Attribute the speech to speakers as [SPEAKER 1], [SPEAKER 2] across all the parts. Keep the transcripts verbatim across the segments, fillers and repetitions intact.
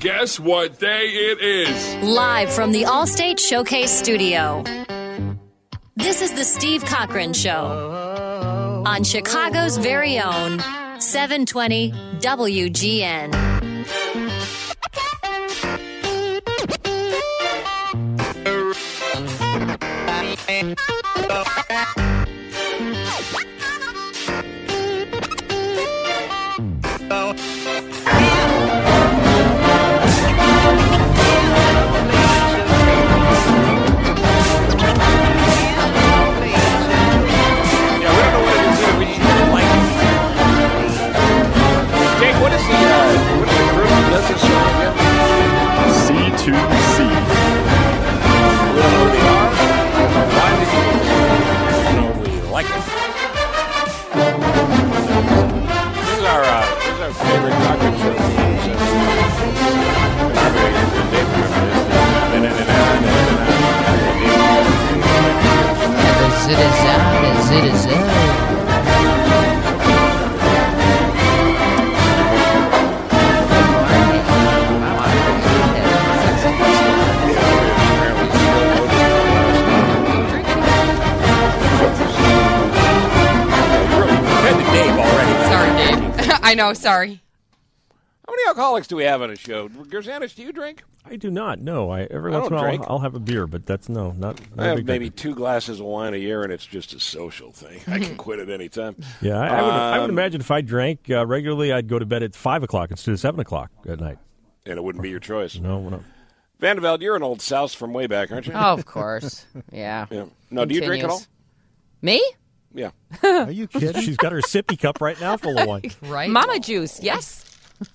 [SPEAKER 1] Guess what day it is?
[SPEAKER 2] Live from the Allstate Showcase Studio. This is the Steve Cochran Show on Chicago's very own seven twenty W G N.
[SPEAKER 3] What is the, uh, what is the group that does this song again?
[SPEAKER 4] C two C.
[SPEAKER 3] We don't know who they are. I don't know why they do it. I don't know if we like it. This is our, uh, this is our favorite Cochran show.
[SPEAKER 5] It is out as it is out.
[SPEAKER 6] I know, sorry.
[SPEAKER 3] How many alcoholics do we have on the show? Gerzanis, do you drink?
[SPEAKER 4] I do not. No, I every
[SPEAKER 3] I
[SPEAKER 4] once in a
[SPEAKER 3] don't
[SPEAKER 4] while
[SPEAKER 3] drink.
[SPEAKER 4] I'll, I'll have a beer, but that's no, not. not
[SPEAKER 3] I
[SPEAKER 4] a
[SPEAKER 3] have
[SPEAKER 4] big
[SPEAKER 3] maybe
[SPEAKER 4] drinker.
[SPEAKER 3] two glasses of wine a year, and it's just a social thing. I can quit at any time.
[SPEAKER 4] Yeah, I, I, would, I would
[SPEAKER 3] Um,
[SPEAKER 4] imagine if I drank uh, regularly, I'd go to bed at five o'clock instead of seven o'clock at night.
[SPEAKER 3] And it wouldn't be your choice.
[SPEAKER 4] No, no.
[SPEAKER 3] Vandeveld, you're an old souse from way back, aren't you?
[SPEAKER 5] Oh, of course. Yeah.
[SPEAKER 3] Yeah. No, do you drink at all?
[SPEAKER 5] Me?
[SPEAKER 3] Yeah.
[SPEAKER 4] Are you kidding? She's got her sippy cup right now full of wine.
[SPEAKER 6] Right.
[SPEAKER 5] Mama juice, yes.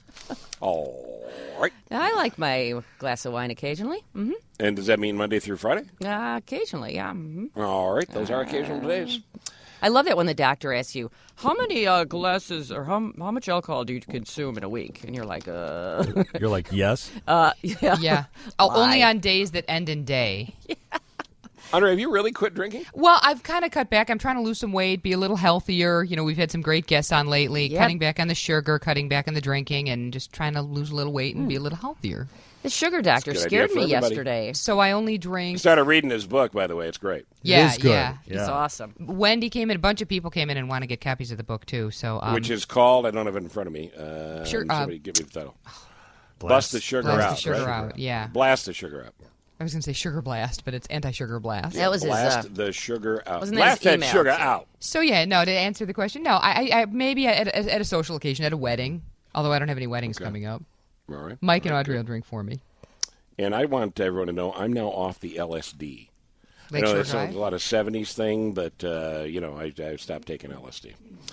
[SPEAKER 3] All right.
[SPEAKER 5] I like my glass of wine occasionally. Mm-hmm.
[SPEAKER 3] And does that mean Monday through Friday?
[SPEAKER 5] Uh, occasionally, yeah. Mm-hmm.
[SPEAKER 3] All right. Those are occasional days.
[SPEAKER 5] I love that when the doctor asks you, how many uh, glasses or how, how much alcohol do you consume in a week? And you're like, uh...
[SPEAKER 4] You're like, yes?
[SPEAKER 5] uh yeah.
[SPEAKER 6] Yeah. Oh, only
[SPEAKER 5] Why?
[SPEAKER 6] on days that end in day.
[SPEAKER 3] Andre, have you really quit drinking?
[SPEAKER 6] Well, I've kind of cut back. I'm trying to lose some weight, be a little healthier. You know, we've had some great guests on lately,
[SPEAKER 5] Yep.
[SPEAKER 6] cutting back on the sugar, cutting back on the drinking, and just trying to lose a little weight and be a little healthier.
[SPEAKER 5] The sugar doctor
[SPEAKER 3] That's a good
[SPEAKER 5] scared
[SPEAKER 3] idea for
[SPEAKER 5] me
[SPEAKER 3] everybody.
[SPEAKER 5] yesterday.
[SPEAKER 6] So I only
[SPEAKER 3] I
[SPEAKER 6] drink.
[SPEAKER 3] started reading his book, by the way. It's great.
[SPEAKER 6] Yeah,
[SPEAKER 4] is good.
[SPEAKER 6] yeah.
[SPEAKER 5] He's
[SPEAKER 4] Yeah.
[SPEAKER 5] awesome.
[SPEAKER 6] Wendy came in. A bunch of people came in and want to get copies of the book too. So um,
[SPEAKER 3] Which is called, I don't have it in front of me. Uh,
[SPEAKER 6] Sure, uh,
[SPEAKER 3] somebody give me the title.
[SPEAKER 4] Blast.
[SPEAKER 3] Bust the sugar
[SPEAKER 6] blast
[SPEAKER 3] out.
[SPEAKER 6] the sugar
[SPEAKER 3] right?
[SPEAKER 6] out. Yeah,
[SPEAKER 3] Blast the sugar out.
[SPEAKER 6] I was going to say sugar blast, but it's anti-sugar blast.
[SPEAKER 5] That was his.
[SPEAKER 3] Blast
[SPEAKER 5] Uh,
[SPEAKER 3] the sugar out.
[SPEAKER 5] wasn't that
[SPEAKER 3] Blast
[SPEAKER 5] his
[SPEAKER 3] that
[SPEAKER 5] email,
[SPEAKER 3] sugar
[SPEAKER 5] too?
[SPEAKER 3] out.
[SPEAKER 6] So yeah, no. To answer the question, no. I, I, I maybe at, at, at a social occasion, at a wedding. Although I don't have any weddings
[SPEAKER 3] Okay.
[SPEAKER 6] coming up.
[SPEAKER 3] All right.
[SPEAKER 6] Mike and
[SPEAKER 3] All right,
[SPEAKER 6] Audrey
[SPEAKER 3] good.
[SPEAKER 6] will drink for me.
[SPEAKER 3] And I want everyone to know I'm now off the L S D. I know
[SPEAKER 6] Lakeshore
[SPEAKER 3] that's a
[SPEAKER 6] Drive.
[SPEAKER 3] lot of seventies thing, but, uh, you know, I, I stopped taking L S D.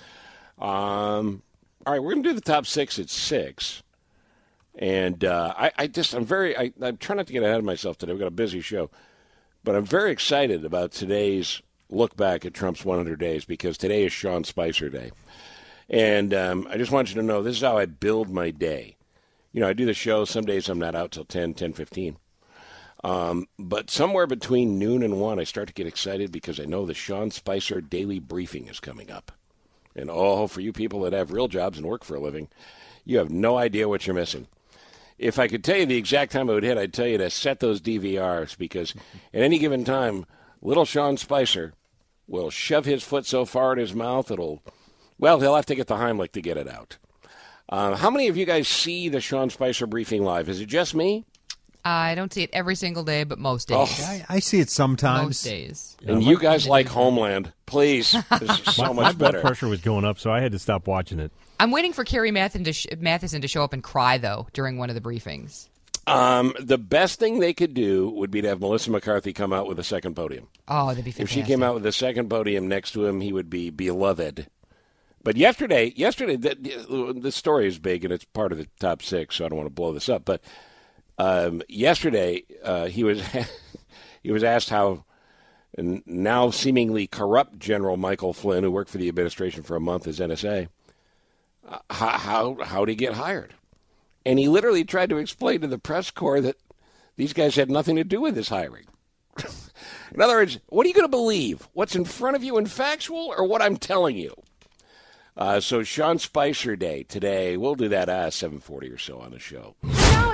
[SPEAKER 3] Um, all right, we're going to do the top six at six. And uh, I, I just, I'm very, I, I'm trying not to get ahead of myself today. We've got a busy show. But I'm very excited about today's look back at Trump's one hundred days because today is Sean Spicer Day. And um, I just want you to know this is how I build my day. You know, I do the show. Some days I'm not out till ten, ten fifteen. Um, but somewhere between noon and one, I start to get excited because I know the Sean Spicer Daily Briefing is coming up. And oh, for you people that have real jobs and work for a living, you have no idea what you're missing. If I could tell you the exact time it would hit, I'd tell you to set those D V Rs because at any given time, little Sean Spicer will shove his foot so far in his mouth it'll, well, he'll have to get the Heimlich to get it out. Uh, how many of you guys see the Sean Spicer Briefing live? Is it just me?
[SPEAKER 6] I don't see it every single day, but most days.
[SPEAKER 3] Oh.
[SPEAKER 7] I, I see it sometimes.
[SPEAKER 6] Most days.
[SPEAKER 3] And you guys like Homeland. Please. This is so
[SPEAKER 4] My
[SPEAKER 3] much
[SPEAKER 4] blood
[SPEAKER 3] better.
[SPEAKER 4] pressure was going up, so I had to stop watching it.
[SPEAKER 6] I'm waiting for Carrie Matheson to, sh- Matheson to show up and cry, though, during one of the briefings.
[SPEAKER 3] Um, the best thing they could do would be to have Melissa McCarthy come out with a second podium.
[SPEAKER 6] Oh, that'd be
[SPEAKER 3] If
[SPEAKER 6] fantastic.
[SPEAKER 3] she came out with a second podium next to him, he would be beloved. But yesterday, yesterday, the, the story is big and it's part of the top six, so I don't want to blow this up. But um, yesterday, uh, he was he was asked how now seemingly corrupt General Michael Flynn, who worked for the administration for a month as N S A, uh, how how how did he get hired? And he literally tried to explain to the press corps that these guys had nothing to do with his hiring. In other words, what are you going to believe? What's in front of you in factual or what I'm telling you? Uh, so Sean Spicer Day today. We'll do that at uh, seven forty or so on the show.
[SPEAKER 5] You know,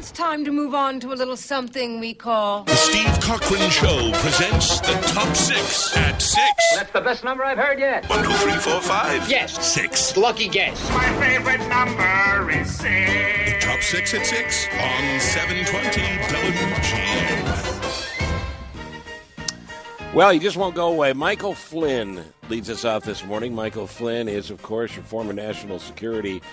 [SPEAKER 7] it's time to move on to a little something we call...
[SPEAKER 8] The Steve Cochran Show presents the Top Six at Six.
[SPEAKER 9] That's the best number I've heard yet.
[SPEAKER 8] One, two, three, four, five.
[SPEAKER 9] Yes.
[SPEAKER 8] Six.
[SPEAKER 9] Lucky guess.
[SPEAKER 10] My favorite number is six.
[SPEAKER 8] The Top Six at Six on seven twenty W G N.
[SPEAKER 3] Well, he just won't go away. Michael Flynn leads us off this morning. Michael Flynn is, of course, your former National Security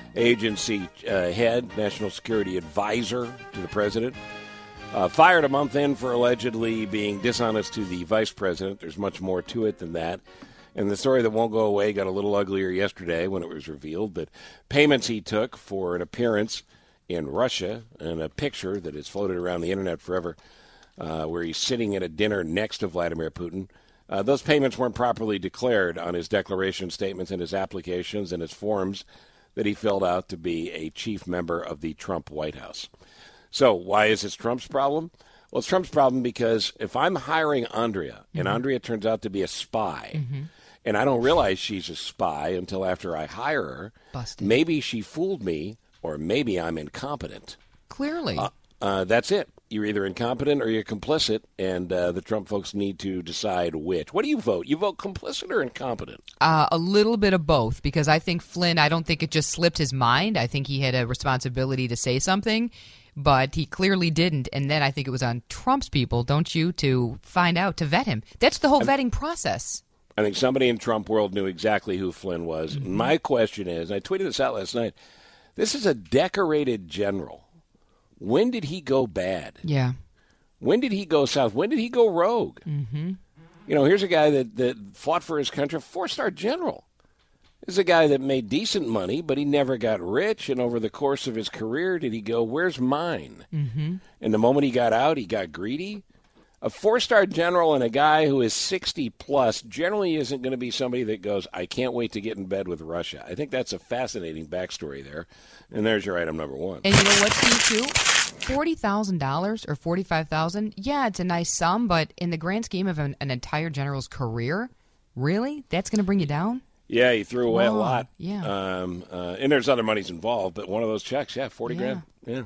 [SPEAKER 3] Agency uh, head, National Security Advisor to the president. Uh, fired a month in for allegedly being dishonest to the vice president. There's much more to it than that. And the story that won't go away got a little uglier yesterday when it was revealed that payments he took for an appearance in Russia and a picture that has floated around the internet forever uh, where he's sitting at a dinner next to Vladimir Putin, uh, those payments weren't properly declared on his declaration statements and his applications and his forms that he filled out to be a chief member of the Trump White House. So why is this Trump's problem? Well, it's Trump's problem because if I'm hiring Andrea, and mm-hmm. Andrea turns out to be a spy, mm-hmm. and I don't realize she's a spy until after I hire her,
[SPEAKER 6] Busted.
[SPEAKER 3] Maybe she fooled me, or maybe I'm incompetent.
[SPEAKER 6] Clearly.
[SPEAKER 3] Uh, uh, that's it. You're either incompetent or you're complicit, and uh, the Trump folks need to decide which. What do you vote? You vote complicit or incompetent?
[SPEAKER 6] Uh, a little bit of both, because I think Flynn, I don't think it just slipped his mind. I think he had a responsibility to say something, but he clearly didn't. And then I think it was on Trump's people, don't you, to find out, to vet him. That's the whole I, vetting process.
[SPEAKER 3] I think somebody in Trump world knew exactly who Flynn was. Mm-hmm. My question is, I tweeted this out last night, this is a decorated general. When did he go bad?
[SPEAKER 6] Yeah.
[SPEAKER 3] When did he go south? When did he go rogue?
[SPEAKER 6] Mm-hmm.
[SPEAKER 3] You know, here's a guy that, that fought for his country, a four-star general. This is a guy that made decent money, but he never got rich. And over the course of his career, did he go, where's mine?
[SPEAKER 6] Mm-hmm.
[SPEAKER 3] And the moment he got out, he got greedy. A four-star general and a guy who is sixty plus generally isn't going to be somebody that goes, I can't wait to get in bed with Russia. I think that's a fascinating backstory there. And there's your item number one.
[SPEAKER 6] And you know what, Steve, too? forty thousand dollars or forty-five thousand dollars, yeah, it's a nice sum, but in the grand scheme of an, an entire general's career, really? That's going to bring you down?
[SPEAKER 3] Yeah, he threw away
[SPEAKER 6] Whoa,
[SPEAKER 3] a lot.
[SPEAKER 6] Yeah.
[SPEAKER 3] Um, uh, and there's other monies involved, but one of those checks, yeah, forty
[SPEAKER 6] yeah.
[SPEAKER 3] grand. Yeah.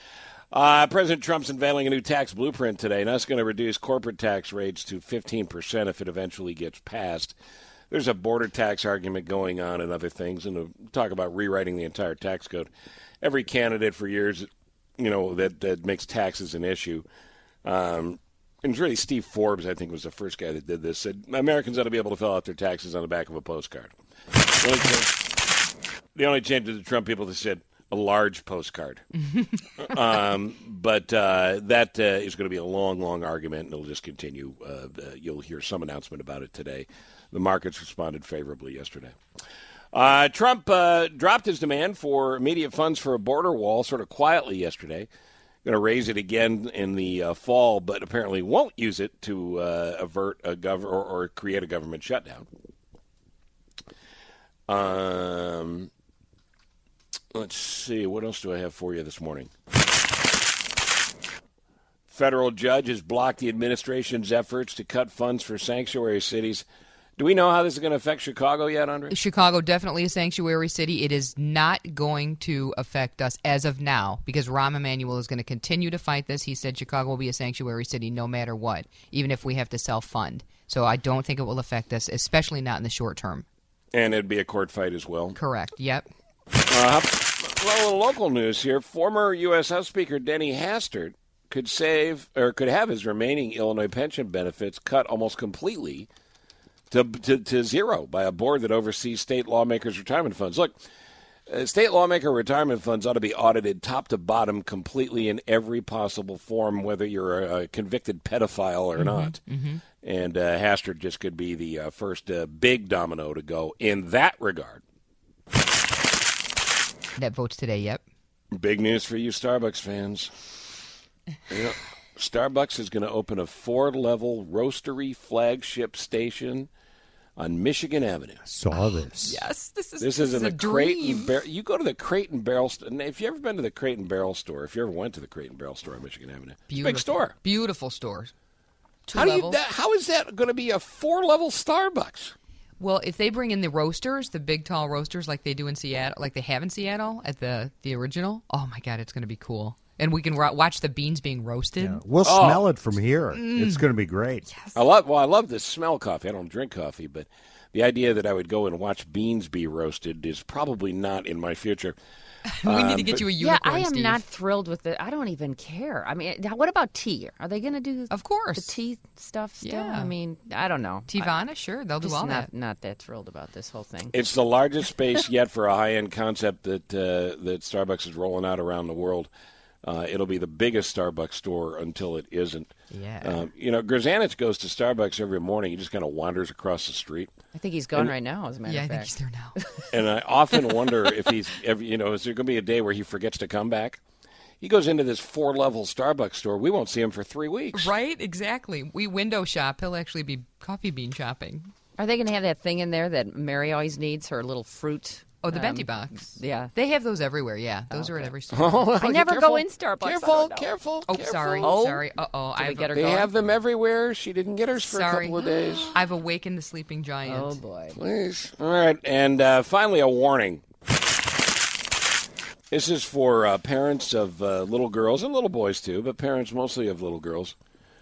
[SPEAKER 3] Uh, President Trump's unveiling a new tax blueprint today, and that's going to reduce corporate tax rates to fifteen percent if it eventually gets passed. There's a border tax argument going on and other things, and we'll talk about rewriting the entire tax code. Every candidate for years, you know, that, that makes taxes an issue. Um, and it's really Steve Forbes, I think, was the first guy that did this, said Americans ought to be able to fill out their taxes on the back of a postcard. The only change, the only change to the Trump people that said, a large postcard. um, but uh, that uh, is going to be a long, long argument, and it'll just continue. Uh, uh, you'll hear some announcement about it today. The markets responded favorably yesterday. Uh, Trump uh, dropped his demand for immediate funds for a border wall sort of quietly yesterday. Going to raise it again in the uh, fall, but apparently won't use it to uh, avert a gov- or, or create a government shutdown. Um... Let's see. What else do I have for you this morning? Federal judge has blocked the administration's efforts to cut funds for sanctuary cities. Do we know how this is going to affect Chicago yet, Andre?
[SPEAKER 6] Chicago, definitely a sanctuary city. It is not going to affect us as of now because Rahm Emanuel is going to continue to fight this. He said Chicago will be a sanctuary city no matter what, even if we have to self-fund. So I don't think it will affect us, especially not in the short term.
[SPEAKER 3] And it'd be a court fight as well.
[SPEAKER 6] Correct. Yep.
[SPEAKER 3] Uh, well, a little local news here. Former U S House Speaker Denny Hastert could save or could have his remaining Illinois pension benefits cut almost completely to, to, to zero by a board that oversees state lawmakers' retirement funds. Look, uh, state lawmaker retirement funds ought to be audited top to bottom completely in every possible form, whether you're a, a convicted pedophile or mm-hmm, not. Mm-hmm. And uh, Hastert just could be the uh, first uh, big domino to go in that regard.
[SPEAKER 6] That votes today, yep.
[SPEAKER 3] Big news for you Starbucks fans. Yeah. Starbucks is going to open a four-level roastery flagship station on Michigan Avenue.
[SPEAKER 4] Saw this.
[SPEAKER 6] Yes, this is
[SPEAKER 3] this,
[SPEAKER 6] this
[SPEAKER 3] is
[SPEAKER 6] is
[SPEAKER 3] in
[SPEAKER 6] a
[SPEAKER 3] the
[SPEAKER 6] dream.
[SPEAKER 3] Crate and Barrel. You go to the Crate and Barrel store. If you ever been to the Crate and Barrel store, if you ever went to the Crate and Barrel store on Michigan Avenue, it's a big store.
[SPEAKER 6] Beautiful store. Two
[SPEAKER 3] how, do
[SPEAKER 6] levels.
[SPEAKER 3] you, that, how is that going to be a four-level Starbucks?
[SPEAKER 6] Well, if they bring in the roasters, the big tall roasters like they do in Seattle, like they have in Seattle at the, the original, oh my God, it's going to be cool. And we can ro- watch the beans being roasted.
[SPEAKER 11] Yeah. We'll
[SPEAKER 3] Oh.
[SPEAKER 11] smell it from here.
[SPEAKER 6] Mm.
[SPEAKER 11] It's going to be great.
[SPEAKER 6] Yes.
[SPEAKER 3] I love well, I love the smell of coffee. I don't drink coffee, but the idea that I would go and watch beans be roasted is probably not in my future.
[SPEAKER 6] we need to
[SPEAKER 3] Um,
[SPEAKER 6] get
[SPEAKER 3] but-
[SPEAKER 6] you a
[SPEAKER 5] Yeah,
[SPEAKER 6] unicorn,
[SPEAKER 5] I am
[SPEAKER 6] Steve.
[SPEAKER 5] not thrilled with it. I don't even care. I mean, what about tea? Are they going to do
[SPEAKER 6] Of course.
[SPEAKER 5] the tea stuff still?
[SPEAKER 6] Yeah.
[SPEAKER 5] I mean, I don't know.
[SPEAKER 6] Tivana, sure, they'll do
[SPEAKER 5] Just
[SPEAKER 6] all
[SPEAKER 5] not,
[SPEAKER 6] that.
[SPEAKER 5] not that thrilled about this whole thing.
[SPEAKER 3] It's the largest space yet for a high-end concept that uh, that Starbucks is rolling out around the world. Uh, it'll be the biggest Starbucks store until it isn't.
[SPEAKER 6] Yeah.
[SPEAKER 3] Um, you know, Grzanich goes to Starbucks every morning. He just kind of wanders across the street.
[SPEAKER 5] I think he's gone
[SPEAKER 3] And-
[SPEAKER 5] right now, as a matter
[SPEAKER 6] Yeah, I
[SPEAKER 5] of
[SPEAKER 6] think
[SPEAKER 5] fact.
[SPEAKER 6] he's there now.
[SPEAKER 3] And I often wonder if he's, ever, you know, is there going to be a day where he forgets to come back? He goes into this four-level Starbucks store. We won't see him for three weeks.
[SPEAKER 6] Right? Exactly. We window shop. He'll actually be coffee bean shopping.
[SPEAKER 5] Are they going to have that thing in there that Mary always needs, her little fruit?
[SPEAKER 6] Oh, the
[SPEAKER 5] um,
[SPEAKER 6] Venti box.
[SPEAKER 5] Yeah.
[SPEAKER 6] They have those everywhere, yeah. Those are at every store.
[SPEAKER 3] Oh,
[SPEAKER 5] I never
[SPEAKER 3] careful.
[SPEAKER 5] go in Starbucks. I
[SPEAKER 3] Careful,
[SPEAKER 5] don't know.
[SPEAKER 3] careful,
[SPEAKER 6] Oh,
[SPEAKER 3] careful.
[SPEAKER 6] sorry.
[SPEAKER 5] Oh.
[SPEAKER 6] Sorry. Uh-oh.
[SPEAKER 5] Did we
[SPEAKER 6] I've,
[SPEAKER 5] get her
[SPEAKER 3] They
[SPEAKER 5] going?
[SPEAKER 3] have them everywhere. She didn't get hers for
[SPEAKER 6] Sorry.
[SPEAKER 3] a couple of days.
[SPEAKER 6] I've awakened the sleeping giant.
[SPEAKER 5] Oh, boy.
[SPEAKER 3] Please. All right. And uh, finally, a warning. This is for uh, parents of uh, little girls and little boys, too, but parents mostly of little girls.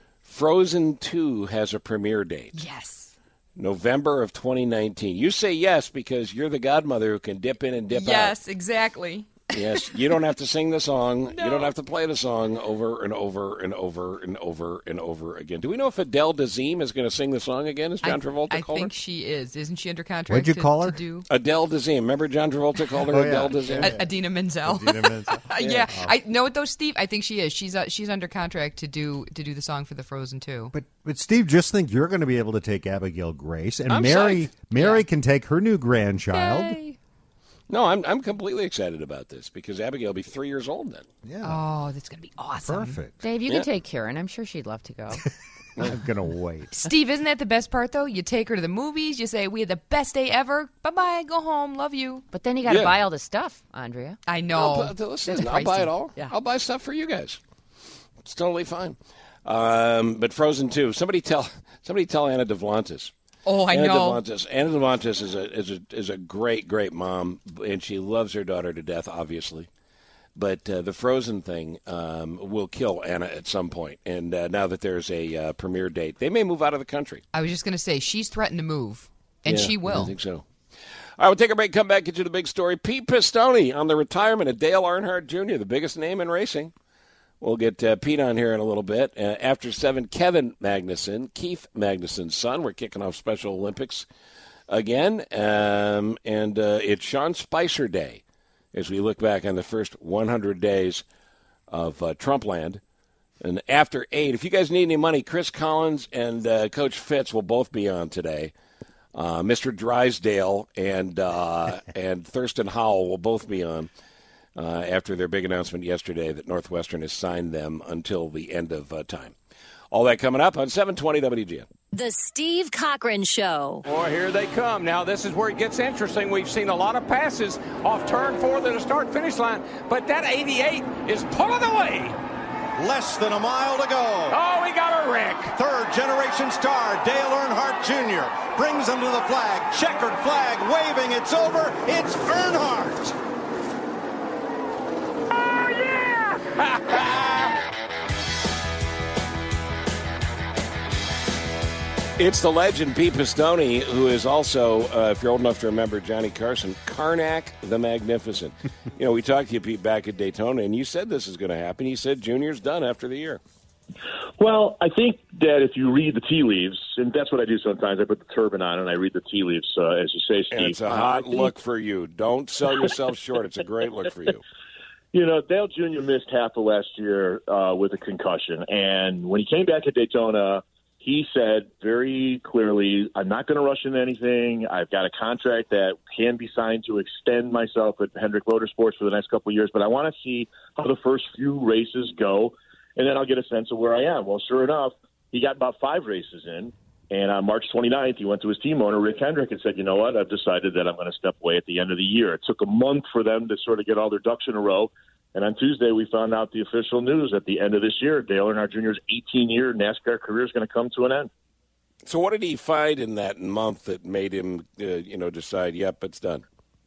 [SPEAKER 3] Frozen two has a premiere date.
[SPEAKER 6] Yes.
[SPEAKER 3] November of twenty nineteen. You say yes because you're the godmother who can dip in and dip out.
[SPEAKER 6] Yes, exactly.
[SPEAKER 3] Yes, you don't have to sing the song.
[SPEAKER 6] No.
[SPEAKER 3] You don't have to play the song over and over and over and over and over again. Do we know if Adele Dazeem is going to sing the song again, as John
[SPEAKER 6] I,
[SPEAKER 3] Travolta
[SPEAKER 6] I
[SPEAKER 3] called
[SPEAKER 6] think
[SPEAKER 3] her?
[SPEAKER 6] she is. Isn't she under contract
[SPEAKER 11] What'd you
[SPEAKER 6] to,
[SPEAKER 11] call her?
[SPEAKER 6] to do
[SPEAKER 3] Adele Dazeem. Remember John Travolta called her
[SPEAKER 11] Oh, yeah.
[SPEAKER 3] Adele Dazeem?
[SPEAKER 6] A- Adina Menzel?
[SPEAKER 11] Adina Menzel.
[SPEAKER 6] yeah, I know it though, Steve. I think she is. She's uh, she's under contract to do to do the song for the Frozen two.
[SPEAKER 11] But but Steve, just think you're going to be able to take Abigail Grace, and
[SPEAKER 3] I'm
[SPEAKER 11] Mary
[SPEAKER 3] psyched.
[SPEAKER 11] Mary
[SPEAKER 6] Yeah.
[SPEAKER 11] can take her new grandchild.
[SPEAKER 6] Yay.
[SPEAKER 3] No, I'm I'm completely excited about this because Abigail will be three years old then.
[SPEAKER 11] Yeah,
[SPEAKER 6] Oh, that's gonna be awesome.
[SPEAKER 11] perfect.
[SPEAKER 5] Dave, you
[SPEAKER 3] Yeah.
[SPEAKER 5] can take Karen. I'm sure she'd love to go.
[SPEAKER 11] I'm going to wait.
[SPEAKER 6] Steve, isn't that the best part though? You take her to the movies. You say we had the best day ever. Bye bye. Go home. Love you.
[SPEAKER 5] But then you got to
[SPEAKER 3] Yeah.
[SPEAKER 5] buy all the stuff, Andrea.
[SPEAKER 6] I know.
[SPEAKER 3] I'll, bu- listen,
[SPEAKER 6] It's
[SPEAKER 3] I'll buy
[SPEAKER 6] pricey.
[SPEAKER 3] it all.
[SPEAKER 5] Yeah.
[SPEAKER 3] I'll buy stuff for you guys. It's totally fine. Um, but Frozen two. Somebody tell somebody tell Anna Devlantis.
[SPEAKER 6] Oh, I
[SPEAKER 3] Anna
[SPEAKER 6] know.
[SPEAKER 3] Devlantis. Anna Devlantis is a is a is a great great mom, and she loves her daughter to death, obviously. But uh, the Frozen thing um, will kill Anna at some point. And uh, now that there's a uh, premiere date, they may move out of the country.
[SPEAKER 6] I was just gonna say she's threatened to move, and
[SPEAKER 3] Yeah,
[SPEAKER 6] she will.
[SPEAKER 3] I think so. All right, we'll take a break, come back, get you the big story. Pete Pistone on the retirement of Dale Earnhardt Junior, the biggest name in racing. We'll get uh, Pete on here in a little bit. Uh, after seven, Kevin Magnuson, Keith Magnuson's son. We're kicking off Special Olympics again. Um, and uh, it's Sean Spicer Day as we look back on the first one hundred days of uh, Trumpland. And after eight, if you guys need any money, Chris Collins and uh, Coach Fitz will both be on today. Uh, Mister Drysdale and uh, and Thurston Howell will both be on. Uh, after their big announcement yesterday that Northwestern has signed them until the end of uh, time. All that coming up on seven twenty W G N.
[SPEAKER 2] The Steve Cochran Show.
[SPEAKER 12] Boy, here they come. Now, this is where it gets interesting. We've seen a lot of passes off turn four to the start-finish line, but that eighty-eight is pulling away.
[SPEAKER 13] Less than a mile to go.
[SPEAKER 12] Oh, we got a wreck.
[SPEAKER 13] Third generation star Dale Earnhardt Junior brings them to the flag. Checkered flag waving. It's over. It's Earnhardt.
[SPEAKER 3] It's the legend Pete Pistone, who is also, uh, if you're old enough to remember Johnny Carson, Karnak the Magnificent. You know, we talked to you, Pete, back at Daytona, and you said this is going to happen. You said Junior's done after the year.
[SPEAKER 14] Well, I think that if you read the tea leaves, and that's what I do sometimes, I put the turban on and I read the tea leaves, uh, as you say, Steve.
[SPEAKER 3] And it's a
[SPEAKER 14] Uh,
[SPEAKER 3] hot
[SPEAKER 14] I think-
[SPEAKER 3] look for you. Don't sell yourself short. It's a great look for you.
[SPEAKER 14] You know, Dale Junior missed half of last year uh, with a concussion. And when he came back at Daytona, he said very clearly, I'm not going to rush into anything. I've got a contract that can be signed to extend myself at Hendrick Motorsports for the next couple of years, but I want to see how the first few races go, and then I'll get a sense of where I am. Well, sure enough, he got about five races in, and on March twenty-ninth, he went to his team owner, Rick Hendrick, and said, you know what, I've decided that I'm going to step away at the end of the year. It took a month for them to sort of get all their ducks in a row. And on Tuesday, we found out the official news at the end of this year, Dale Earnhardt Junior's eighteen-year NASCAR career is going to come to an end.
[SPEAKER 3] So what did he find in that month that made him, uh, you know, decide, yep, it's done?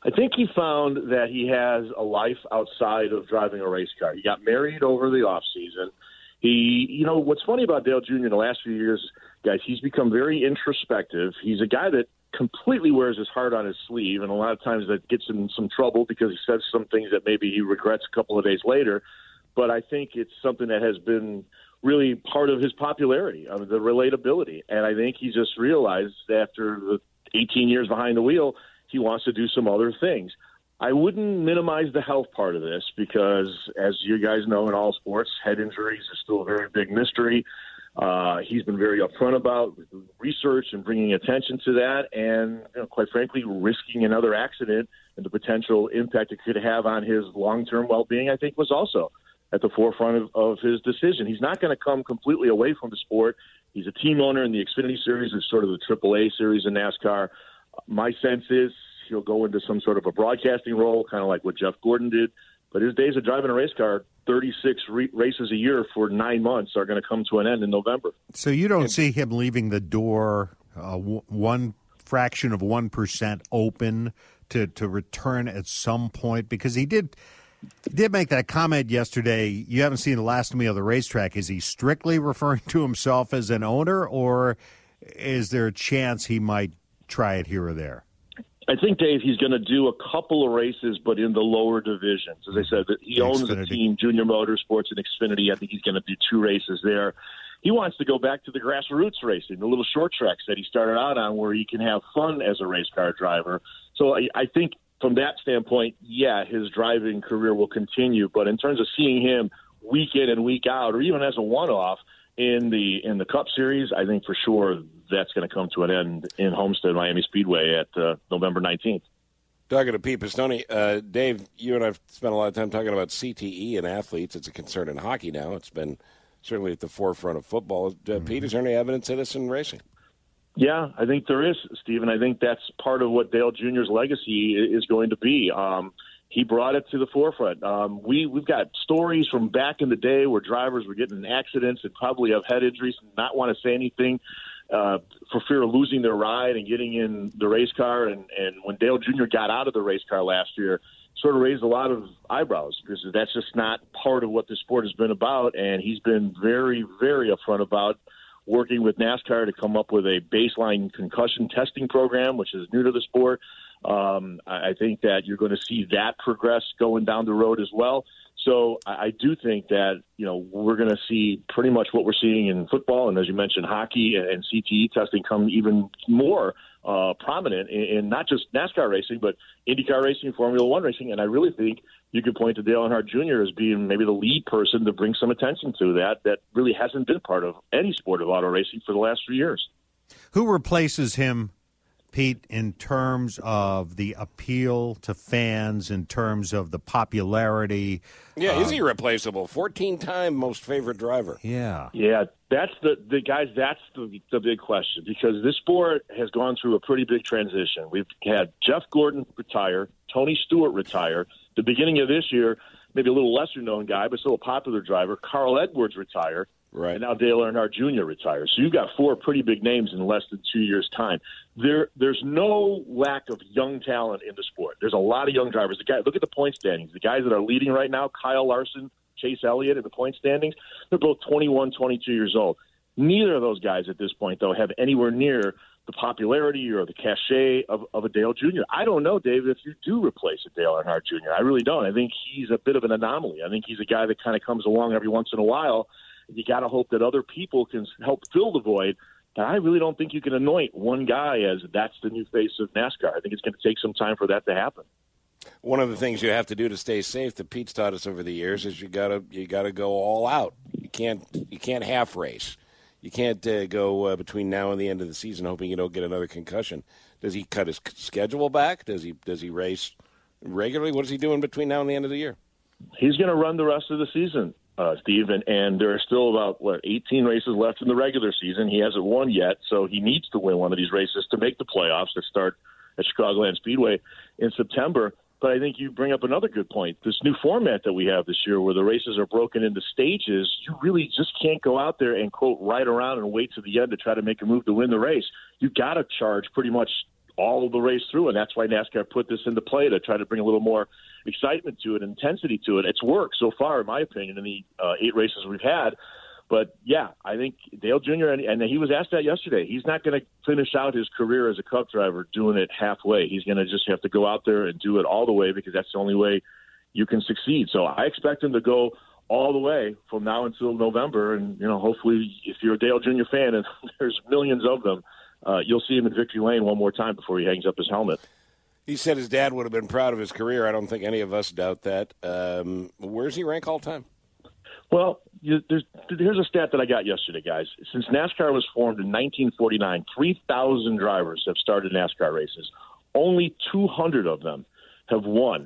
[SPEAKER 14] I think he found that he has a life outside of driving a race car. He got married over the off season. He, you know, what's funny about Dale Junior in the last few years, guys, he's become very introspective. He's a guy that completely wears his heart on his sleeve, and a lot of times that gets him in some trouble because he says some things that maybe he regrets a couple of days later. But I think it's something that has been really part of his popularity, I mean, the relatability. And I think he just realized after the eighteen years behind the wheel, he wants to do some other things. I wouldn't minimize the health part of this because, as you guys know, in all sports, head injuries is still a very big mystery. Uh, he's been very upfront about research and bringing attention to that and, you know, quite frankly, risking another accident and the potential impact it could have on his long-term well-being, I think, was also at the forefront of, of his decision. He's not going to come completely away from the sport. He's a team owner in the Xfinity Series. It's sort of the triple A series in NASCAR. My sense is he'll go into some sort of a broadcasting role, kind of like what Jeff Gordon did. But his days of driving a race car, thirty-six re- races a year for nine months, are going to come to an end in November.
[SPEAKER 11] So you don't and, see him leaving the door uh, w- one fraction of one percent open to, to return at some point? Because he did did make that comment yesterday, you haven't seen the last of me on the racetrack. Is he strictly referring to himself as an owner, or is there a chance he might try it here or there?
[SPEAKER 14] I think, Dave, he's going to do a couple of races, but in the lower divisions. As I said, he owns Xfinity. The team, Junior Motorsports and Xfinity. I think he's going to do two races there. He wants to go back to the grassroots racing, the little short tracks that he started out on where he can have fun as a race car driver. So I, I think from that standpoint, yeah, his driving career will continue. But in terms of seeing him week in and week out, or even as a one-off in the in the Cup Series, I think for sure that's going to come to an end in Homestead Miami Speedway at uh, November nineteenth.
[SPEAKER 3] Talking to Pete Pistone, uh, Dave, you and I have spent a lot of time talking about C T E and athletes. It's a concern in hockey now. It's been certainly at the forefront of football. Uh, mm-hmm. Pete, is there any evidence of this in racing?
[SPEAKER 14] Yeah, I think there is, Stephen. I think that's part of what Dale Junior's legacy is going to be. Um, he brought it to the forefront. Um, we, we've got stories from back in the day where drivers were getting in accidents and probably have head injuries and not want to say anything uh, for fear of losing their ride and getting in the race car. And, and when Dale Junior got out of the race car last year, sort of raised a lot of eyebrows because that's just not part of what the sport has been about. And he's been very, very upfront about working with NASCAR to come up with a baseline concussion testing program, which is new to the sport. Um, I think that you're going to see that progress going down the road as well. So I, I do think that, you know, we're going to see pretty much what we're seeing in football. And as you mentioned, hockey and, and C T E testing come even more uh, prominent in, in not just NASCAR racing, but IndyCar racing, Formula One racing. And I really think you could point to Dale Earnhardt Junior as being maybe the lead person to bring some attention to that, that really hasn't been part of any sport of auto racing for the last few years.
[SPEAKER 11] Who replaces him, Pete, in terms of the appeal to fans, in terms of the popularity?
[SPEAKER 3] Yeah,
[SPEAKER 11] uh,
[SPEAKER 3] is he replaceable? fourteen-time most favorite driver.
[SPEAKER 11] Yeah.
[SPEAKER 14] Yeah, that's the, the guys, that's the, the big question, because this sport has gone through a pretty big transition. We've had Jeff Gordon retire, Tony Stewart retire. The beginning of this year, maybe a little lesser-known guy, but still a popular driver, Carl Edwards retire.
[SPEAKER 3] Right.
[SPEAKER 14] And now Dale Earnhardt Junior retires. So you've got four pretty big names in less than two years' time. There, There's no lack of young talent in the sport. There's a lot of young drivers. The guy, look at the point standings. The guys that are leading right now, Kyle Larson, Chase Elliott in the point standings, they're both twenty-one, twenty-two years old. Neither of those guys at this point, though, have anywhere near the popularity or the cachet of, of a Dale Junior I don't know, Dave, if you do replace a Dale Earnhardt Junior I really don't. I think he's a bit of an anomaly. I think he's a guy that kind of comes along every once in a while. You got to hope that other people can help fill the void. But I really don't think you can anoint one guy as that's the new face of NASCAR. I think it's going to take some time for that to happen.
[SPEAKER 3] One of the things you have to do to stay safe that Pete's taught us over the years is you got to you got to go all out. You can't you can't half race. You can't uh, go uh, between now and the end of the season hoping you don't get another concussion. Does he cut his schedule back? Does he does he race regularly? What is he doing between now and the end of the year?
[SPEAKER 14] He's going to run the rest of the season, uh, Steve, and, and there are still about, what, eighteen races left in the regular season. He hasn't won yet, so he needs to win one of these races to make the playoffs that start at Chicagoland Speedway in September. But I think you bring up another good point. This new format that we have this year where the races are broken into stages, you really just can't go out there and, quote, ride around and wait to the end to try to make a move to win the race. You've got to charge pretty much all the race through, and that's why NASCAR put this into play to try to bring a little more excitement to it, intensity to it. It's worked so far, in my opinion, in the uh, eight races we've had. But, yeah, I think Dale Junior, and, and he was asked that yesterday, he's not going to finish out his career as a Cup driver doing it halfway. He's going to just have to go out there and do it all the way because that's the only way you can succeed. So I expect him to go all the way from now until November. And, you know, hopefully if you're a Dale Junior fan, and there's millions of them, uh, you'll see him in victory lane one more time before he hangs up his helmet.
[SPEAKER 3] He said his dad would have been proud of his career. I don't think any of us doubt that. Um, where does he rank all time?
[SPEAKER 14] Well, you, there's, here's a stat that I got yesterday, guys. Since NASCAR was formed in nineteen forty-nine, three thousand drivers have started NASCAR races. Only two hundred of them have won.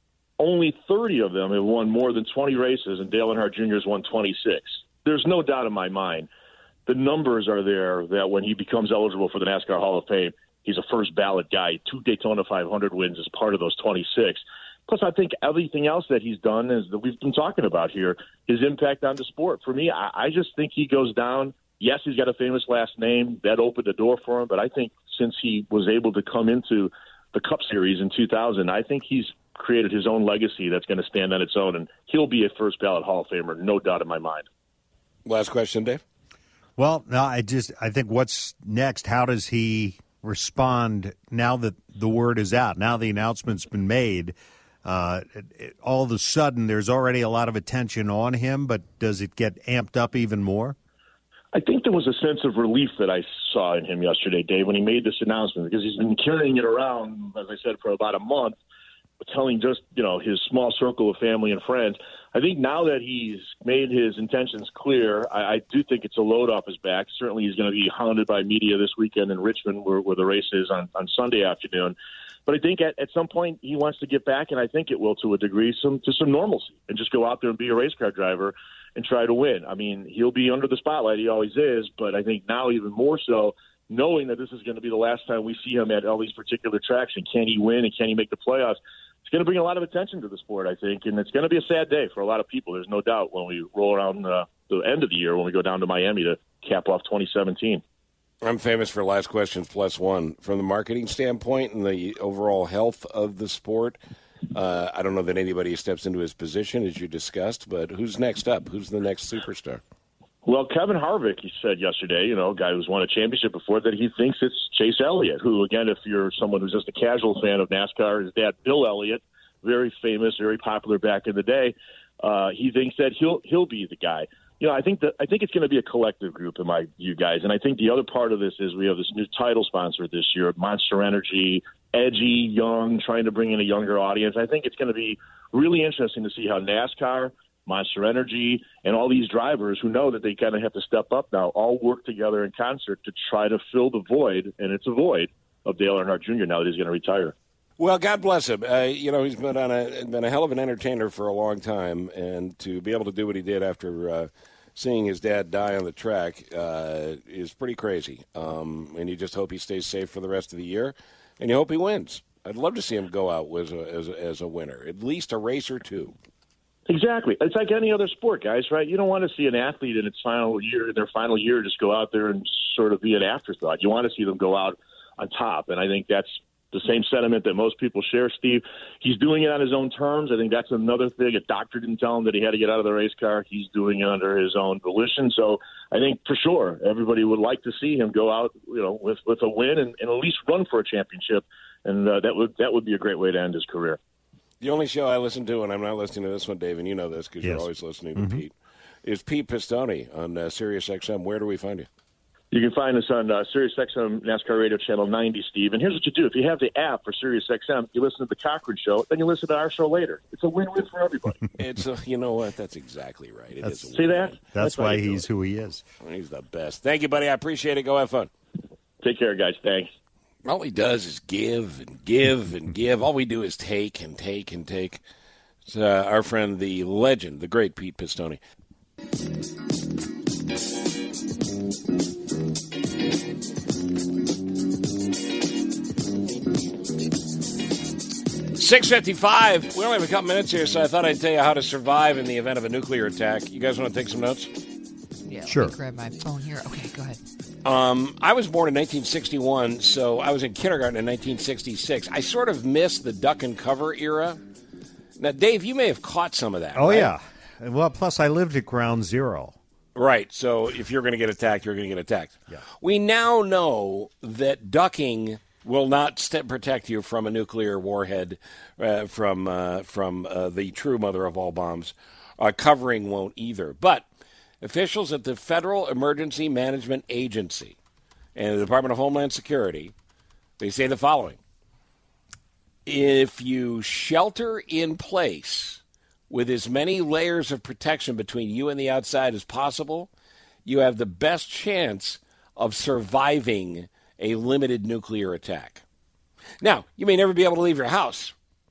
[SPEAKER 14] Only thirty of them have won more than twenty races, and Dale Earnhardt Junior has won twenty-six. There's no doubt in my mind the numbers are there that when he becomes eligible for the NASCAR Hall of Fame, he's a first ballot guy. Two Daytona five hundred wins as part of those twenty-six. Plus, I think everything else that he's done is that we've been talking about here, his impact on the sport. For me, I, I just think he goes down. Yes, he's got a famous last name. That opened the door for him. But I think since he was able to come into the Cup Series in two thousand, I think he's created his own legacy that's going to stand on its own. And he'll be a first ballot Hall of Famer, no doubt in my mind.
[SPEAKER 3] Last question, Dave.
[SPEAKER 11] Well, no, I just I think what's next, how does he respond now that the word is out, now the announcement's been made? Uh, it, it, all of a sudden, there's already a lot of attention on him, but does it get amped up even more?
[SPEAKER 14] I think there was a sense of relief that I saw in him yesterday, Dave, when he made this announcement, because he's been carrying it around, as I said, for about a month, telling just, you know, his small circle of family and friends. I think now that he's made his intentions clear, I, I do think it's a load off his back. Certainly he's going to be hounded by media this weekend in Richmond, where, where the race is on, on Sunday afternoon. But I think at, at some point he wants to get back, and I think it will to a degree, some to some normalcy, and just go out there and be a race car driver and try to win. I mean, he'll be under the spotlight. He always is. But I think now even more so, knowing that this is going to be the last time we see him at all these particular tracks, and can he win and can he make the playoffs, it's going to bring a lot of attention to the sport, I think. And it's going to be a sad day for a lot of people. There's no doubt when we roll around uh, the end of the year, when we go down to Miami to cap off twenty seventeen.
[SPEAKER 3] I'm famous for last questions plus one. From the marketing standpoint and the overall health of the sport, uh, I don't know that anybody steps into his position, as you discussed, but who's next up? Who's the next superstar?
[SPEAKER 14] Well, Kevin Harvick, he said yesterday, you know, a guy who's won a championship before, that he thinks it's Chase Elliott, who, again, if you're someone who's just a casual fan of NASCAR, his dad, Bill Elliott, very famous, very popular back in the day, uh, he thinks that he'll he'll be the guy. You know, I think that I think it's going to be a collective group, in my view, guys. And I think the other part of this is we have this new title sponsor this year, Monster Energy, edgy, young, trying to bring in a younger audience. I think it's going to be really interesting to see how NASCAR, Monster Energy, and all these drivers who know that they kind of have to step up now all work together in concert to try to fill the void, and it's a void, of Dale Earnhardt Junior now that he's going to retire.
[SPEAKER 3] Well, God bless him. Uh, you know, he's been on a been a hell of an entertainer for a long time, and to be able to do what he did after uh, seeing his dad die on the track uh, is pretty crazy. Um, and you just hope he stays safe for the rest of the year, and you hope he wins. I'd love to see him go out as a, as a, as a winner, at least a race or two.
[SPEAKER 14] Exactly. It's like any other sport, guys, right? You don't want to see an athlete in its final year, in their final year, just go out there and sort of be an afterthought. You want to see them go out on top, and I think that's the same sentiment that most people share, Steve. He's doing it on his own terms. I think that's another thing. A doctor didn't tell him that he had to get out of the race car. He's doing it under his own volition. So I think for sure everybody would like to see him go out, you know, with, with a win and, and at least run for a championship. And uh, that would that would be a great way to end his career.
[SPEAKER 3] The only show I listen to, and I'm not listening to this one, Dave, and you know this because yes. you're always listening to mm-hmm. Pete, is Pete Pistone on uh, Sirius X M. Where do we find you?
[SPEAKER 14] You can find us on uh, Sirius X M NASCAR Radio Channel ninety, Steve. And here's what you do. If you have the app for Sirius X M, you listen to the Cochran Show, then you listen to our show later. It's a win-win for everybody.
[SPEAKER 3] It's a, you know what? That's exactly right. It
[SPEAKER 11] that's,
[SPEAKER 3] is a
[SPEAKER 14] see that?
[SPEAKER 11] That's, that's why he's who he is.
[SPEAKER 3] He's the best. Thank you, buddy. I appreciate it. Go have fun.
[SPEAKER 14] Take care, guys. Thanks.
[SPEAKER 3] All he does is give and give and give. All we do is take and take and take. It's uh, our friend, the legend, the great Pete Pistone. six fifty-five. We only have a couple minutes here, so I thought I'd tell you how to survive in the event of a nuclear attack. You guys want to take some notes?
[SPEAKER 6] Yeah,
[SPEAKER 11] sure.
[SPEAKER 6] Let me grab my phone here. Okay, go ahead.
[SPEAKER 3] Um, I was born in nineteen sixty-one, so I was in kindergarten in nineteen sixty-six. I sort of missed the duck and cover era. Now, Dave, you may have caught some of that.
[SPEAKER 11] Oh,
[SPEAKER 3] right?
[SPEAKER 11] yeah. Well, plus I lived at ground zero.
[SPEAKER 3] Right. So if you're going to get attacked, you're going to get attacked.
[SPEAKER 11] Yeah.
[SPEAKER 3] We now know that ducking will not st- protect you from a nuclear warhead, uh, from uh, from uh, the true mother of all bombs. Uh, covering won't either. But officials at the Federal Emergency Management Agency and the Department of Homeland Security, they say the following. If you shelter in place with as many layers of protection between you and the outside as possible, you have the best chance of surviving a limited nuclear attack. Now, you may never be able to leave your house,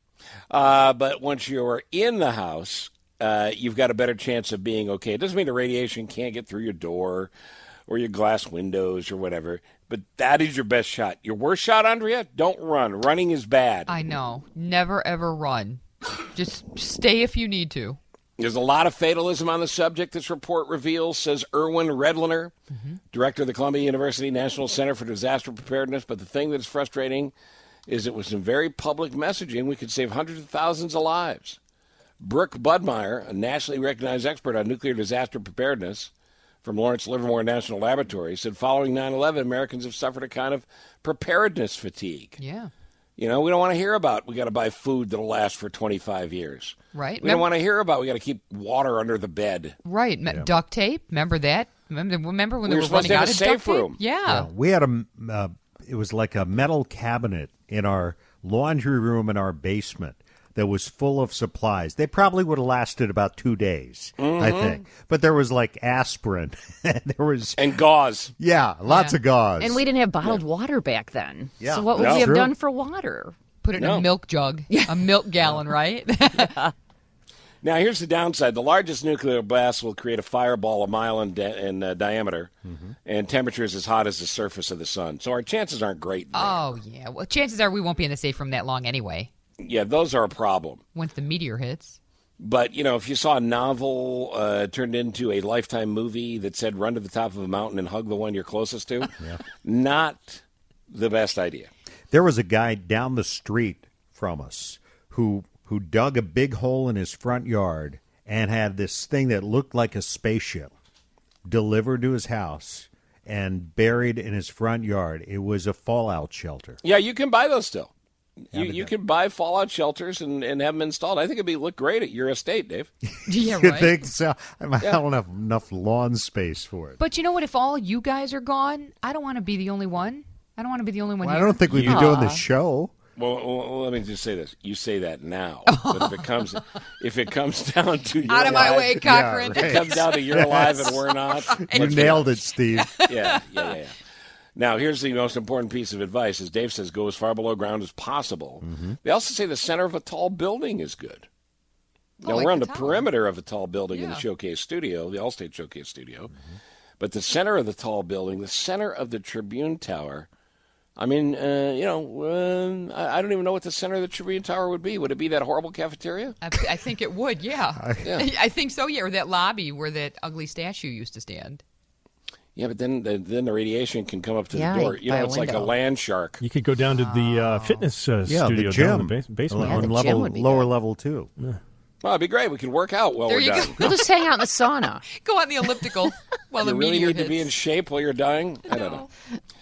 [SPEAKER 3] uh, but once you're in the house, uh, you've got a better chance of being okay. It doesn't mean the radiation can't get through your door or your glass windows or whatever, but that is your best shot. Your worst shot, Andrea? Don't run. Running is bad.
[SPEAKER 6] I know. Never, ever run. Just stay if you need to.
[SPEAKER 3] There's a lot of fatalism on the subject, this report reveals, says Erwin Redliner, mm-hmm. director of the Columbia University National Center for Disaster Preparedness. But the thing that is frustrating is it was some very public messaging. We could save hundreds of thousands of lives. Brooke Budmeyer, a nationally recognized expert on nuclear disaster preparedness from Lawrence Livermore National Laboratory, said following nine eleven, Americans have suffered a kind of preparedness fatigue.
[SPEAKER 6] Yeah.
[SPEAKER 3] You know, we don't want to hear about we got to buy food that'll last for twenty-five years.
[SPEAKER 6] Right.
[SPEAKER 3] We Mem- don't want to hear about we got to keep water under the bed.
[SPEAKER 6] Right. Yeah. Duct tape. Remember that? Remember, remember when
[SPEAKER 3] we
[SPEAKER 6] they
[SPEAKER 3] were
[SPEAKER 6] were running
[SPEAKER 3] to have
[SPEAKER 6] out
[SPEAKER 3] a
[SPEAKER 6] of
[SPEAKER 3] safe
[SPEAKER 6] duct
[SPEAKER 3] room.
[SPEAKER 6] tape? Yeah.
[SPEAKER 11] yeah. We had a, uh, it was like a metal cabinet in our laundry room in our basement that was full of supplies. They probably would have lasted about two days, mm-hmm. I think. But there was like aspirin. there was
[SPEAKER 3] And gauze.
[SPEAKER 11] Yeah, lots
[SPEAKER 5] yeah.
[SPEAKER 11] of gauze.
[SPEAKER 5] And we didn't have bottled yeah. water back then.
[SPEAKER 11] Yeah.
[SPEAKER 5] So what would
[SPEAKER 3] no.
[SPEAKER 5] we have
[SPEAKER 11] True.
[SPEAKER 5] done for water?
[SPEAKER 6] Put it in
[SPEAKER 3] no.
[SPEAKER 6] a milk jug, yeah. a milk gallon, right?
[SPEAKER 5] yeah.
[SPEAKER 3] Now, here's the downside. The largest nuclear blast will create a fireball a mile in, di- in uh, diameter mm-hmm. and temperatures as hot as the surface of the sun. So our chances aren't great there.
[SPEAKER 6] Oh, yeah. Well, chances are we won't be in the safe room that long anyway.
[SPEAKER 3] Yeah, those are a problem.
[SPEAKER 6] Once the meteor hits.
[SPEAKER 3] But, you know, if you saw a novel uh, turned into a Lifetime movie that said run to the top of a mountain and hug the one you're closest to,
[SPEAKER 11] yeah.
[SPEAKER 3] not the best idea.
[SPEAKER 11] There was a guy down the street from us who who dug a big hole in his front yard and had this thing that looked like a spaceship delivered to his house and buried in his front yard. It was a fallout shelter.
[SPEAKER 3] Yeah, you can buy those still.
[SPEAKER 11] Yeah,
[SPEAKER 3] you you can buy fallout shelters and, and have them installed. I think it'd be look great at your estate, Dave.
[SPEAKER 6] Yeah,
[SPEAKER 11] you
[SPEAKER 6] right.
[SPEAKER 11] think so? I, mean,
[SPEAKER 3] Yeah.
[SPEAKER 11] I don't have enough lawn space for it.
[SPEAKER 6] But you know what? If all you guys are gone, I don't want to be the only one. I don't want to be the only one
[SPEAKER 11] Well, I
[SPEAKER 6] here.
[SPEAKER 11] don't think we'd be
[SPEAKER 5] Aw.
[SPEAKER 11] doing the show.
[SPEAKER 3] Well, well, well, let me just say this: you say that now, but if it comes, if it comes down to your
[SPEAKER 6] Out of my
[SPEAKER 3] life-
[SPEAKER 6] way, Cochran.
[SPEAKER 3] if it comes down to you're alive and we're not,
[SPEAKER 11] You
[SPEAKER 3] let's be
[SPEAKER 11] nailed it,
[SPEAKER 3] honest.
[SPEAKER 11] Steve.
[SPEAKER 3] Yeah, yeah, yeah, yeah. Now, here's the most important piece of advice: as Dave says, go as far below ground as possible.
[SPEAKER 11] Mm-hmm.
[SPEAKER 3] They also say the center of a tall building is good.
[SPEAKER 6] Oh,
[SPEAKER 3] Now
[SPEAKER 6] like
[SPEAKER 3] we're on
[SPEAKER 6] the
[SPEAKER 3] the
[SPEAKER 6] tower.
[SPEAKER 3] perimeter of a tall building in the
[SPEAKER 6] Yeah.
[SPEAKER 3] Showcase Studio, the Allstate Showcase Studio, but the center of the tall building, the center of the Tribune Tower. I mean, uh, you know, uh, I I don't even know what the center of the Tribune Tower would be. Would it be that horrible cafeteria?
[SPEAKER 6] I, I think it would, yeah.
[SPEAKER 3] Yeah.
[SPEAKER 6] I think so, yeah. Or that lobby where that ugly statue used to stand.
[SPEAKER 3] Yeah, but then the, then the radiation can come up to
[SPEAKER 5] Yeah,
[SPEAKER 3] the door. You
[SPEAKER 5] by
[SPEAKER 3] know,
[SPEAKER 5] a
[SPEAKER 3] it's like a
[SPEAKER 5] window.
[SPEAKER 3] land shark.
[SPEAKER 4] You could go down to the uh, fitness uh,
[SPEAKER 11] Yeah,
[SPEAKER 4] studio
[SPEAKER 11] the
[SPEAKER 4] down in
[SPEAKER 11] gym.
[SPEAKER 4] the bas- basement.
[SPEAKER 5] Yeah,
[SPEAKER 11] on
[SPEAKER 5] the
[SPEAKER 11] level,
[SPEAKER 5] gym would be
[SPEAKER 11] lower
[SPEAKER 5] good.
[SPEAKER 11] level, too.
[SPEAKER 3] Well, it'd be great. We could work out while
[SPEAKER 6] There
[SPEAKER 3] we're
[SPEAKER 6] you
[SPEAKER 3] dying.
[SPEAKER 6] go.
[SPEAKER 5] We'll just hang out in the sauna.
[SPEAKER 6] Go on the elliptical while
[SPEAKER 3] You
[SPEAKER 6] the
[SPEAKER 3] really
[SPEAKER 6] meteor
[SPEAKER 3] need
[SPEAKER 6] hits.
[SPEAKER 3] to be in shape while you're dying? I don't know.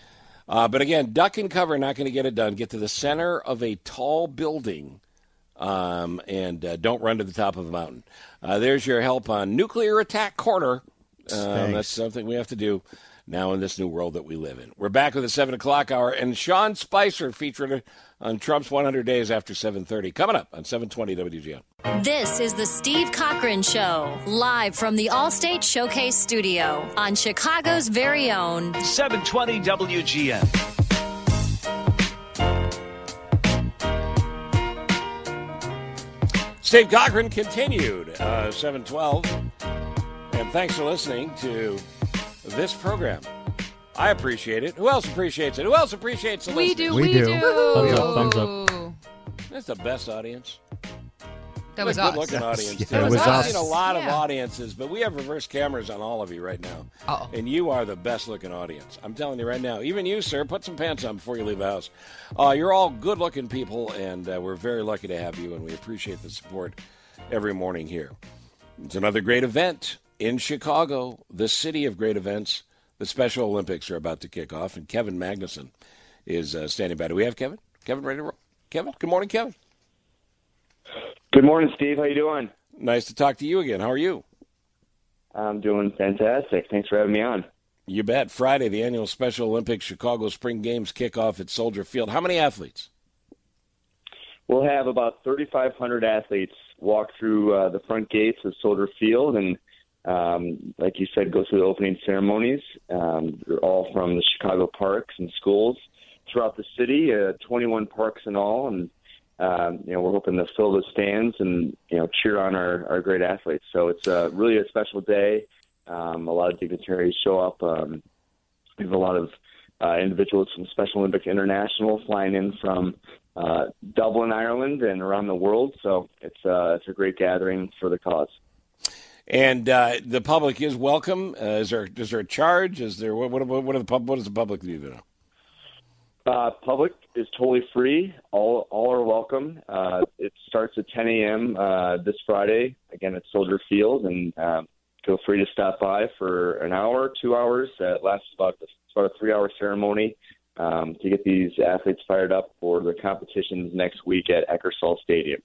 [SPEAKER 3] Uh, but again, duck and cover, not going to get it done. Get to the center of a tall building um, and uh, don't run to the top of a mountain. Uh, there's your help on Nuclear Attack Corner. Um,
[SPEAKER 11] Thanks.
[SPEAKER 3] that's something we have to do now in this new world that we live in. We're back with the seven o'clock hour, and Sean Spicer featured on Trump's one hundred days after seven thirty. Coming up on seven twenty W G N.
[SPEAKER 2] This is the Steve Cochran Show, live from the Allstate Showcase Studio on Chicago's very own
[SPEAKER 15] seven twenty W G N.
[SPEAKER 3] Steve Cochran continued, uh, seven twelve. And thanks for listening to this program. I appreciate it. Who else appreciates it? Who else appreciates the
[SPEAKER 6] We
[SPEAKER 3] listeners?
[SPEAKER 6] do,
[SPEAKER 11] We
[SPEAKER 6] we
[SPEAKER 11] do.
[SPEAKER 6] do.
[SPEAKER 4] Thumbs up, thumbs up.
[SPEAKER 3] That's the best audience.
[SPEAKER 6] That was
[SPEAKER 3] a
[SPEAKER 6] us.
[SPEAKER 3] good-looking audience,
[SPEAKER 11] Yeah,
[SPEAKER 3] too.
[SPEAKER 11] that was
[SPEAKER 3] I've
[SPEAKER 11] us.
[SPEAKER 3] seen a lot of
[SPEAKER 6] Yeah.
[SPEAKER 3] audiences, but we have reverse cameras on all of you right now.
[SPEAKER 6] Uh-oh.
[SPEAKER 3] And you are the best-looking audience. I'm telling you right now. Even you, sir, put some pants on before you leave the house. Uh, you're all good-looking people, and uh, we're very lucky to have you, and we appreciate the support every morning here. It's another great event in Chicago, the city of great events. The Special Olympics are about to kick off, and Kevin Magnuson is uh, standing by. Do we have Kevin? Kevin, ready to roll? Kevin? Good morning, Kevin.
[SPEAKER 16] Good morning, Steve. How you doing?
[SPEAKER 3] Nice to talk to you again. How are you?
[SPEAKER 16] I'm doing fantastic. Thanks for having me on.
[SPEAKER 3] You bet. Friday, the annual Special Olympics Chicago Spring Games kick off at Soldier Field. How many athletes?
[SPEAKER 16] We'll have about thirty-five hundred athletes walk through uh, the front gates of Soldier Field and, um, like you said, go through the opening ceremonies. Um, they're all from the Chicago parks and schools throughout the city, uh, twenty-one parks in all, and Um, you know, we're hoping to fill the stands and, you know, cheer on our, our great athletes. So it's uh, really a special day. Um, a lot of dignitaries show up. Um, we have a lot of uh, individuals from Special Olympics International flying in from uh, Dublin, Ireland, and around the world. So it's, uh, it's a great gathering for the cause.
[SPEAKER 3] And uh, the public is welcome. Uh, is there is there a charge? Is there what what what, are the pub, what does the public need to know?
[SPEAKER 16] Uh, public is totally free. All all are welcome. Uh, it starts at ten a.m. Uh, this Friday, again at Soldier Field, and um, feel free to stop by for an hour, two hours. Uh, it lasts about, it's about a three-hour ceremony um, to get these athletes fired up for the competitions next week at Eckersall Stadium.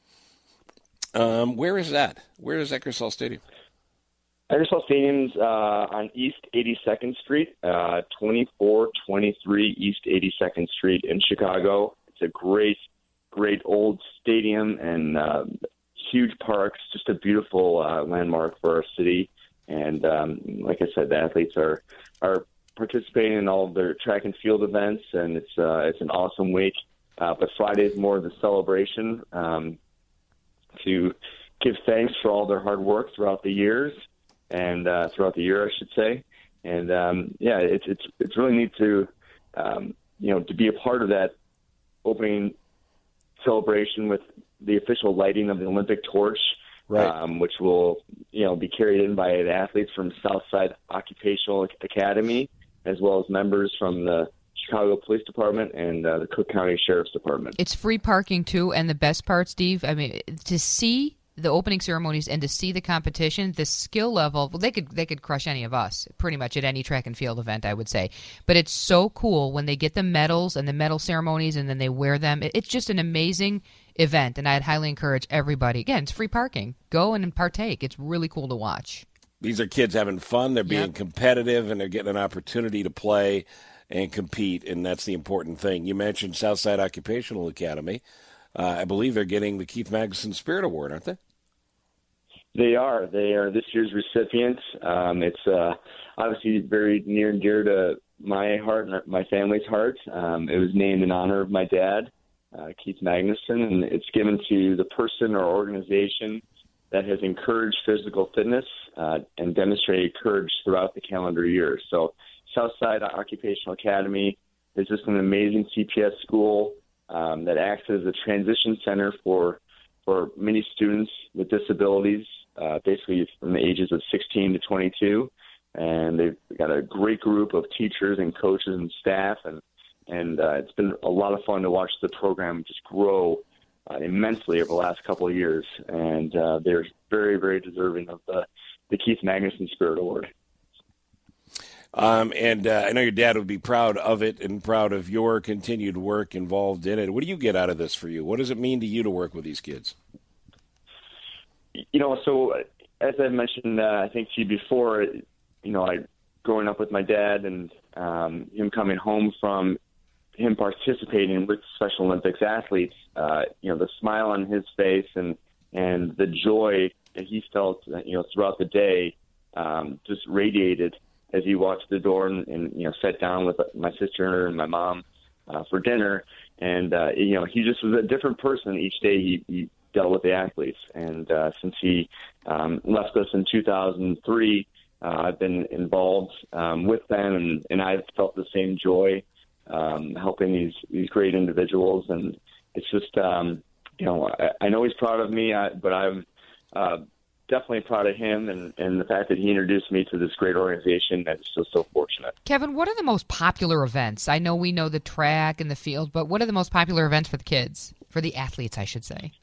[SPEAKER 3] Um, where is that? Where is Eckersall Stadium?
[SPEAKER 16] Eckersall Stadium's uh, on East eighty-second Street, uh, twenty-four twenty-three East eighty-second Street in Chicago. It's a great, great old stadium and uh, huge parks, just a beautiful uh, landmark for our city. And um, like I said, the athletes are are participating in all of their track and field events, and it's uh, it's an awesome week. Uh, but Friday is more of the celebration um, to give thanks for all their hard work throughout the years. And uh, throughout the year, I should say, and um, yeah, it's it's it's really neat to um, you know to be a part of that opening celebration with the official lighting of the Olympic torch,
[SPEAKER 3] right.
[SPEAKER 16] um, which will you know be carried in by the athletes from Southside Occupational Academy, as well as members from the Chicago Police Department and uh, the Cook County Sheriff's Department.
[SPEAKER 6] It's free parking too, and the best part, Steve, I mean, to see the opening ceremonies and to see the competition, the skill level, well, they could they could crush any of us pretty much at any track and field event, I would say. But it's so cool when they get the medals and the medal ceremonies and then they wear them. It's just an amazing event, and I'd highly encourage everybody. Again, it's free parking. Go and partake. It's really cool to watch.
[SPEAKER 3] These are kids having fun. They're being
[SPEAKER 6] Yep.
[SPEAKER 3] competitive, and they're getting an opportunity to play and compete, and that's the important thing. You mentioned Southside Occupational Academy. Uh, I believe they're getting the Keith Magnuson Spirit Award, aren't they?
[SPEAKER 16] They are. They are this year's recipients. Um, it's uh, obviously very near and dear to my heart and my family's heart. Um, it was named in honor of my dad, uh, Keith Magnuson, and it's given to the person or organization that has encouraged physical fitness uh, and demonstrated courage throughout the calendar year. So Southside Occupational Academy is just an amazing C P S school um, that acts as a transition center for for many students with disabilities, uh, basically from the ages of sixteen to twenty-two. And they've got a great group of teachers and coaches and staff, and and uh, it's been a lot of fun to watch the program just grow uh, immensely over the last couple of years. And uh, they're very, very deserving of the, the Keith Magnuson Spirit Award.
[SPEAKER 3] Um, and uh, I know your dad would be proud of it and proud of your continued work involved in it. What do you get out of this for you? What does it mean to you to work with these kids?
[SPEAKER 16] You know, so as I mentioned, uh, I think to you before, you know, I growing up with my dad and um, him coming home from him participating with Special Olympics athletes, uh, you know, the smile on his face and, and the joy that he felt, you know, throughout the day um, just radiated as he walked the door and, and, you know, sat down with my sister and my mom uh, for dinner. And, uh, you know, he just was a different person each day he, he dealt with the athletes. And uh, since he um, left us in two thousand three, uh, I've been involved um, with them, and, and I've felt the same joy um, helping these, these great individuals. And it's just, um, you know, I, I know he's proud of me, I, but I'm uh, definitely proud of him and, and the fact that he introduced me to this great organization. That's just so fortunate.
[SPEAKER 6] Kevin, what are the most popular events? I know we know the track and the field, but what are the most popular events for the kids, for the athletes, I should say?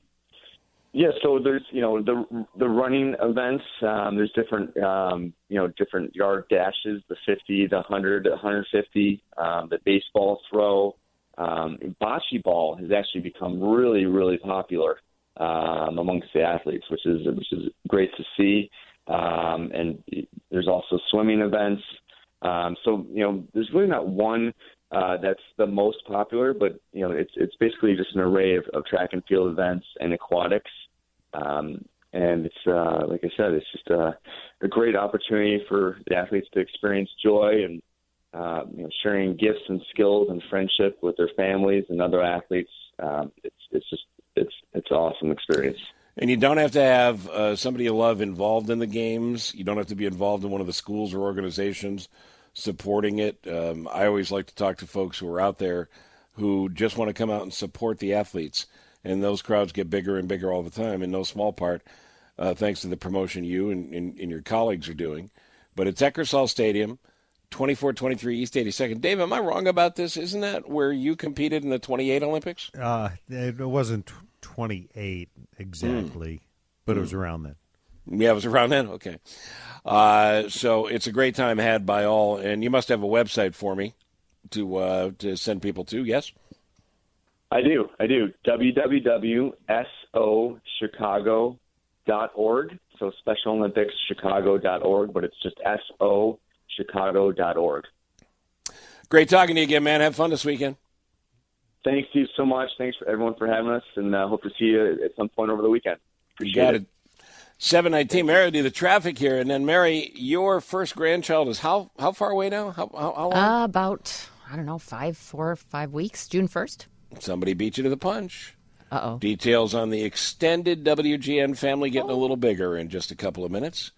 [SPEAKER 16] Yeah, so there's, you know, the the running events. Um, there's different, um, you know, different yard dashes, the fifty, the one hundred, the one fifty, um, the baseball throw. Um, bocce ball has actually become really, really popular um, amongst the athletes, which is which is great to see. Um, and there's also swimming events. Um, so, you know, there's really not one uh, that's the most popular, but, you know, it's it's basically just an array of, of track and field events and aquatics. Um, and it's, uh, like I said, it's just a, a great opportunity for the athletes to experience joy and, uh, you know, sharing gifts and skills and friendship with their families and other athletes. Um, it's, it's just, it's, it's an awesome experience.
[SPEAKER 3] And you don't have to have uh, somebody you love involved in the games. You don't have to be involved in one of the schools or organizations supporting it. Um, I always like to talk to folks who are out there who just want to come out and support the athletes. And those crowds get bigger and bigger all the time, in no small part, uh, thanks to the promotion you and, and, and your colleagues are doing. But it's Eckersall Stadium, twenty-four twenty-three East eighty-second. Dave, am I wrong about this? Isn't that where you competed in the twenty-eight Olympics?
[SPEAKER 11] Uh, it wasn't twenty-eight exactly, mm. but it was around then.
[SPEAKER 3] Yeah, it was around then? Okay. Uh, so it's a great time had by all, and you must have a website for me to uh, to send people to, yes?
[SPEAKER 16] I do. I do. w w w dot s o chicago dot org. So Special Olympics Chicago dot org, but it's just S O Chicago dot org.
[SPEAKER 3] Great talking to you again, man. Have fun this weekend.
[SPEAKER 16] Thanks, Steve, so much. Thanks for everyone for having us, and uh, hope to see you at some point over the weekend. Appreciate
[SPEAKER 3] Got
[SPEAKER 16] it.
[SPEAKER 3] it. seven nineteen, Mary will do the traffic here. And then, Mary, your first grandchild is how how far away now? How, how, how long?
[SPEAKER 5] Uh, about, I don't know, five, four, five weeks, June first.
[SPEAKER 3] Somebody beat you to the punch.
[SPEAKER 5] Uh-oh.
[SPEAKER 3] Details on the extended W G N family getting a little bigger in just a couple of minutes.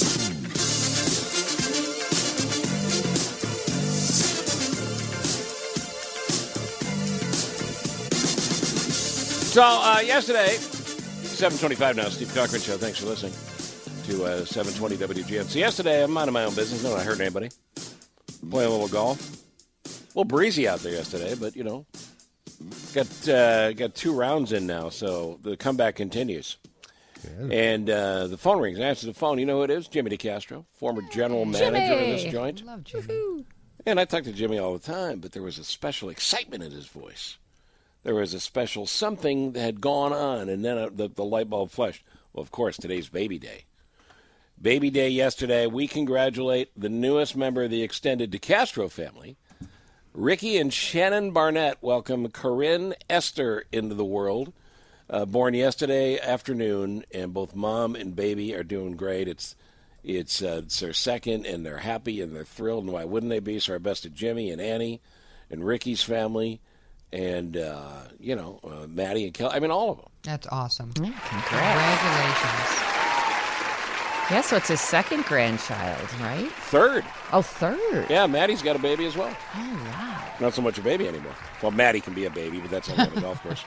[SPEAKER 3] So, uh, yesterday, seven twenty-five now, Steve Cochran Show. Thanks for listening to uh, seven twenty W G N. So yesterday, I'm minding my own business. No, I heard anybody. Playing a little golf. A little breezy out there yesterday, but, you know, got uh, got two rounds in now, so the comeback continues. Good. And uh, the phone rings. I answer the phone. You know who it is? Jimmy DeCastro, former general manager
[SPEAKER 6] Jimmy.
[SPEAKER 3] of this joint.
[SPEAKER 6] I love Jimmy.
[SPEAKER 3] And I talk to Jimmy all the time, but there was a special excitement in his voice. There was a special something that had gone on, and then the, the light bulb flashed. Well, of course, today's Baby Day. Baby Day yesterday. We congratulate the newest member of the extended DeCastro family. Ricky and Shannon Barnett welcome Corinne Esther into the world. Uh, born yesterday afternoon, and both mom and baby are doing great. It's it's, uh, it's their second, and they're happy, and they're thrilled, and why wouldn't they be? So our best to Jimmy and Annie and Ricky's family, and, uh, you know, uh, Maddie and Kelly. I mean, all of them.
[SPEAKER 6] That's awesome.
[SPEAKER 5] Yeah, congrats.
[SPEAKER 6] Congratulations.
[SPEAKER 5] Yeah, so it's his second grandchild, right?
[SPEAKER 3] Third.
[SPEAKER 5] Oh, third.
[SPEAKER 3] Yeah, Maddie's got a baby as well.
[SPEAKER 5] Oh, wow.
[SPEAKER 3] Not so much a baby anymore. Well, Maddie can be a baby, but that's only on the golf course.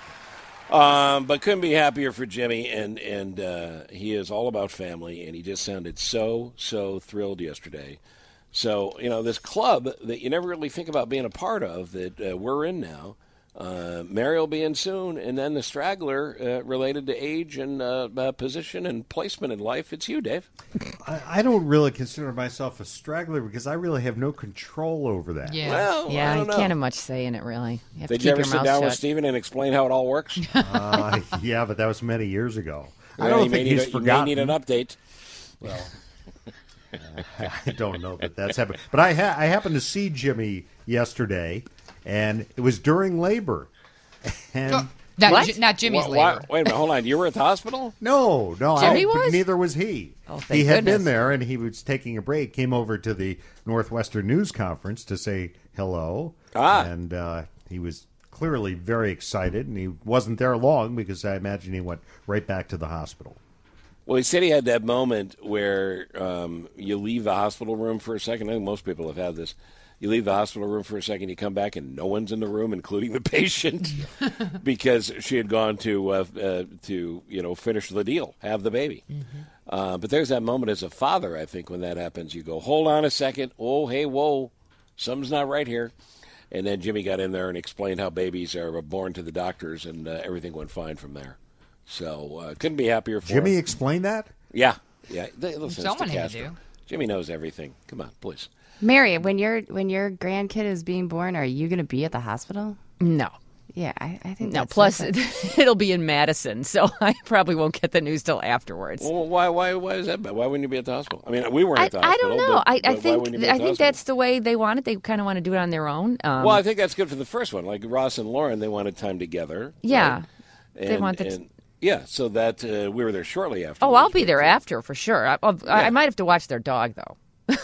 [SPEAKER 3] Um, but couldn't be happier for Jimmy, and, and uh, he is all about family, and he just sounded so, so thrilled yesterday. So, you know, this club that you never really think about being a part of that uh, we're in now, uh, Mary will be in soon, and then the straggler uh, related to age and uh, uh, position and placement in life, it's you, Dave.
[SPEAKER 11] I, I don't really consider myself a straggler because I really have no control over that.
[SPEAKER 6] Yeah,
[SPEAKER 3] well,
[SPEAKER 5] yeah,
[SPEAKER 3] I don't
[SPEAKER 5] you
[SPEAKER 3] know.
[SPEAKER 5] can't have much say in it, really. You have
[SPEAKER 3] Did
[SPEAKER 5] to
[SPEAKER 3] you
[SPEAKER 5] keep
[SPEAKER 3] ever
[SPEAKER 5] your
[SPEAKER 3] sit
[SPEAKER 5] mouth
[SPEAKER 3] down
[SPEAKER 5] shut.
[SPEAKER 3] with Steven and explain how it all works?
[SPEAKER 11] uh, yeah, but that was many years ago.
[SPEAKER 3] Well,
[SPEAKER 11] I don't
[SPEAKER 3] you
[SPEAKER 11] think
[SPEAKER 3] may
[SPEAKER 11] he's
[SPEAKER 3] need a,
[SPEAKER 11] forgotten.
[SPEAKER 3] You may need an update.
[SPEAKER 11] Well, uh, I don't know that that's happened. But I, ha- I happened to see Jimmy yesterday, and it was during labor. And
[SPEAKER 6] Oh, not,
[SPEAKER 5] What?
[SPEAKER 6] J- not Jimmy's
[SPEAKER 3] Wha-
[SPEAKER 6] labor.
[SPEAKER 3] wha- Wait a minute, hold on. You were at the hospital?
[SPEAKER 11] No, no,
[SPEAKER 5] Jimmy
[SPEAKER 11] I,
[SPEAKER 5] was?
[SPEAKER 11] neither was he.
[SPEAKER 5] Oh, thank
[SPEAKER 11] he had
[SPEAKER 5] goodness.
[SPEAKER 11] been there, and he was taking a break. Came over to the Northwestern News Conference to say hello,
[SPEAKER 3] Ah.
[SPEAKER 11] and uh, he was clearly very excited. And he wasn't there long because I imagine he went right back to the hospital.
[SPEAKER 3] Well, he said he had that moment where um, you leave the hospital room for a second. I think most people have had this. You leave the hospital room for a second, you come back, and no one's in the room, including the patient, because she had gone to uh, uh, to you know finish the deal, have the baby. Mm-hmm. Uh, but there's that moment as a father, I think, when that happens. You go, hold on a second. Oh, hey, whoa, something's not right here. And then Jimmy got in there and explained how babies are born to the doctors, and uh, everything went fine from there. So uh, couldn't be happier for
[SPEAKER 11] Jimmy
[SPEAKER 3] him.
[SPEAKER 11] explained that?
[SPEAKER 3] Yeah, yeah. They, listen,
[SPEAKER 6] Someone
[SPEAKER 3] it's
[SPEAKER 6] had to
[SPEAKER 3] DeCastro.
[SPEAKER 6] do.
[SPEAKER 3] Jimmy knows everything. Come on, please.
[SPEAKER 17] Mary, when your when your grandkid is being born, are you going to be at the hospital?
[SPEAKER 5] No.
[SPEAKER 17] Yeah, I, I think
[SPEAKER 5] no.
[SPEAKER 17] that's
[SPEAKER 5] Plus,
[SPEAKER 17] something.
[SPEAKER 5] it'll be in Madison, so I probably won't get the news till afterwards.
[SPEAKER 3] Well, why? Why? Why is that bad? Why wouldn't you be at the hospital? I mean, we weren't
[SPEAKER 5] I,
[SPEAKER 3] at the
[SPEAKER 5] I
[SPEAKER 3] hospital.
[SPEAKER 5] don't know.
[SPEAKER 3] But,
[SPEAKER 5] I, I
[SPEAKER 3] but
[SPEAKER 5] think
[SPEAKER 3] why wouldn't you be at
[SPEAKER 5] I
[SPEAKER 3] the
[SPEAKER 5] think
[SPEAKER 3] hospital?
[SPEAKER 5] that's the way they want it. They kind of want to do it on their own. Um,
[SPEAKER 3] Well, I think that's good for the first one. Like Ross and Lauren, they wanted time together.
[SPEAKER 5] Yeah,
[SPEAKER 3] right?
[SPEAKER 5] they
[SPEAKER 3] and,
[SPEAKER 5] want the.
[SPEAKER 3] and, yeah, so that uh, we were there shortly after.
[SPEAKER 5] Oh, I'll be there after for sure. I, I,
[SPEAKER 3] Yeah.
[SPEAKER 5] I might have to watch their dog though.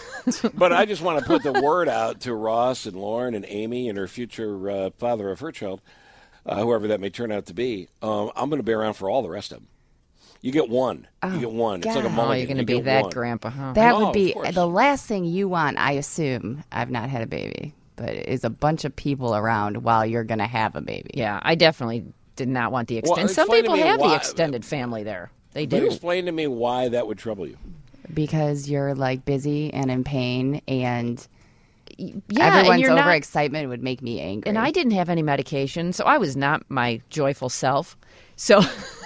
[SPEAKER 3] But I just want to put the word out to Ross and Lauren and Amy and her future uh, father of her child, uh, whoever that may turn out to be. Um, I'm going to be around for all the rest of them. You get one.
[SPEAKER 17] Oh,
[SPEAKER 3] you get one. It's like a
[SPEAKER 17] God.
[SPEAKER 3] mulligan.
[SPEAKER 5] Oh, you're going to
[SPEAKER 3] You
[SPEAKER 5] be
[SPEAKER 3] get
[SPEAKER 5] that
[SPEAKER 3] one.
[SPEAKER 5] grandpa, huh?
[SPEAKER 17] That
[SPEAKER 3] Oh,
[SPEAKER 17] would
[SPEAKER 3] of
[SPEAKER 17] be
[SPEAKER 3] course.
[SPEAKER 17] the last thing you want, I assume. I've not had a baby, but is a bunch of people around while you're going to have a baby.
[SPEAKER 5] Yeah, I definitely did not want the
[SPEAKER 3] Well,
[SPEAKER 5] extended. Some
[SPEAKER 3] explain to
[SPEAKER 5] people
[SPEAKER 3] me
[SPEAKER 5] have
[SPEAKER 3] why-
[SPEAKER 5] the extended family there. They
[SPEAKER 3] Can you
[SPEAKER 5] do.
[SPEAKER 3] explain to me why that would trouble you?
[SPEAKER 17] Because you're like busy and in pain, and
[SPEAKER 5] Yeah,
[SPEAKER 17] everyone's
[SPEAKER 5] and you're not,
[SPEAKER 17] overexcitement would make me angry.
[SPEAKER 5] and I didn't have any medication, so I was not my joyful self. So,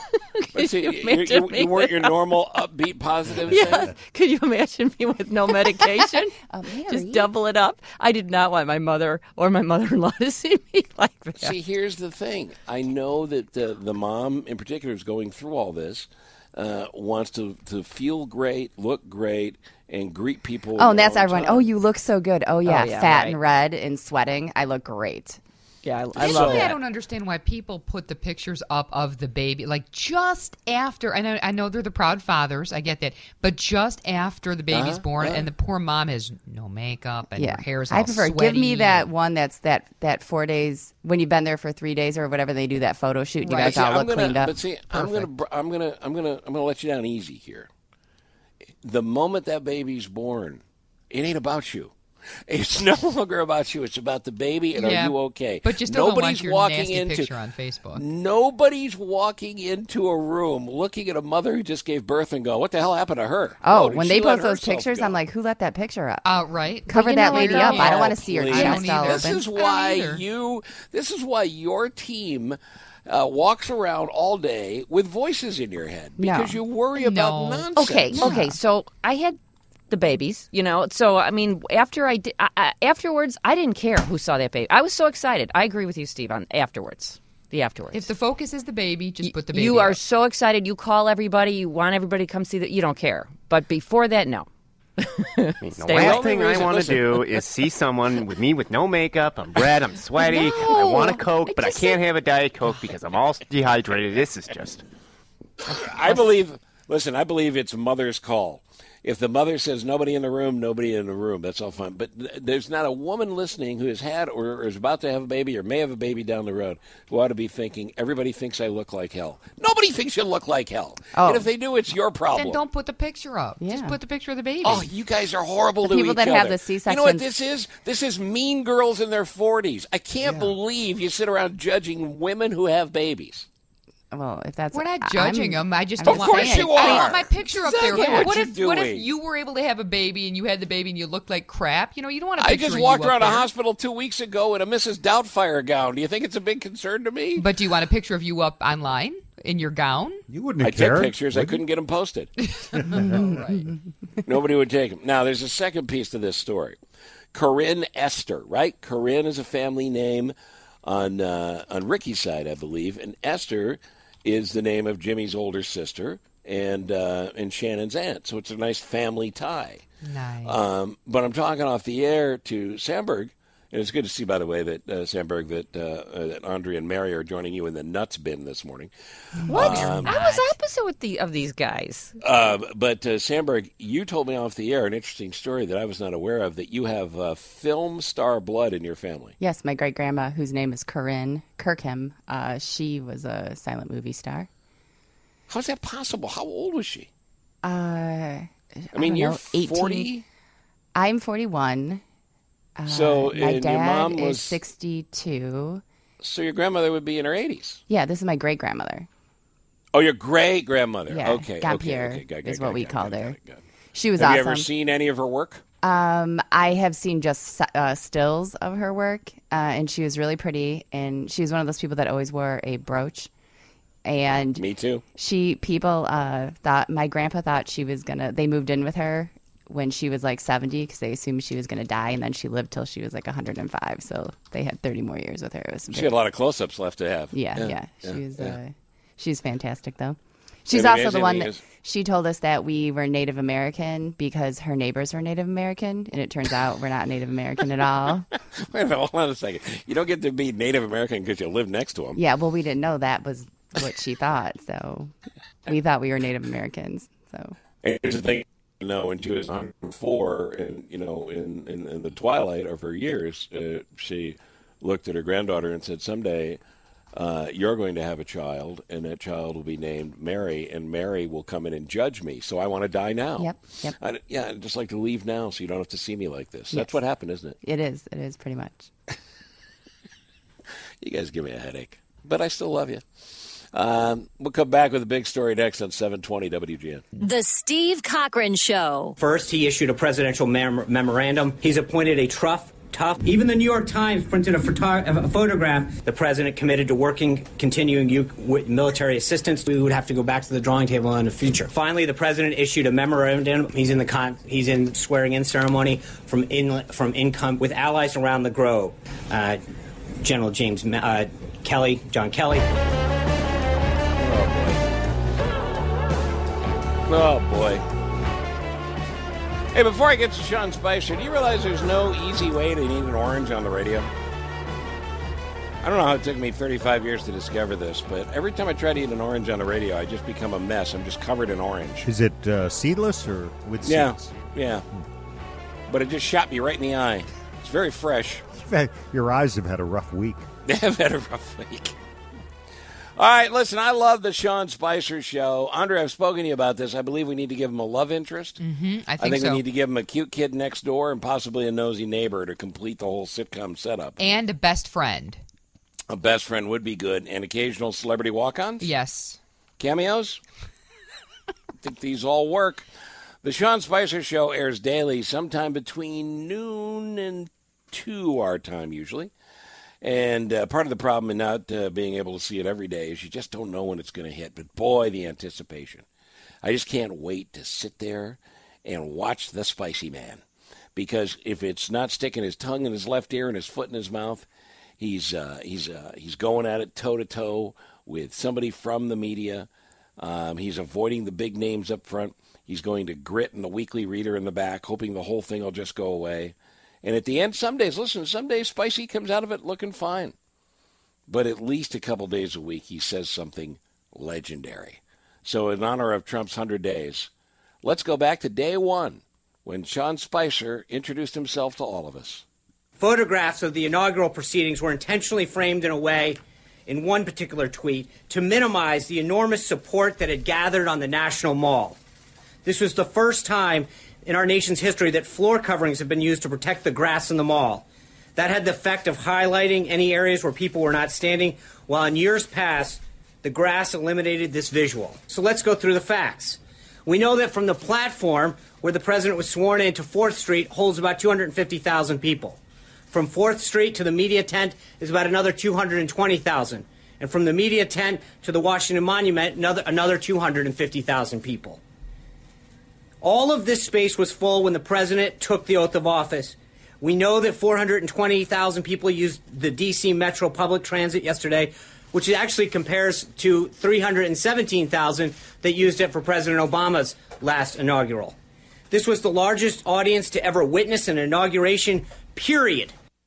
[SPEAKER 3] But see,
[SPEAKER 5] you
[SPEAKER 3] you,
[SPEAKER 5] imagine
[SPEAKER 3] you,
[SPEAKER 5] me
[SPEAKER 3] you weren't your
[SPEAKER 5] without-
[SPEAKER 3] normal, upbeat, positive
[SPEAKER 5] Yeah,
[SPEAKER 3] self?
[SPEAKER 5] could you imagine me with no medication?
[SPEAKER 17] Oh, Mary.
[SPEAKER 5] Just double it up. I did not want my mother or my mother-in-law to see me like that.
[SPEAKER 3] See, here's the thing. I know that uh, the mom, in particular, is going through all this, uh, wants to, to feel great, look great, and greet people.
[SPEAKER 17] Oh, and that's
[SPEAKER 3] all the
[SPEAKER 17] everyone.
[SPEAKER 3] time.
[SPEAKER 17] Oh, you look so good. Oh, yeah,
[SPEAKER 5] Oh, yeah,
[SPEAKER 17] fat
[SPEAKER 5] right.
[SPEAKER 17] and red and sweating. I look great.
[SPEAKER 5] Yeah, I, I
[SPEAKER 6] Basically,
[SPEAKER 5] love
[SPEAKER 6] I
[SPEAKER 5] that.
[SPEAKER 6] don't understand why people put the pictures up of the baby, like just after. I know, I know they're the proud fathers. I get that, but just after the baby's
[SPEAKER 3] Uh-huh,
[SPEAKER 6] born,
[SPEAKER 3] yeah.
[SPEAKER 6] and the poor mom has no makeup and
[SPEAKER 17] Yeah,
[SPEAKER 6] her hair's all
[SPEAKER 17] I prefer give me
[SPEAKER 6] sweaty
[SPEAKER 17] that
[SPEAKER 6] and-
[SPEAKER 17] one that's that that four days when you've been there for three days or whatever they do that photo shoot. You
[SPEAKER 6] Right.
[SPEAKER 17] guys
[SPEAKER 3] See,
[SPEAKER 17] all
[SPEAKER 3] I'm
[SPEAKER 17] look
[SPEAKER 3] gonna,
[SPEAKER 17] cleaned up.
[SPEAKER 3] But see, I'm gonna, br- I'm gonna, I'm gonna, I'm gonna let you down easy here. The moment that baby's born, it ain't about you. It's no longer about you. It's about the baby, and
[SPEAKER 6] Yeah,
[SPEAKER 3] are you okay?
[SPEAKER 6] But you still
[SPEAKER 3] Nobody's
[SPEAKER 6] don't want your
[SPEAKER 3] walking
[SPEAKER 6] nasty
[SPEAKER 3] into
[SPEAKER 6] picture on Facebook.
[SPEAKER 3] Nobody's walking into a room looking at a mother who just gave birth and go, "What the hell happened to her?"
[SPEAKER 17] Oh,
[SPEAKER 3] did
[SPEAKER 17] when
[SPEAKER 3] she
[SPEAKER 17] they
[SPEAKER 3] let
[SPEAKER 17] post those
[SPEAKER 3] herself
[SPEAKER 17] pictures,
[SPEAKER 3] go?
[SPEAKER 17] I'm like, who let that picture up?
[SPEAKER 6] Uh, right.
[SPEAKER 17] Cover
[SPEAKER 5] you
[SPEAKER 17] that
[SPEAKER 5] know what,
[SPEAKER 17] lady
[SPEAKER 5] though?
[SPEAKER 17] up. I don't
[SPEAKER 3] Oh,
[SPEAKER 17] want to see her
[SPEAKER 3] please.
[SPEAKER 17] chest all
[SPEAKER 3] This
[SPEAKER 17] open.
[SPEAKER 3] is why
[SPEAKER 6] either.
[SPEAKER 3] you. This is why your team uh, walks around all day with voices in your head because
[SPEAKER 17] No.
[SPEAKER 3] you worry about
[SPEAKER 6] No.
[SPEAKER 3] nonsense.
[SPEAKER 5] Okay, okay. So I had the babies, you know. So I mean, after I did, I, I, afterwards, I didn't care who saw that baby. I was so excited. I agree with you, Steve. On afterwards, the afterwards.
[SPEAKER 6] If the focus is the baby, just put the baby.
[SPEAKER 5] you are
[SPEAKER 6] up.
[SPEAKER 5] so excited, you call everybody. You want everybody to come see that. You don't care. But before that, no.
[SPEAKER 18] The
[SPEAKER 5] Stay
[SPEAKER 18] last
[SPEAKER 5] away.
[SPEAKER 18] thing I
[SPEAKER 3] reason-
[SPEAKER 18] want to
[SPEAKER 3] listen.
[SPEAKER 18] do is see someone with me with no makeup. I'm red. I'm sweaty. I want a Coke, but I can't have a Diet Coke because I'm all dehydrated. This is just.
[SPEAKER 3] I believe. Listen, I believe it's mother's call. If the mother says nobody in the room, nobody in the room. That's all fine. But th- there's not a woman listening who has had or is about to have a baby or may have a baby down the road who ought to be thinking, everybody thinks I look like hell. Nobody thinks you look like hell.
[SPEAKER 17] Oh.
[SPEAKER 3] And if they do, it's your problem.
[SPEAKER 6] Then don't put the picture up.
[SPEAKER 17] Yeah.
[SPEAKER 6] Just put the picture of the baby.
[SPEAKER 3] Oh, you guys are horrible
[SPEAKER 17] The
[SPEAKER 3] to
[SPEAKER 17] people
[SPEAKER 3] each
[SPEAKER 17] that
[SPEAKER 3] other.
[SPEAKER 17] have the
[SPEAKER 3] You know what
[SPEAKER 17] C-sections-
[SPEAKER 3] this is? This is mean girls in their forties. I can't believe you sit around judging women who have babies.
[SPEAKER 17] Well, if that's
[SPEAKER 6] We're not
[SPEAKER 17] I'm-
[SPEAKER 6] judging them. I just
[SPEAKER 17] I'm
[SPEAKER 6] don't
[SPEAKER 3] Of
[SPEAKER 6] want.
[SPEAKER 3] course you
[SPEAKER 6] I
[SPEAKER 3] are.
[SPEAKER 6] want my picture up there.
[SPEAKER 3] Exactly
[SPEAKER 6] What,
[SPEAKER 3] what
[SPEAKER 6] if?
[SPEAKER 3] you're
[SPEAKER 6] What if
[SPEAKER 3] doing.
[SPEAKER 6] you were able to have a baby and you had the baby and you looked like crap? You know, you don't want a
[SPEAKER 3] I
[SPEAKER 6] picture
[SPEAKER 3] just
[SPEAKER 6] of
[SPEAKER 3] walked
[SPEAKER 6] you up
[SPEAKER 3] around a
[SPEAKER 6] there.
[SPEAKER 3] hospital two weeks ago in a Missus Doubtfire gown. Do you think it's a big concern to me?
[SPEAKER 6] But do you want a picture of you up online in your gown?
[SPEAKER 11] You wouldn't
[SPEAKER 3] I
[SPEAKER 11] have
[SPEAKER 3] took
[SPEAKER 11] cared.
[SPEAKER 3] pictures. I
[SPEAKER 11] would you?
[SPEAKER 3] couldn't get them posted.
[SPEAKER 6] right.
[SPEAKER 3] Nobody would take them. Now, there's a second piece to this story. Corinne Esther, right? Corinne is a family name on uh, on Ricky's side, I believe, and Esther is the name of Jimmy's older sister and uh, and Shannon's aunt. So it's a nice family tie.
[SPEAKER 6] Nice.
[SPEAKER 3] Um, but I'm talking off the air to Sandberg, and it's good to see, by the way, that uh, Sandberg, that uh, uh, that Andre and Mary are joining you in the nuts bin this morning.
[SPEAKER 5] What?
[SPEAKER 3] Um,
[SPEAKER 5] I was opposite with the of these guys.
[SPEAKER 3] Uh, but uh, Sandberg, you told me off the air an interesting story that I was not aware of, that you have uh, film star blood in your family.
[SPEAKER 17] Yes, my great grandma, whose name is Corinne Kirkham, uh, she was a silent movie star.
[SPEAKER 3] How's that possible? How old was she?
[SPEAKER 17] Uh, I,
[SPEAKER 3] I mean,
[SPEAKER 17] don't
[SPEAKER 3] you're
[SPEAKER 17] know, eighteen.
[SPEAKER 3] forty?
[SPEAKER 17] I'm forty-one. Uh,
[SPEAKER 3] So,
[SPEAKER 17] my
[SPEAKER 3] and
[SPEAKER 17] dad
[SPEAKER 3] your mom
[SPEAKER 17] is
[SPEAKER 3] was-
[SPEAKER 17] sixty-two.
[SPEAKER 3] So your grandmother would be in her eighties.
[SPEAKER 17] Yeah, this is my great grandmother.
[SPEAKER 3] Oh, your great grandmother.
[SPEAKER 17] Yeah,
[SPEAKER 3] okay,
[SPEAKER 17] Gampier
[SPEAKER 3] okay, okay, got it,
[SPEAKER 17] is
[SPEAKER 3] got it,
[SPEAKER 17] what we
[SPEAKER 3] got it,
[SPEAKER 17] called
[SPEAKER 3] got it,
[SPEAKER 17] her.
[SPEAKER 3] got it, got it.
[SPEAKER 17] She was
[SPEAKER 3] Have
[SPEAKER 17] awesome.
[SPEAKER 3] you ever seen any of her work?
[SPEAKER 17] Um, I have seen just uh, stills of her work, uh, and she was really pretty. And she was one of those people that always wore a brooch. And
[SPEAKER 3] me too.
[SPEAKER 17] She people uh, thought my grandpa thought she was gonna. They moved in with her when she was like seventy because they assumed she was gonna die, and then she lived till she was like one hundred five. So they had thirty more years with her. It was
[SPEAKER 3] She had a lot of close-ups left to have.
[SPEAKER 17] Yeah, yeah.
[SPEAKER 3] yeah,
[SPEAKER 17] She
[SPEAKER 3] yeah,
[SPEAKER 17] was.
[SPEAKER 3] yeah.
[SPEAKER 17] Uh, she's fantastic, though. She's
[SPEAKER 3] Anything
[SPEAKER 17] also
[SPEAKER 3] is,
[SPEAKER 17] the one
[SPEAKER 3] anything
[SPEAKER 17] that
[SPEAKER 3] is.
[SPEAKER 17] she told us that we were Native American because her neighbors were Native American, and it turns out we're not Native American at all.
[SPEAKER 3] Wait a minute, hold on a second. You don't get to be Native American because you live next to them.
[SPEAKER 17] Yeah, well, we didn't know that was what she thought, so we thought we were Native Americans. So
[SPEAKER 3] And here's the thing, you know, when she was one hundred four, and you know, in, in, in the twilight of her years, uh, she looked at her granddaughter and said, "Someday, uh, you're going to have a child, and that child will be named Mary, and Mary will come in and judge me. So I want to die now.
[SPEAKER 17] Yep, yep.
[SPEAKER 3] I, yeah, I'd just like to leave now, so you don't have to see me like this."
[SPEAKER 17] Yes.
[SPEAKER 3] That's what happened, isn't it?
[SPEAKER 17] it is. It is pretty much.
[SPEAKER 3] You guys give me a headache, but I still love you. Um, we'll come back with a big story next on seven twenty W G N.
[SPEAKER 2] The Steve Cochran Show.
[SPEAKER 19] First, he issued a presidential mem- memorandum. He's appointed a tough, tough. Even the New York Times printed a, photo- a photograph. The president committed to working, continuing u- with military assistance. We would have to go back to the drawing table in the future. Finally, the president issued a memorandum. He's in the con- he's in swearing-in ceremony from in- from income with allies around the globe. Uh, General James uh, Kelly, John Kelly.
[SPEAKER 3] Oh, boy. Hey, before I get to Sean Spicer, do you realize there's no easy way to eat an orange on the radio? I don't know how it took me thirty-five years to discover this, but every time I try to eat an orange on the radio, I just become a mess. I'm just covered in orange.
[SPEAKER 11] Is it uh, seedless or with
[SPEAKER 3] Yeah,
[SPEAKER 11] seeds?
[SPEAKER 3] yeah. But it just shot me right in the eye. It's very fresh.
[SPEAKER 11] Your eyes have had a rough week.
[SPEAKER 3] They have had a rough week. All right, listen, I love the Sean Spicer show. Andre, I've spoken to you about this. I believe we need to give him a love interest.
[SPEAKER 6] Mm-hmm, I
[SPEAKER 3] I
[SPEAKER 6] think
[SPEAKER 3] think
[SPEAKER 6] so.
[SPEAKER 3] we need to give him a cute kid next door and possibly a nosy neighbor to complete the whole sitcom setup.
[SPEAKER 6] And a best friend.
[SPEAKER 3] A best friend would be good. And occasional celebrity walk-ons?
[SPEAKER 6] Yes.
[SPEAKER 3] Cameos? I think these all work. The Sean Spicer show airs daily sometime between noon and two our time usually. And uh, part of the problem in not uh, being able to see it every day is you just don't know when it's going to hit. But boy, the anticipation. I just can't wait to sit there and watch the Spicy Man. Because if it's not sticking his tongue in his left ear and his foot in his mouth, he's uh, he's uh, he's going at it toe-to-toe with somebody from the media. Um, he's avoiding the big names up front. He's going to grit and the weekly reader in the back, hoping the whole thing will just go away. And at the end, some days, listen, some days Spicy comes out of it looking fine. But at least a couple days a week, he says something legendary. So in honor of Trump's one hundred days, let's go back to day one when Sean Spicer introduced himself to all of us.
[SPEAKER 19] Photographs of the inaugural proceedings were intentionally framed in a way, in one particular tweet, to minimize the enormous support that had gathered on the National Mall. This was the first time in our nation's history that floor coverings have been used to protect the grass in the mall. That had the effect of highlighting any areas where people were not standing, while in years past, the grass eliminated this visual. So let's go through the facts. We know that from the platform where the president was sworn in to fourth Street holds about two hundred fifty thousand people. From fourth Street to the media tent is about another two hundred twenty thousand. And from the media tent to the Washington Monument, another, another two hundred fifty thousand people. All of this space was full when the president took the oath of office. We know that four hundred twenty thousand people used the D C Metro public transit yesterday, which actually compares to three hundred seventeen thousand that used it for President Obama's last inaugural. This was the largest audience to ever witness an inauguration, period.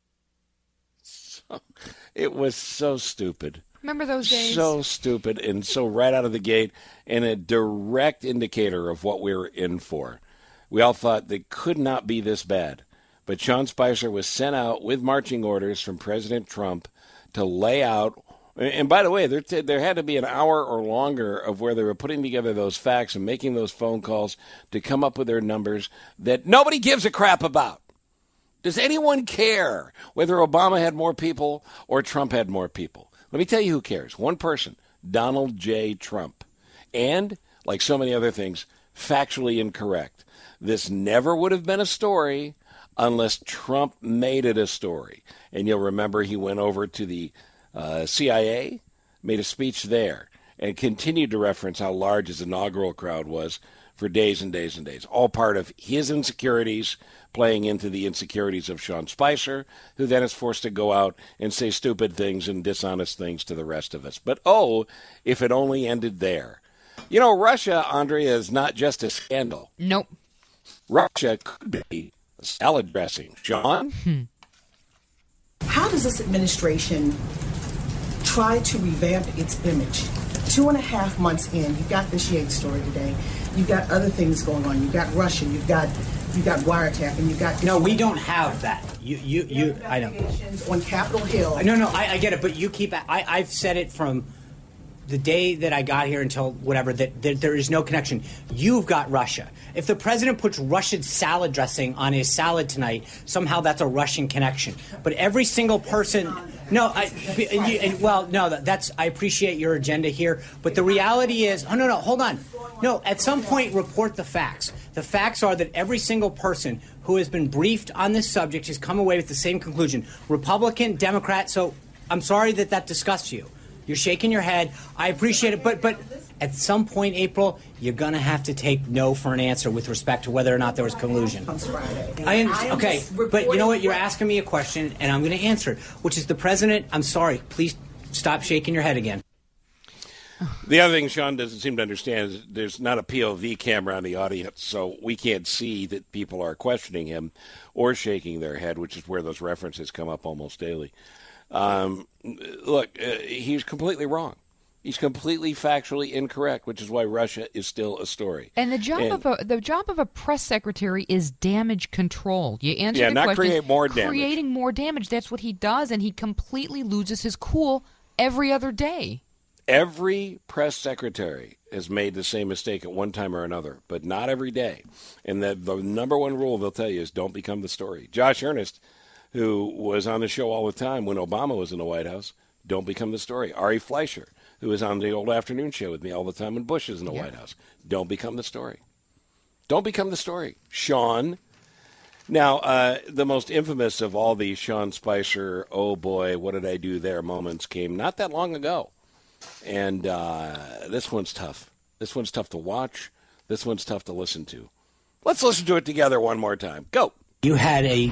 [SPEAKER 3] So, it was so stupid.
[SPEAKER 6] Remember those days?
[SPEAKER 3] So stupid and so right out of the gate and a direct indicator of what we were in for. We all thought they could not be this bad. But Sean Spicer was sent out with marching orders from President Trump to lay out And by the way, there, t- there had to be an hour or longer of where they were putting together those facts and making those phone calls to come up with their numbers that nobody gives a crap about. Does anyone care whether Obama had more people or Trump had more people? Let me tell you who cares. One person, Donald J. Trump. And, like so many other things, factually incorrect. This never would have been a story unless Trump made it a story. And you'll remember he went over to the uh, C I A, made a speech there, and continued to reference how large his inaugural crowd was for days and days and days. All part of his insecurities playing into the insecurities of Sean Spicer, who then is forced to go out and say stupid things and dishonest things to the rest of us. But oh, if it only ended there. You know, Russia, Andrea, is not just a scandal.
[SPEAKER 6] Nope.
[SPEAKER 3] Russia could be a salad dressing. Sean?
[SPEAKER 6] Hmm.
[SPEAKER 20] How does this administration try to revamp its image? Two and a half months in, you've got this Yates story today. You've got other things going on. You've got Russia. You've got you've got wiretap, and you've got
[SPEAKER 19] no. We don't have that. You you you. I don't.
[SPEAKER 20] On Capitol Hill.
[SPEAKER 19] No, no. I, I get it, but you keep. I I've said it from the day that I got here until whatever, that, that there is no connection. You've got Russia. If the president puts Russian salad dressing on his salad tonight, somehow that's a Russian connection. But every single person, no, I, and you, and, well, no, that's, I appreciate your agenda here, but the reality is, oh, no, no, hold on. No, at some point, report the facts. The facts are that every single person who has been briefed on this subject has come away with the same conclusion. Republican, Democrat, so I'm sorry that that disgusts you. You're shaking your head. I appreciate it. But but at some point, April, you're going to have to take no for an answer with respect to whether or not there was collusion. I understand. Okay, but you know what? You're asking me a question, and I'm going to answer it, which is the president. I'm sorry. Please stop shaking your head again.
[SPEAKER 3] The other thing Sean doesn't seem to understand is there's not a P O V camera on the audience, so we can't see that people are questioning him or shaking their head, which is where those references come up almost daily. Um, look, uh, he's completely wrong. He's completely factually incorrect, which is why Russia is still a story.
[SPEAKER 6] And the job and, of a the job of a press secretary is damage control. You answer
[SPEAKER 3] yeah,
[SPEAKER 6] the
[SPEAKER 3] not
[SPEAKER 6] question,
[SPEAKER 3] create more damage.
[SPEAKER 6] Creating more damage. That's what he does, and he completely loses his cool every other day.
[SPEAKER 3] Every press secretary has made the same mistake at one time or another, but not every day. And the, the number one rule they'll tell you is don't become the story. Josh Earnest, who was on the show all the time when Obama was in the White House, don't become the story. Ari Fleischer, who was on the old afternoon show with me all the time when Bush is in the yeah. White House, don't become the story. Don't become the story. Sean. Now, uh, the most infamous of all these Sean Spicer, oh boy, what did I do there moments came not that long ago. And uh, this one's tough. This one's tough to watch. This one's tough to listen to. Let's listen to it together one more time. Go.
[SPEAKER 19] You had a...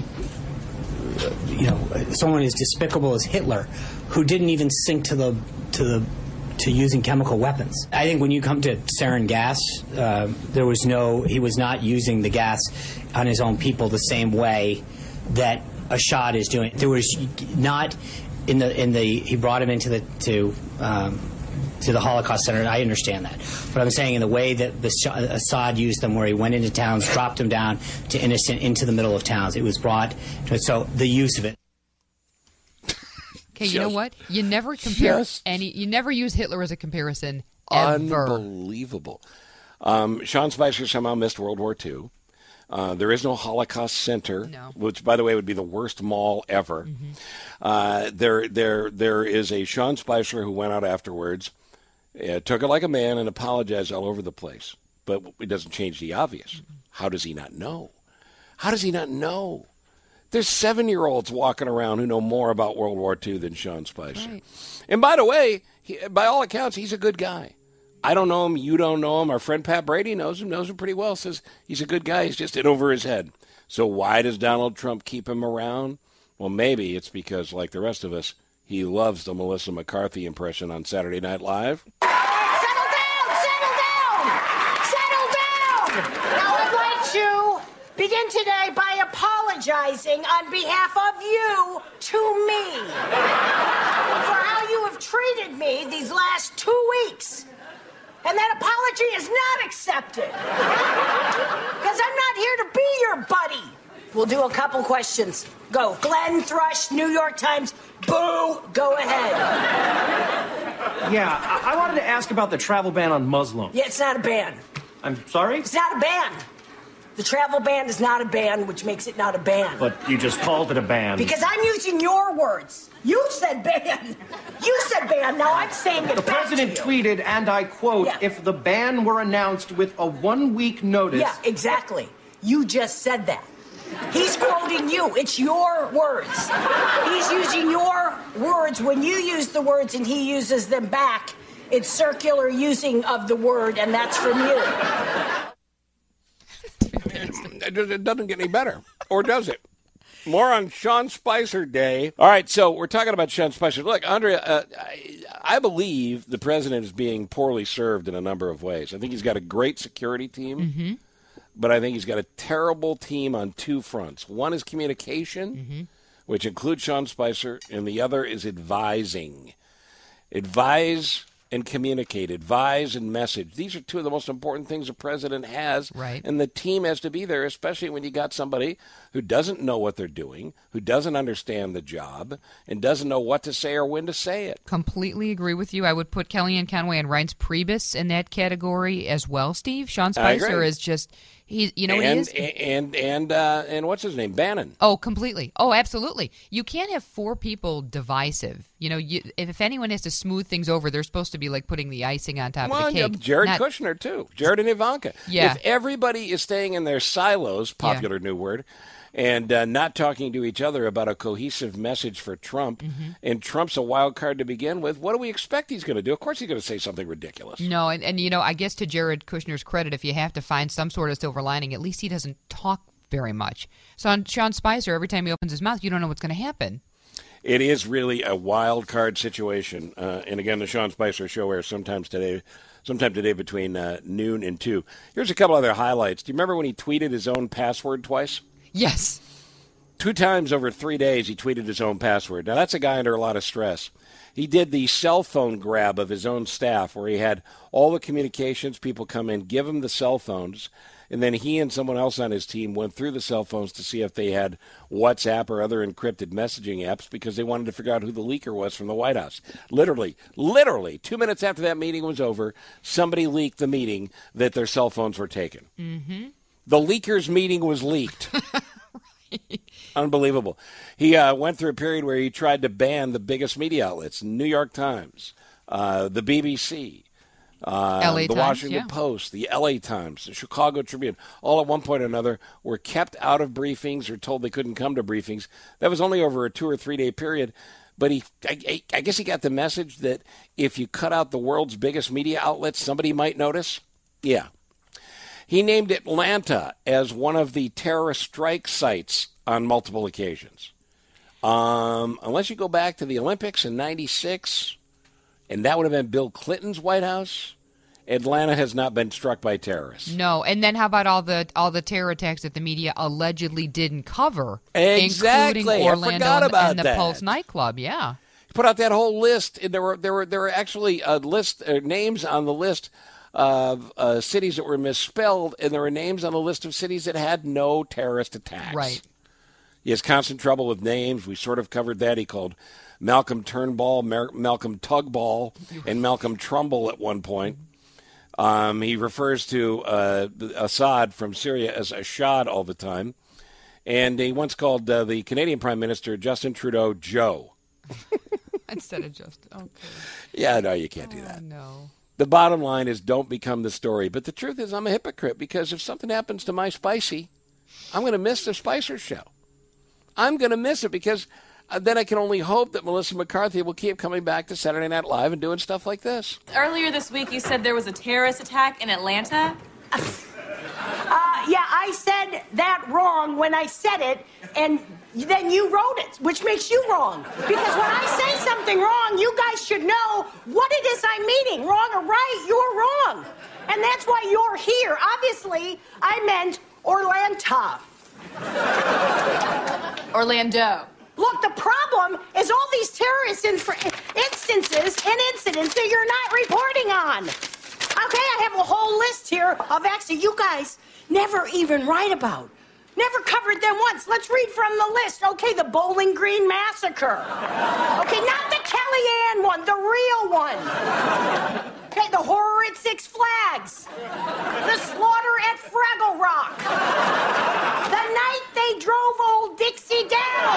[SPEAKER 19] you know, someone as despicable as Hitler, who didn't even sink to the to the to using chemical weapons. I think when you come to sarin gas, uh, there was no, he was not using the gas on his own people the same way that Assad is doing. There was not in the in the he brought him into the to. Um, to the Holocaust Center, I understand that. But I'm saying in the way that the Assad used them, where he went into towns, dropped them down to innocent, into the middle of towns. It was brought to, so the use of it.
[SPEAKER 6] Okay, you know what? You never compare
[SPEAKER 3] Just
[SPEAKER 6] any, you never use Hitler as a comparison, ever.
[SPEAKER 3] Unbelievable. Um, Sean Spicer somehow missed World War Two. Uh, there is no Holocaust Center,
[SPEAKER 6] no.
[SPEAKER 3] which, by the way, would be the worst mall ever.
[SPEAKER 6] Mm-hmm.
[SPEAKER 3] Uh, there, there, there is a Sean Spicer who went out afterwards, uh, took it like a man, and apologized all over the place. But it doesn't change the obvious. Mm-hmm. How does he not know? How does he not know? There's seven-year-olds walking around who know more about World War Two than Sean Spicer.
[SPEAKER 6] Right.
[SPEAKER 3] And by the way, he, by all accounts, he's a good guy. I don't know him. You don't know him. Our friend Pat Brady knows him, knows him pretty well, says he's a good guy. He's just in over his head. So why does Donald Trump keep him around? Well, maybe it's because, like the rest of us, he loves the Melissa McCarthy impression on Saturday Night Live.
[SPEAKER 7] Settle down! Settle down! Settle down! Now, I'd like to begin today by apologizing on behalf of you to me for how you have treated me these last two weeks. And that apology is not accepted. Because I'm not here to be your buddy We'll do a couple questions. Go. Glenn Thrush, New York Times. Boo. Go ahead.
[SPEAKER 21] Yeah, I, I wanted to ask about the travel ban on Muslims.
[SPEAKER 7] Yeah, it's not a ban.
[SPEAKER 21] I'm sorry?
[SPEAKER 7] It's not a ban. The travel ban is not a ban, which makes it not a ban.
[SPEAKER 21] But you just called it a ban.
[SPEAKER 7] Because I'm using your words. You said ban. You said ban. Now I'm saying it
[SPEAKER 21] The
[SPEAKER 7] back
[SPEAKER 21] president
[SPEAKER 7] to you.
[SPEAKER 21] tweeted, and I quote,
[SPEAKER 7] Yeah.
[SPEAKER 21] if the ban were announced with a one-week notice...
[SPEAKER 7] Yeah, exactly. You just said that. He's quoting you. It's your words. He's using your words. When you use the words and he uses them back, it's circular using of the word, and that's from you.
[SPEAKER 3] It doesn't get any better, or does it? More on Sean Spicer Day. All right, so we're talking about Sean Spicer. Look, Andrea, uh, I, I believe the president is being poorly served in a number of ways. I think he's got a great security team,
[SPEAKER 6] Mm-hmm.
[SPEAKER 3] but I think he's got a terrible team on two fronts. One is communication,
[SPEAKER 6] Mm-hmm.
[SPEAKER 3] which includes Sean Spicer, and the other is advising. Advise and communicate, advise and message. These are two of the most important things a president has.
[SPEAKER 6] Right.
[SPEAKER 3] And the team has to be there, especially when you got somebody who doesn't know what they're doing, who doesn't understand the job, and doesn't know what to say or when to say it.
[SPEAKER 6] Completely agree with you. I would put Kellyanne Conway and Reince Priebus in that category as well, Steve. Sean
[SPEAKER 3] I
[SPEAKER 6] Spicer
[SPEAKER 3] agree.
[SPEAKER 6] is just, he, you know what
[SPEAKER 3] and,
[SPEAKER 6] he is?
[SPEAKER 3] And, and, uh, and what's his name? Bannon.
[SPEAKER 6] Oh, completely. Oh, absolutely. You can't have four people divisive. You know, you, if, if anyone has to smooth things over, they're supposed to be like putting the icing on top
[SPEAKER 3] Well,
[SPEAKER 6] of the
[SPEAKER 3] yeah,
[SPEAKER 6] cake.
[SPEAKER 3] Jared
[SPEAKER 6] not-
[SPEAKER 3] Kushner, too. Jared and Ivanka.
[SPEAKER 6] Yeah.
[SPEAKER 3] If everybody is staying in their silos, popular new word, and uh, not talking to each other about a cohesive message for Trump,
[SPEAKER 6] Mm-hmm.
[SPEAKER 3] and Trump's a wild card to begin with, what do we expect he's going to do? Of course he's going to say something ridiculous.
[SPEAKER 6] No, and, and, you know, I guess to Jared Kushner's credit, if you have to find some sort of silver lining, at least he doesn't talk very much. So on Sean Spicer, every time he opens his mouth, you don't know what's going to happen.
[SPEAKER 3] It is really a wild card situation. Uh, and again, the Sean Spicer Show airs sometimes today, sometime today between uh, noon and two. Here's a couple other highlights. Do you remember when he tweeted his own password twice?
[SPEAKER 6] Yes.
[SPEAKER 3] Two times over three days, he tweeted his own password. Now, that's a guy under a lot of stress. He did the cell phone grab of his own staff where he had all the communications people come in, give him the cell phones, and then he and someone else on his team went through the cell phones to see if they had WhatsApp or other encrypted messaging apps because they wanted to figure out who the leaker was from the White House. Literally, literally, two minutes after that meeting was over, somebody leaked the meeting that their cell phones were taken.
[SPEAKER 6] Mm-hmm.
[SPEAKER 3] The leakers' meeting was leaked. Unbelievable. He uh, went through a period where he tried to ban the biggest media outlets, New York Times, uh, the B B C, uh,
[SPEAKER 6] L A
[SPEAKER 3] the
[SPEAKER 6] Times,
[SPEAKER 3] Washington
[SPEAKER 6] yeah.
[SPEAKER 3] Post, the L A Times, the Chicago Tribune, all at one point or another were kept out of briefings or told they couldn't come to briefings. That was only over a two or three day period. But he, I, I guess he got the message that if you cut out the world's biggest media outlets, somebody might notice. Yeah. He named Atlanta as one of the terrorist strike sites on multiple occasions. Um, unless you go back to the Olympics in ninety-six, and that would have been Bill Clinton's White House, Atlanta has not been struck by terrorists.
[SPEAKER 6] No, and then how about all the all the terror attacks that the media allegedly didn't cover,
[SPEAKER 3] Exactly.
[SPEAKER 6] including
[SPEAKER 3] I
[SPEAKER 6] Orlando
[SPEAKER 3] forgot
[SPEAKER 6] and,
[SPEAKER 3] about
[SPEAKER 6] and the
[SPEAKER 3] that.
[SPEAKER 6] Pulse nightclub? Yeah,
[SPEAKER 3] He put out that whole list, and there were there were there were actually a list uh, names on the list of uh, cities that were misspelled, and there were names on the list of cities that had no terrorist attacks.
[SPEAKER 6] Right.
[SPEAKER 3] He has constant trouble with names. We sort of covered that. He called Malcolm Turnbull, Mer- Malcolm Tugball, and Malcolm Trumbull at one point. Um, he refers to uh, Assad from Syria as Ashad all the time. And he once called uh, the Canadian Prime Minister, Justin Trudeau, Joe.
[SPEAKER 6] instead of just okay.
[SPEAKER 3] Yeah, no, you can't do that.
[SPEAKER 6] Oh, no.
[SPEAKER 3] The bottom line is don't become the story. But the truth is I'm a hypocrite because if something happens to my Spicy, I'm going to miss the Spicer Show. I'm going to miss it because uh, then I can only hope that Melissa McCarthy will keep coming back to Saturday Night Live and doing stuff like this.
[SPEAKER 22] Earlier this week, you said there was a terrorist attack in Atlanta.
[SPEAKER 7] Uh, yeah, I said that wrong when I said it, and then you wrote it, which makes you wrong. Because when I say something wrong, you guys should know what it is I'm meaning. Wrong or right, you're wrong. And that's why you're here. Obviously, I meant Orlanta.
[SPEAKER 22] Orlando.
[SPEAKER 7] Look, the problem is all these terrorist inf- instances and incidents that you're not reporting on. Okay, I have a whole list here of acts that you guys never even write about. Never covered them once. Let's read from the list. Okay, the Bowling Green Massacre. Okay, not the Kellyanne one, the real one. Okay, the horror at Six Flags. The slaughter at Fraggle Rock. The night they drove old Dixie down.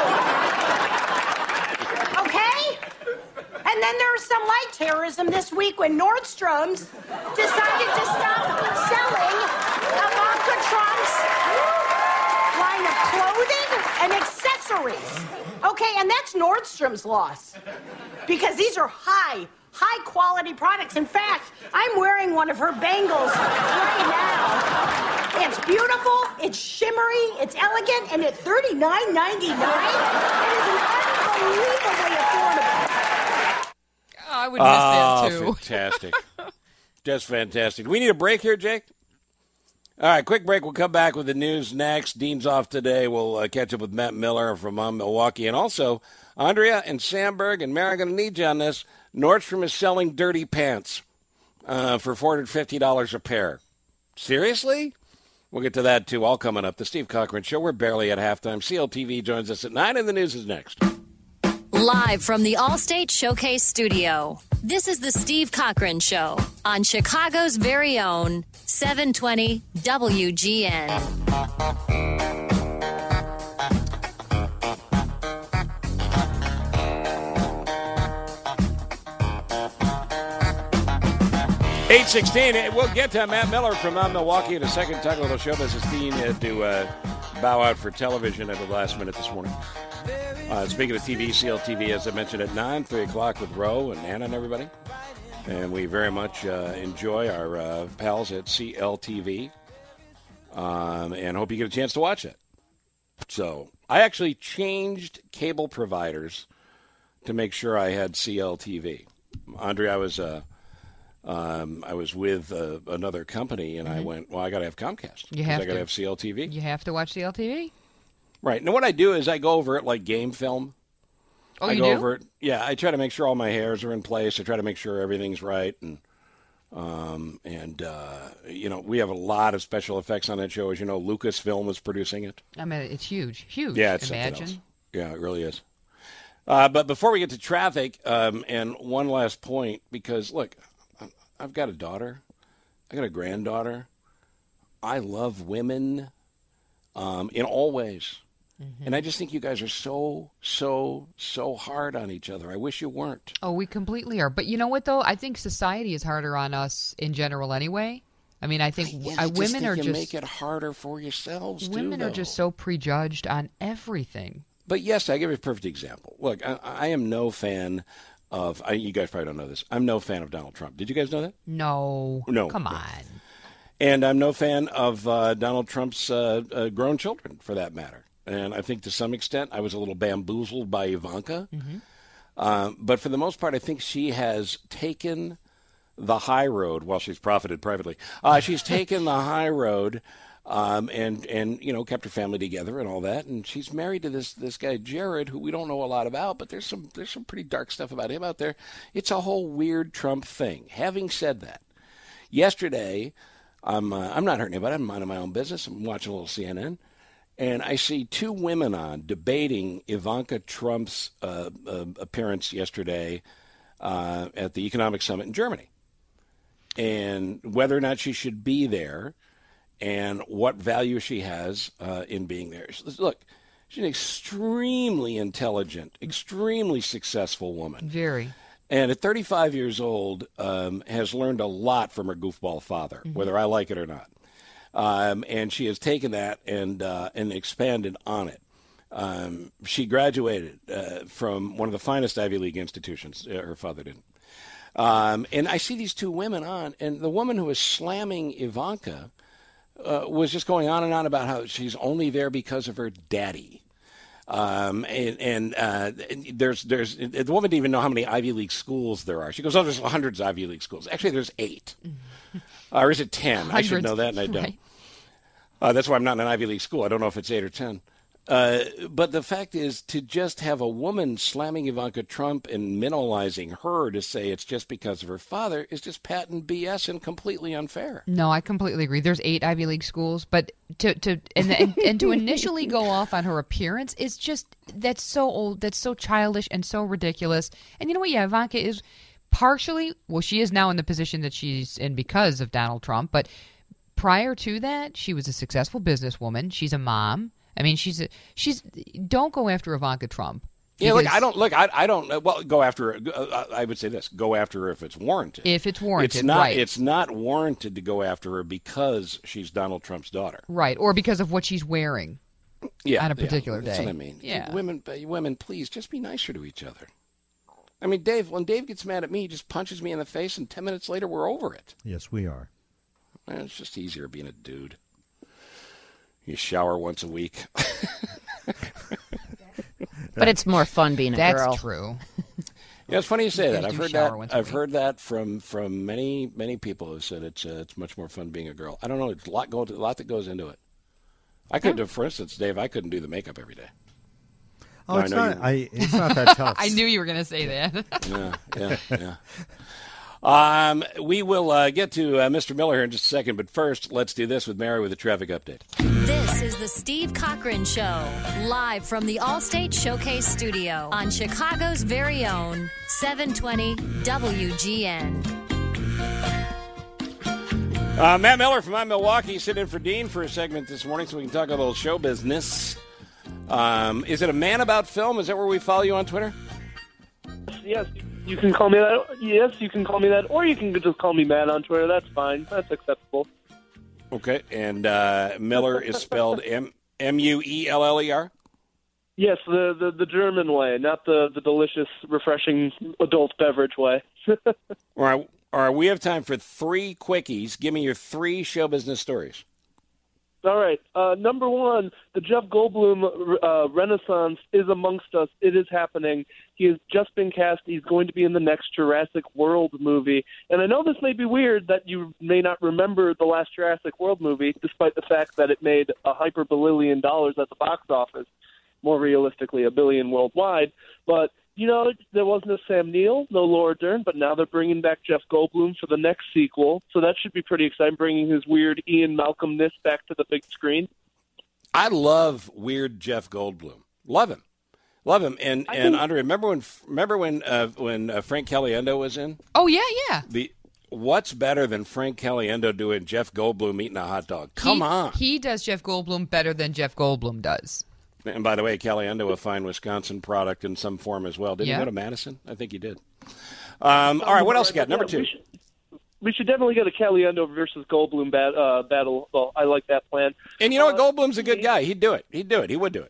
[SPEAKER 7] Okay? And then there was some light terrorism this week when Nordstrom's decided to stop selling Ivanka Trump's line of clothing and accessories. Okay, and that's Nordstrom's loss. Because these are high, high quality products. In fact, I'm wearing one of her bangles right now. It's beautiful, it's shimmery, it's elegant, and at thirty-nine ninety-nine, it is an unbelievably affordable.
[SPEAKER 6] Oh, I would miss
[SPEAKER 3] oh,
[SPEAKER 6] that too.
[SPEAKER 3] Fantastic. Just fantastic. Do we need a break here, Jake? All right, quick break. We'll come back with the news next. Dean's off today. We'll uh, catch up with Matt Miller from um, Milwaukee. And also, Andrea and Sandberg and Mary are going to need you on this. Nordstrom is selling dirty pants uh, for four hundred fifty dollars a pair. Seriously? We'll get to that, too. All coming up. The Steve Cochran Show. We're barely at halftime. C L T V joins us at nine, and the news is next.
[SPEAKER 2] Live from the Allstate Showcase Studio, this is the Steve Cochran Show on Chicago's very own seven twenty W G N.
[SPEAKER 3] eight sixteen, we'll get to Matt Miller from uh, Milwaukee in a second. Talk a little show business. Dean had to uh, bow out for television at the last minute this morning. Uh, speaking of T V, C L T V, as I mentioned, at nine, three o'clock with Roe and Anna and everybody. And we very much uh, enjoy our uh, pals at C L T V um, and hope you get a chance to watch it. So I actually changed cable providers to make sure I had C L T V. Andre, I was uh, um, I was with uh, another company, and
[SPEAKER 6] Mm-hmm.
[SPEAKER 3] I went, well, I got to have Comcast.
[SPEAKER 6] You have
[SPEAKER 3] I got
[SPEAKER 6] to
[SPEAKER 3] to have C L T V.
[SPEAKER 6] You have to watch C L T V.
[SPEAKER 3] Right. Now, what I do is I go over it like game film.
[SPEAKER 6] Oh,
[SPEAKER 3] I
[SPEAKER 6] you
[SPEAKER 3] go
[SPEAKER 6] do?
[SPEAKER 3] over it. Yeah, I try to make sure all my hairs are in place. I try to make sure everything's right. And, um, and uh, you know, we have a lot of special effects on that show. As you know, Lucasfilm is producing it.
[SPEAKER 6] I mean, it's huge, huge.
[SPEAKER 3] Yeah, it's something
[SPEAKER 6] Imagine.
[SPEAKER 3] else. Yeah, it really is. Uh, but before we get to traffic, um, and one last point, because, look, I've got a daughter. I got a granddaughter. I love women um, in all ways.
[SPEAKER 6] Mm-hmm.
[SPEAKER 3] And I just think you guys are so, so, so hard on each other. I wish you weren't.
[SPEAKER 6] Oh, we completely are. But you know what, though? I think society is harder on us in general anyway. I mean, I think
[SPEAKER 3] Yeah,
[SPEAKER 6] uh,
[SPEAKER 3] I just
[SPEAKER 6] women
[SPEAKER 3] think
[SPEAKER 6] are
[SPEAKER 3] you
[SPEAKER 6] just
[SPEAKER 3] make it harder for yourselves,
[SPEAKER 6] women
[SPEAKER 3] too,
[SPEAKER 6] are
[SPEAKER 3] though.
[SPEAKER 6] just so prejudged on everything.
[SPEAKER 3] But yes, I give you a perfect example. Look, I, I am no fan of. I, you guys probably don't know this. I'm no fan of Donald Trump. Did you guys know that?
[SPEAKER 6] No.
[SPEAKER 3] No.
[SPEAKER 6] Come
[SPEAKER 3] no.
[SPEAKER 6] on.
[SPEAKER 3] And I'm no fan of uh, Donald Trump's uh, uh, grown children, for that matter. And I think to some extent I was a little bamboozled by Ivanka.
[SPEAKER 6] Mm-hmm.
[SPEAKER 3] Um, but for the most part, I think she has taken the high road. Well, she's profited privately. Uh, she's taken the high road um, and, and, you know, kept her family together and all that. And she's married to this this guy, Jared, who we don't know a lot about, but there's some there's some pretty dark stuff about him out there. It's a whole weird Trump thing. Having said that, yesterday, I'm, uh, I'm not hurting anybody. I'm minding my own business. I'm watching a little C N N. And I see two women on debating Ivanka Trump's uh, uh, appearance yesterday uh, at the Economic Summit in Germany, and whether or not she should be there, and what value she has uh, in being there. Look, she's an extremely intelligent, extremely successful woman.
[SPEAKER 6] Very.
[SPEAKER 3] And at thirty-five years old, um, has learned a lot from her goofball father,
[SPEAKER 6] Mm-hmm.
[SPEAKER 3] whether I like it or not. Um, and she has taken that and uh, and expanded on it. Um, she graduated uh, from one of the finest Ivy League institutions. Uh, her father didn't. Um, and I see these two women on, and the woman who was slamming Ivanka uh, was just going on and on about how she's only there because of her daddy. Um, and and uh, there's there's the woman didn't even know how many Ivy League schools there are. She goes, oh, there's hundreds of Ivy League schools. Actually, there's eight. Uh, or is it ten? I should know that, and I don't.
[SPEAKER 6] Right.
[SPEAKER 3] Uh, that's why I'm not in an Ivy League school. I don't know if it's eight or ten. Uh, but the fact is, to just have a woman slamming Ivanka Trump and minimalizing her to say it's just because of her father is just patent B S and completely unfair.
[SPEAKER 6] No, I completely agree. There's eight Ivy League schools, but to to and and, and to initially go off on her appearance is just that's so old, that's so childish and so ridiculous. And you know what? Yeah, Ivanka is partially well, she is now in the position that she's in because of Donald Trump. But prior to that, she was a successful businesswoman. She's a mom. I mean, she's a, she's. Don't go after Ivanka Trump.
[SPEAKER 3] Yeah, look, I don't look. I, I don't. Well, go after her. Uh, I would say this: go after her if it's warranted.
[SPEAKER 6] If it's warranted,
[SPEAKER 3] it's not.
[SPEAKER 6] right.
[SPEAKER 3] It's not warranted to go after her because she's Donald Trump's daughter,
[SPEAKER 6] right? Or because of what she's wearing.
[SPEAKER 3] Yeah,
[SPEAKER 6] on a particular
[SPEAKER 3] yeah,
[SPEAKER 6] day.
[SPEAKER 3] That's what I mean.
[SPEAKER 6] Yeah,
[SPEAKER 3] women, women, please just be nicer to each other. I mean, Dave. When Dave gets mad at me, he just punches me in the face, and ten minutes later, we're over it.
[SPEAKER 11] Yes, we are.
[SPEAKER 3] Man, it's just easier being a dude. You shower once a week.
[SPEAKER 5] But it's more fun being a
[SPEAKER 6] That's
[SPEAKER 5] girl.
[SPEAKER 6] That's true.
[SPEAKER 3] Yeah, it's funny you say
[SPEAKER 6] You
[SPEAKER 3] that.
[SPEAKER 6] guys
[SPEAKER 3] I've
[SPEAKER 6] do
[SPEAKER 3] heard
[SPEAKER 6] shower
[SPEAKER 3] that.
[SPEAKER 6] once a
[SPEAKER 3] I've
[SPEAKER 6] week.
[SPEAKER 3] heard that from, from many many people who said it's uh, it's much more fun being a girl. I don't know. It's a lot go a lot that goes into it. I could, do, for instance, Dave. I couldn't do the makeup every day.
[SPEAKER 11] Oh,
[SPEAKER 3] No,
[SPEAKER 11] it's
[SPEAKER 3] I know
[SPEAKER 11] not.
[SPEAKER 3] you-
[SPEAKER 11] I, it's not that tough.
[SPEAKER 6] I knew you were going to say that.
[SPEAKER 3] Yeah, yeah, yeah. Um, we will uh, get to uh, Mister Miller here in just a second, but first, let's do this with Mary with a traffic update.
[SPEAKER 2] This is the Steve Cochran Show, live from the Allstate Showcase Studio on Chicago's very own seven twenty W G N.
[SPEAKER 3] Uh, Matt Miller from I'm Milwaukee sitting in for Dean for a segment this morning so we can talk a little show business. Um, is it a Man About Film? Is that where we follow you on Twitter?
[SPEAKER 1] Yes, you can call me that. Yes, you can call me that, or you can just call me Matt on Twitter. That's fine. That's acceptable.
[SPEAKER 3] Okay, and uh, Miller is spelled M M U E L L E R?
[SPEAKER 1] Yes, the, the, the German way, not the, the delicious, refreshing adult beverage way.
[SPEAKER 3] All right, all right, we have time for three quickies. Give me your three show business stories.
[SPEAKER 1] All right. Uh, number one, the Jeff Goldblum uh, renaissance is amongst us. It is happening. He has just been cast. He's going to be in the next Jurassic World movie. And I know this may be weird that you may not remember the last Jurassic World movie, despite the fact that it made a hyper-billion dollars at the box office, more realistically, a billion worldwide. But, you know, there wasn't a Sam Neill, no Laura Dern, but now they're bringing back Jeff Goldblum for the next sequel. So that should be pretty exciting, bringing his weird Ian Malcolm-ness back to the big screen.
[SPEAKER 3] I love weird Jeff Goldblum. Love him. Love him. And,
[SPEAKER 1] I
[SPEAKER 3] and
[SPEAKER 1] think-
[SPEAKER 3] Andre, remember when remember when uh, when uh, Frank Caliendo was in?
[SPEAKER 6] Oh, yeah, yeah.
[SPEAKER 3] The What's better than Frank Caliendo doing Jeff Goldblum eating a hot dog? Come
[SPEAKER 6] he,
[SPEAKER 3] on.
[SPEAKER 6] He does Jeff Goldblum better than Jeff Goldblum does.
[SPEAKER 3] And by the way, Caliendo, a fine Wisconsin product in some form as well. Didn't
[SPEAKER 6] Yeah.
[SPEAKER 3] he go to Madison? I think he did. Um, all right, what else you got? Number
[SPEAKER 1] Yeah,
[SPEAKER 3] two.
[SPEAKER 1] We should, we should definitely get a Caliendo versus Goldblum bat, uh, battle. Well, I like that plan.
[SPEAKER 3] And you know what? Goldblum's a good guy. He'd do it. He'd do it. He would do it.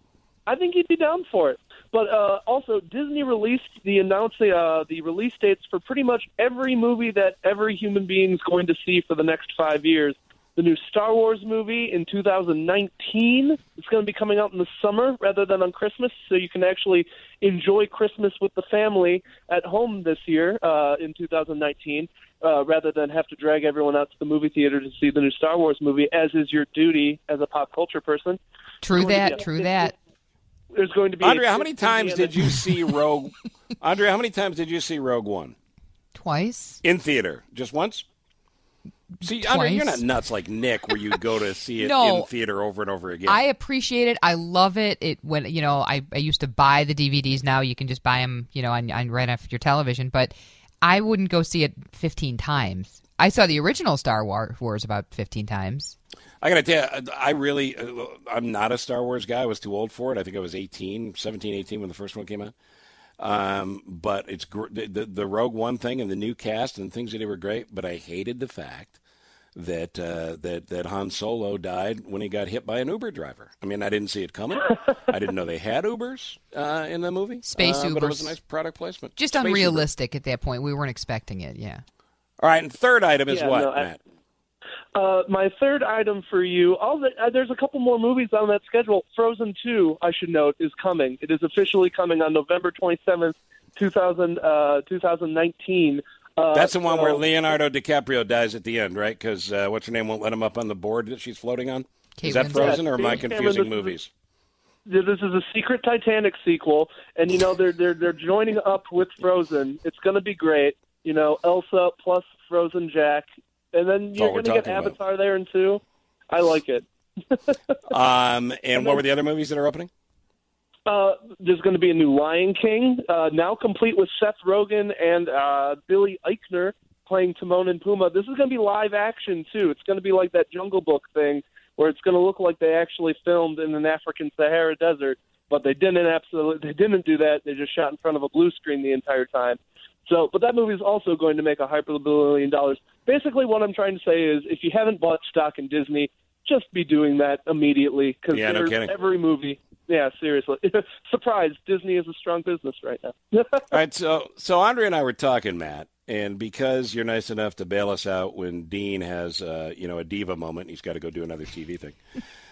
[SPEAKER 1] I think he'd be down for it. But uh, also, Disney released the announcing uh, the release dates for pretty much every movie that every human being is going to see for the next five years. The new Star Wars movie in two thousand nineteen is going to be coming out in the summer rather than on Christmas, so you can actually enjoy Christmas with the family at home this year uh, in two thousand nineteen, uh, rather than have to drag everyone out to the movie theater to see the new Star Wars movie, as is your duty as a pop culture person.
[SPEAKER 6] True
[SPEAKER 1] Going to
[SPEAKER 6] that,
[SPEAKER 1] be a-
[SPEAKER 6] true that.
[SPEAKER 1] There's going to be
[SPEAKER 3] Andrea,
[SPEAKER 1] a
[SPEAKER 3] how many times
[SPEAKER 1] Indiana-
[SPEAKER 3] did you see Rogue? Andrea, how many times did you see Rogue One
[SPEAKER 6] Twice.
[SPEAKER 3] in theater? Just once? See, Andrea, you're not
[SPEAKER 6] Twice.
[SPEAKER 3] nuts like Nick, where you go to see it
[SPEAKER 6] No.
[SPEAKER 3] in theater over and over again.
[SPEAKER 6] I appreciate it. I love it. It when you know I, I used to buy the D V Ds. Now you can just buy them, you know, on, on right off your television. But I wouldn't go see it fifteen times. I saw the original Star Wars about fifteen times.
[SPEAKER 3] I got to tell you, I really, uh, I'm not a Star Wars guy. I was too old for it. I think I was eighteen, seventeen, eighteen when the first one came out. Um, but it's gr- the, the, the Rogue One thing and the new cast and things that they were great. But I hated the fact that uh, that that Han Solo died when he got hit by an Uber driver. I mean, I didn't see it coming. I didn't know they had Ubers uh, in the movie.
[SPEAKER 6] Space
[SPEAKER 3] uh, but it was
[SPEAKER 6] Ubers.
[SPEAKER 3] a nice product placement.
[SPEAKER 6] Just
[SPEAKER 3] Space
[SPEAKER 6] unrealistic at that point. We weren't expecting it. Yeah.
[SPEAKER 3] All right, and third item is
[SPEAKER 1] Yeah,
[SPEAKER 3] what,
[SPEAKER 1] no, I-
[SPEAKER 3] Matt?
[SPEAKER 1] Uh, my third item for you, all the, uh, there's a couple more movies on that schedule. Frozen two, I should note, is coming. It is officially coming on November twenty-seventh, two thousand, uh, twenty nineteen. Uh,
[SPEAKER 3] That's the one
[SPEAKER 1] so-
[SPEAKER 3] where Leonardo DiCaprio dies at the end, right? Because uh, what's her name won't let him up on the board that she's floating on.
[SPEAKER 6] Kate
[SPEAKER 3] is that
[SPEAKER 6] Winslet.
[SPEAKER 3] Frozen, or am I
[SPEAKER 1] James Cameron,
[SPEAKER 3] confusing
[SPEAKER 1] this is-
[SPEAKER 3] movies?
[SPEAKER 1] This is a secret Titanic sequel, and you know they're they're they're joining up with Frozen. It's going to be great. You know, Elsa plus Frozen Jack, and then you're going to get Avatar about. there in two. I like it.
[SPEAKER 3] um, and, and what then, were the other movies that are opening?
[SPEAKER 1] Uh, there's going to be a new Lion King, uh, now complete with Seth Rogen and uh, Billy Eichner playing Timon and Pumbaa. This is going to be live action too. It's going to be like that Jungle Book thing, where it's going to look like they actually filmed in an African Sahara desert, but they didn't absolutely they didn't do that. They just shot in front of a blue screen the entire time. So, but that movie is also going to make a hyper billion dollars. Basically, what I'm trying to say is, if you haven't bought stock in Disney, just be doing that immediately, because
[SPEAKER 3] yeah, no
[SPEAKER 1] every movie. Yeah, seriously. Surprise, Disney is a strong business right now.
[SPEAKER 3] All right, so so Andre and I were talking, Matt, and because you're nice enough to bail us out when Dean has uh, you know a diva moment, he's got to go do another T V thing.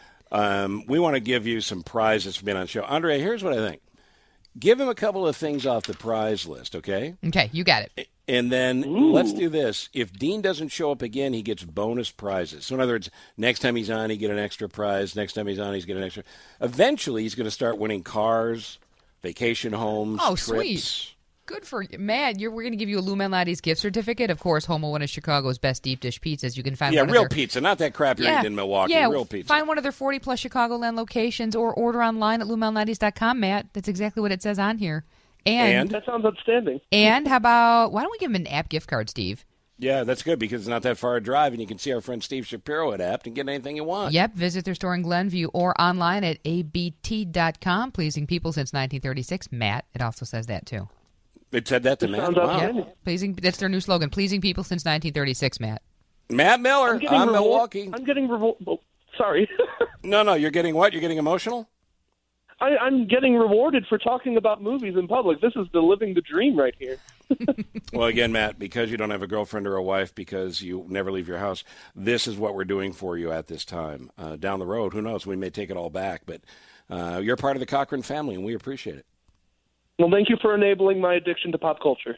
[SPEAKER 3] um, we want to give you some prizes for being on the show. Andre, here's what I think. Give him a couple of things off the prize list, okay?
[SPEAKER 6] Okay, you got it.
[SPEAKER 3] And then
[SPEAKER 1] Ooh.
[SPEAKER 3] let's do this. If Dean doesn't show up again, he gets bonus prizes. So in other words, next time he's on, he get an extra prize. Next time he's on, he's get an extra. Eventually, he's going to start winning cars, vacation homes,
[SPEAKER 6] oh,
[SPEAKER 3] trips.
[SPEAKER 6] Sweet. Good for you. Matt, you're, we're going to give you a Lou Malnati's gift certificate. Of course, home of one of Chicago's best deep dish pizzas. You can find
[SPEAKER 3] yeah,
[SPEAKER 6] one
[SPEAKER 3] real
[SPEAKER 6] of their,
[SPEAKER 3] pizza, not that crap you're
[SPEAKER 6] yeah,
[SPEAKER 3] eating in Milwaukee.
[SPEAKER 6] Yeah,
[SPEAKER 3] real pizza.
[SPEAKER 6] Find one of their forty-plus Chicagoland locations or order online at lou malnati's dot com, Matt. That's exactly what it says on here. And,
[SPEAKER 3] and
[SPEAKER 1] that sounds outstanding.
[SPEAKER 6] And how about, why don't we give him an app gift card, Steve?
[SPEAKER 3] Yeah, that's good because it's not that far a drive, and you can see our friend Steve Shapiro at Apt and get anything you want.
[SPEAKER 6] Yep, visit their store in Glenview or online at a b t dot com. Pleasing people since nineteen thirty-six. Matt, it also says that, too.
[SPEAKER 3] It said that to
[SPEAKER 1] it
[SPEAKER 3] Matt?
[SPEAKER 1] Wow.
[SPEAKER 6] Yep. Pleasing, that's their new slogan, pleasing people since nineteen thirty-six, Matt.
[SPEAKER 3] Matt Miller,
[SPEAKER 1] I'm,
[SPEAKER 3] I'm
[SPEAKER 1] rewar-
[SPEAKER 3] Milwaukee.
[SPEAKER 1] I'm getting reward. Oh, sorry.
[SPEAKER 3] no, no, you're getting what? You're getting emotional?
[SPEAKER 1] I, I'm getting rewarded for talking about movies in public. This is the living the dream right here.
[SPEAKER 3] Well, again, Matt, because you don't have a girlfriend or a wife, because you never leave your house, this is what we're doing for you at this time. Uh, down the road, who knows? We may take it all back, but uh, you're part of the Cochran family, and we appreciate it.
[SPEAKER 1] Well, thank you for enabling my addiction to pop culture.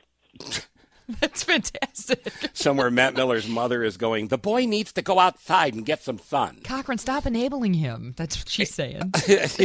[SPEAKER 6] That's fantastic.
[SPEAKER 3] Somewhere Matt Miller's mother is going, the boy needs to go outside and get some sun.
[SPEAKER 6] Cochran, stop enabling him. That's what she's saying.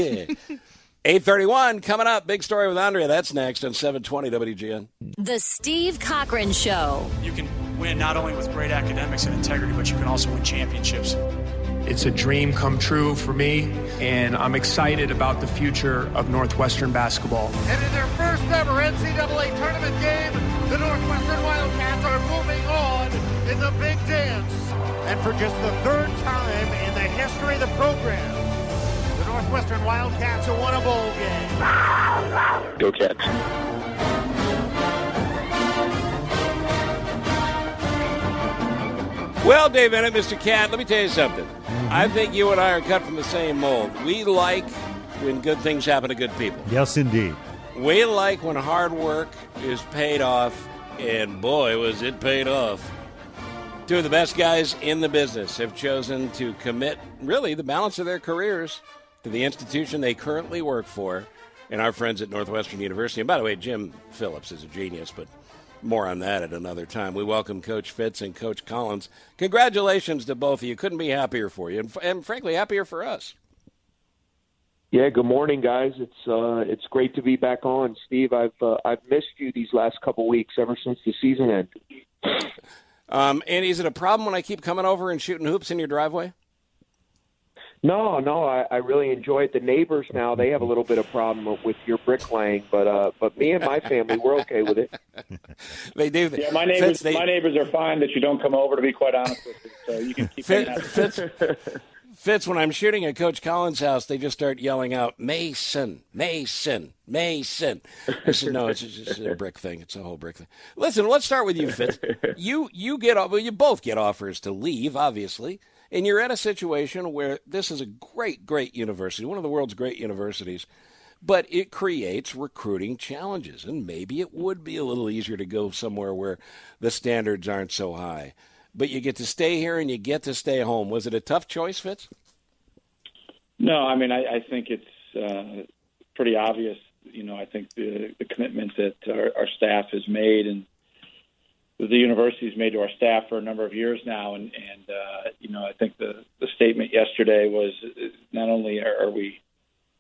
[SPEAKER 3] eight thirty-one coming up. Big story with Andrea. That's next on seven twenty W G N.
[SPEAKER 2] The Steve Cochran Show.
[SPEAKER 9] You can win not only with great academics and integrity, but you can also win championships. It's a dream come true for me, and I'm excited about the future of Northwestern basketball.
[SPEAKER 10] And in their first ever N C double A tournament game, the Northwestern Wildcats are moving on in the big dance. And for just the third time in the history of the program, the Northwestern Wildcats have won a bowl game.
[SPEAKER 14] Go Cats.
[SPEAKER 3] Well, Dave Bennett, Mister Cat, let me tell you something. Mm-hmm. I think you and I are cut from the same mold. We like when good things happen to good people.
[SPEAKER 11] Yes, indeed.
[SPEAKER 3] We like when hard work is paid off, and boy, was it paid off. Two of the best guys in the business have chosen to commit, really, the balance of their careers to the institution they currently work for, and our friends at Northwestern University. And by the way, Jim Phillips is a genius, but more on that at another time. We welcome Coach Fitz and Coach Collins. Congratulations to both of you. Couldn't be happier for you, and, and frankly, happier for us.
[SPEAKER 23] Yeah, good morning, guys. It's uh, it's great to be back on, Steve. I've uh, I've missed you these last couple weeks ever since the season ended.
[SPEAKER 3] Um, and is it a problem when I keep coming over and shooting hoops in your driveway?
[SPEAKER 23] No, no, I, I really enjoy it. The neighbors now, they have a little bit of problem with your bricklaying, but uh, but me and my family, we're okay with it.
[SPEAKER 3] They do.
[SPEAKER 24] Yeah, my neighbors, Fitz, they... my neighbors are fine that you don't come over, to be quite honest with you, so you can keep
[SPEAKER 3] Fitz, Fitz, Fitz, when I'm shooting at Coach Collins' house, they just start yelling out, Mason, Mason, Mason. I said, no, it's just a brick thing. It's a whole brick thing. Listen, let's start with you, Fitz. You, you, get, well, you both get offers to leave, obviously. And you're at a situation where this is a great, great university, one of the world's great universities, but it creates recruiting challenges. And maybe it would be a little easier to go somewhere where the standards aren't so high. But you get to stay here and you get to stay home. Was it a tough choice, Fitz?
[SPEAKER 24] No, I mean, I, I think it's uh, pretty obvious. You know, I think the, the commitment that our, our staff has made and the university's made to our staff for a number of years now, and, and uh, you know, I think the, the statement yesterday was not only are, are we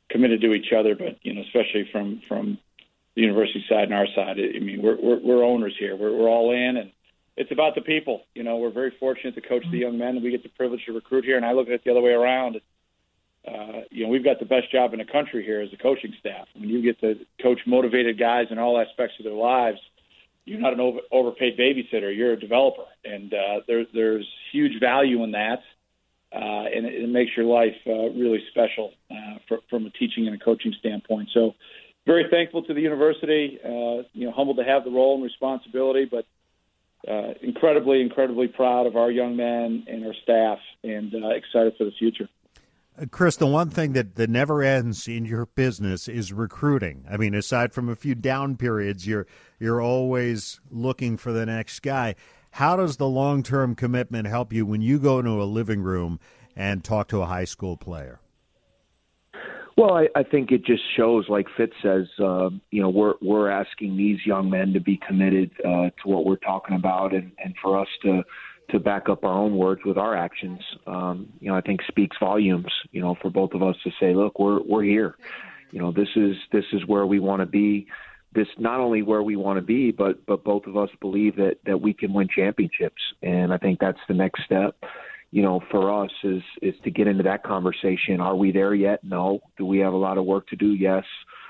[SPEAKER 24] committed to each other, but you know, especially from from the university side and our side. I mean, we're we're, we're owners here. We're we're all in, and it's about the people. You know, we're very fortunate to coach the young men, and we get the privilege to recruit here. And I look at it the other way around. Uh, you know, we've got the best job in the country here as a coaching staff. When you get to coach motivated guys in all aspects of their lives, you're not an over, overpaid babysitter. You're a developer, and uh, there, there's huge value in that, uh, and it, it makes your life uh, really special uh, for, from a teaching and a coaching standpoint. So, very thankful to the university. Uh, you know, humbled to have the role and responsibility, but uh, incredibly, incredibly proud of our young men and our staff, and uh, excited for the future.
[SPEAKER 11] Chris, the one thing that, that never ends in your business is recruiting. I mean, aside from a few down periods, you're you're always looking for the next guy. How does the long-term commitment help you when you go into a living room and talk to a high school player?
[SPEAKER 23] Well, I, I think it just shows, like Fitz says, uh, you know, we're we're asking these young men to be committed uh, to what we're talking about, and, and for us to to back up our own words with our actions, um, you know, I think speaks volumes, you know, for both of us to say, look, we're we're here. You know, this is this is where we want to be. This not only where we want to be, but but both of us believe that that we can win championships. And I think that's the next step, you know, for us is is to get into that conversation. Are we there yet? No. Do we have a lot of work to do? Yes.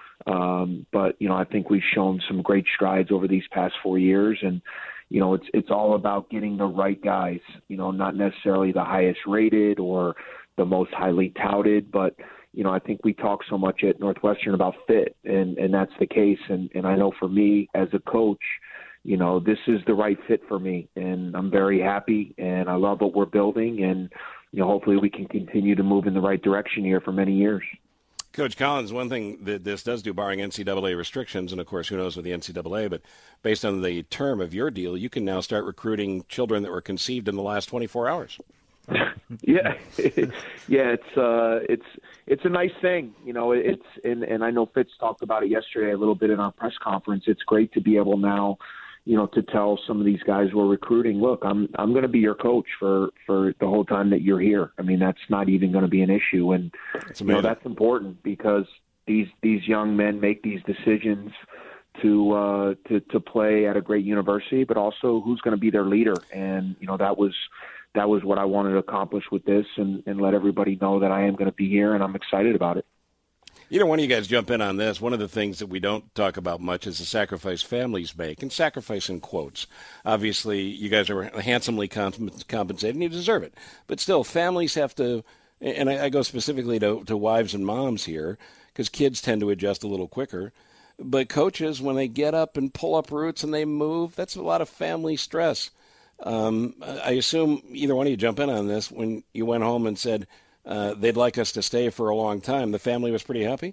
[SPEAKER 23] Um, but, you know, I think we've shown some great strides over these past four years. And, you know, it's it's all about getting the right guys, you know, not necessarily the highest rated or the most highly touted. But, you know, I think we talk so much at Northwestern about fit, and, and that's the case. And, and I know for me as a coach, you know, this is the right fit for me. And I'm very happy, and I love what we're building. And, you know, hopefully we can continue to move in the right direction here for many years.
[SPEAKER 3] Coach Collins, one thing that this does do, barring N C double A restrictions, and of course, who knows with the N C double A, but based on the term of your deal, you can now start recruiting children that were conceived in the last twenty-four hours.
[SPEAKER 23] yeah, yeah, it's uh, it's it's a nice thing, you know. It's and, and I know Fitz talked about it yesterday a little bit in our press conference. It's great to be able now, you know, to tell some of these guys we're recruiting, look, I'm I'm going to be your coach for, for the whole time that you're here. I mean, that's not even going to be an issue, and you know that's important because these these young men make these decisions to uh, to to play at a great university, but also who's going to be their leader. And you know that was that was what I wanted to accomplish with this, and, and let everybody know that I am going to be here, and I'm excited about it.
[SPEAKER 3] Either one of you guys jump in on this. One of the things that we don't talk about much is the sacrifice families make, and sacrifice in quotes. Obviously, you guys are handsomely comp- compensated, and you deserve it. But still, families have to, and I, I go specifically to, to wives and moms here, because kids tend to adjust a little quicker. But coaches, when they get up and pull up roots and they move, that's a lot of family stress. Um, I assume either one of you jump in on this. When you went home and said, Uh, they'd like us to stay for a long time, the family was pretty happy?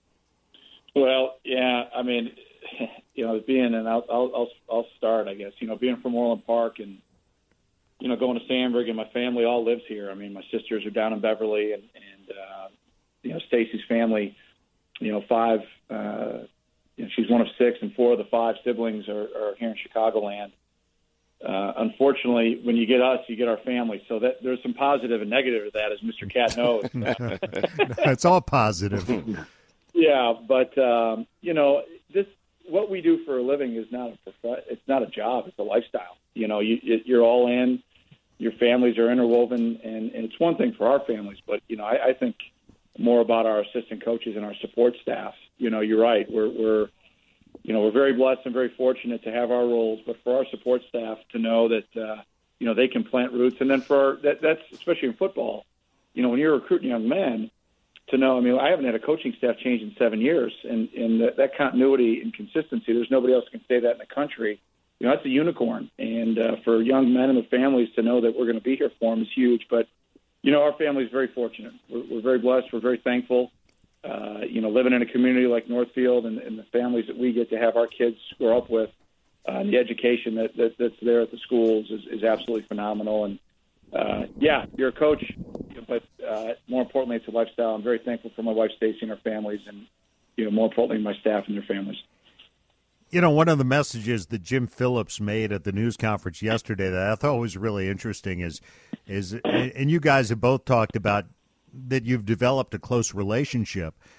[SPEAKER 24] Well, yeah, I mean, you know, being, and I'll, I'll, I'll start, I guess, you know, being from Orland Park and, you know, going to Sandburg, and my family all lives here. I mean, my sisters are down in Beverly, and, and uh, you know, Stacy's family, you know, five, uh, you know, she's one of six, and four of the five siblings are, are here in Chicagoland. Uh, unfortunately, when you get us, you get our family. So that there's some positive and negative to that, as Mister Cat knows.
[SPEAKER 11] It's all positive.
[SPEAKER 24] Yeah, but um, you know, this what we do for a living is not a prof- it's not a job; it's a lifestyle. You know, you, you're all in. Your families are interwoven, and, and it's one thing for our families, but you know, I, I think more about our assistant coaches and our support staff. You know, you're right. We're we're You know, we're very blessed and very fortunate to have our roles, but for our support staff to know that, uh, you know, they can plant roots. And then for our, that, that's especially in football, you know, when you're recruiting young men, to know, I mean, I haven't had a coaching staff change in seven years. And, and that, that continuity and consistency, there's nobody else can say that in the country. You know, that's a unicorn. And uh, for young men and their families to know that we're going to be here for them is huge. But, you know, our family is very fortunate. We're, we're very blessed. We're very thankful. Uh, you know, living in a community like Northfield and, and the families that we get to have our kids grow up with, uh, and the education that, that that's there at the schools is, is absolutely phenomenal. And, uh, yeah, you're a coach, but uh, more importantly, it's a lifestyle. I'm very thankful for my wife, Stacy, and her families, and, you know, more importantly, my staff and their families.
[SPEAKER 11] You know, one of the messages that Jim Phillips made at the news conference yesterday that I thought was really interesting is, is, and you guys have both talked about that you've developed a close relationship.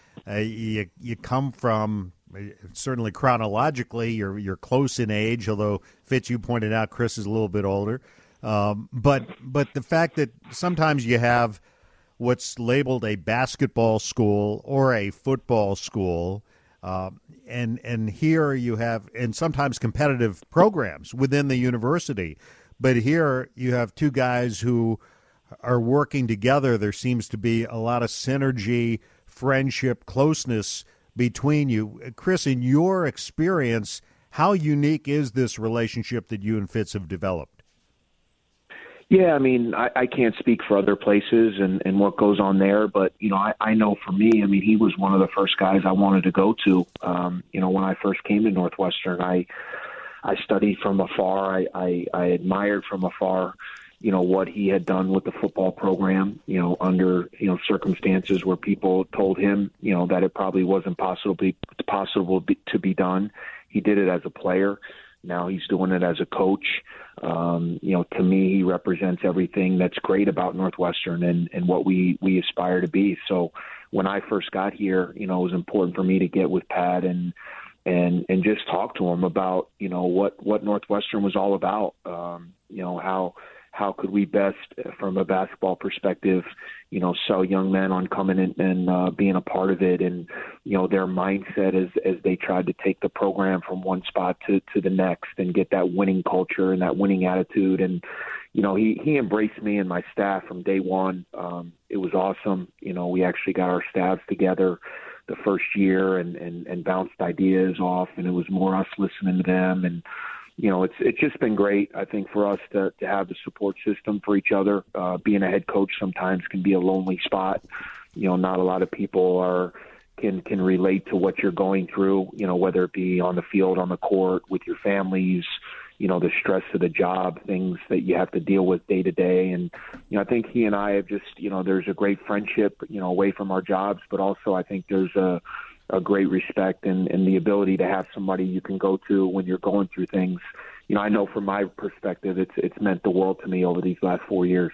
[SPEAKER 11] uh, you you come from uh, certainly chronologically you're you're close in age, although Fitz, you pointed out Chris is a little bit older. Um, but but the fact that sometimes you have what's labeled a basketball school or a football school, uh, and and here you have and sometimes competitive programs within the university, but here you have two guys who are working together. There seems to be a lot of synergy, friendship, closeness between you. Chris, in your experience, how unique is this relationship that you and Fitz have developed?
[SPEAKER 23] Yeah, I mean, I, I can't speak for other places and, and what goes on there, but, you know, I, I know for me, I mean, he was one of the first guys I wanted to go to. Um, you know, when I first came to Northwestern, I I studied from afar. I, I, I admired from afar, you know, what he had done with the football program, you know, under, you know, circumstances where people told him, you know, that it probably wasn't possible, be, possible be, to be done. He did it as a player. Now he's doing it as a coach. Um, you know, to me, he represents everything that's great about Northwestern and, and what we, we aspire to be. So when I first got here, you know, it was important for me to get with Pat and and and just talk to him about, you know, what, what Northwestern was all about. Um, you know, how how could we best, from a basketball perspective, you know, sell young men on coming in and uh, being a part of it, and, you know, their mindset as as they tried to take the program from one spot to, to the next and get that winning culture and that winning attitude. And, you know, he, he embraced me and my staff from day one. Um, it was awesome. You know, we actually got our staffs together the first year and, and, and bounced ideas off, and it was more us listening to them. And, you know, it's it's just been great, I think, for us to, to have the support system for each other. Uh, being a head coach sometimes can be a lonely spot. You know, not a lot of people are can can relate to what you're going through, you know, whether it be on the field, on the court, with your families, you know, the stress of the job, things that you have to deal with day to day. And, you know, I think he and I have just, you know, there's a great friendship, you know, away from our jobs, but also I think there's a a great respect and, and the ability to have somebody you can go to when you're going through things. You know, I know from my perspective, it's it's meant the world to me over these last four years.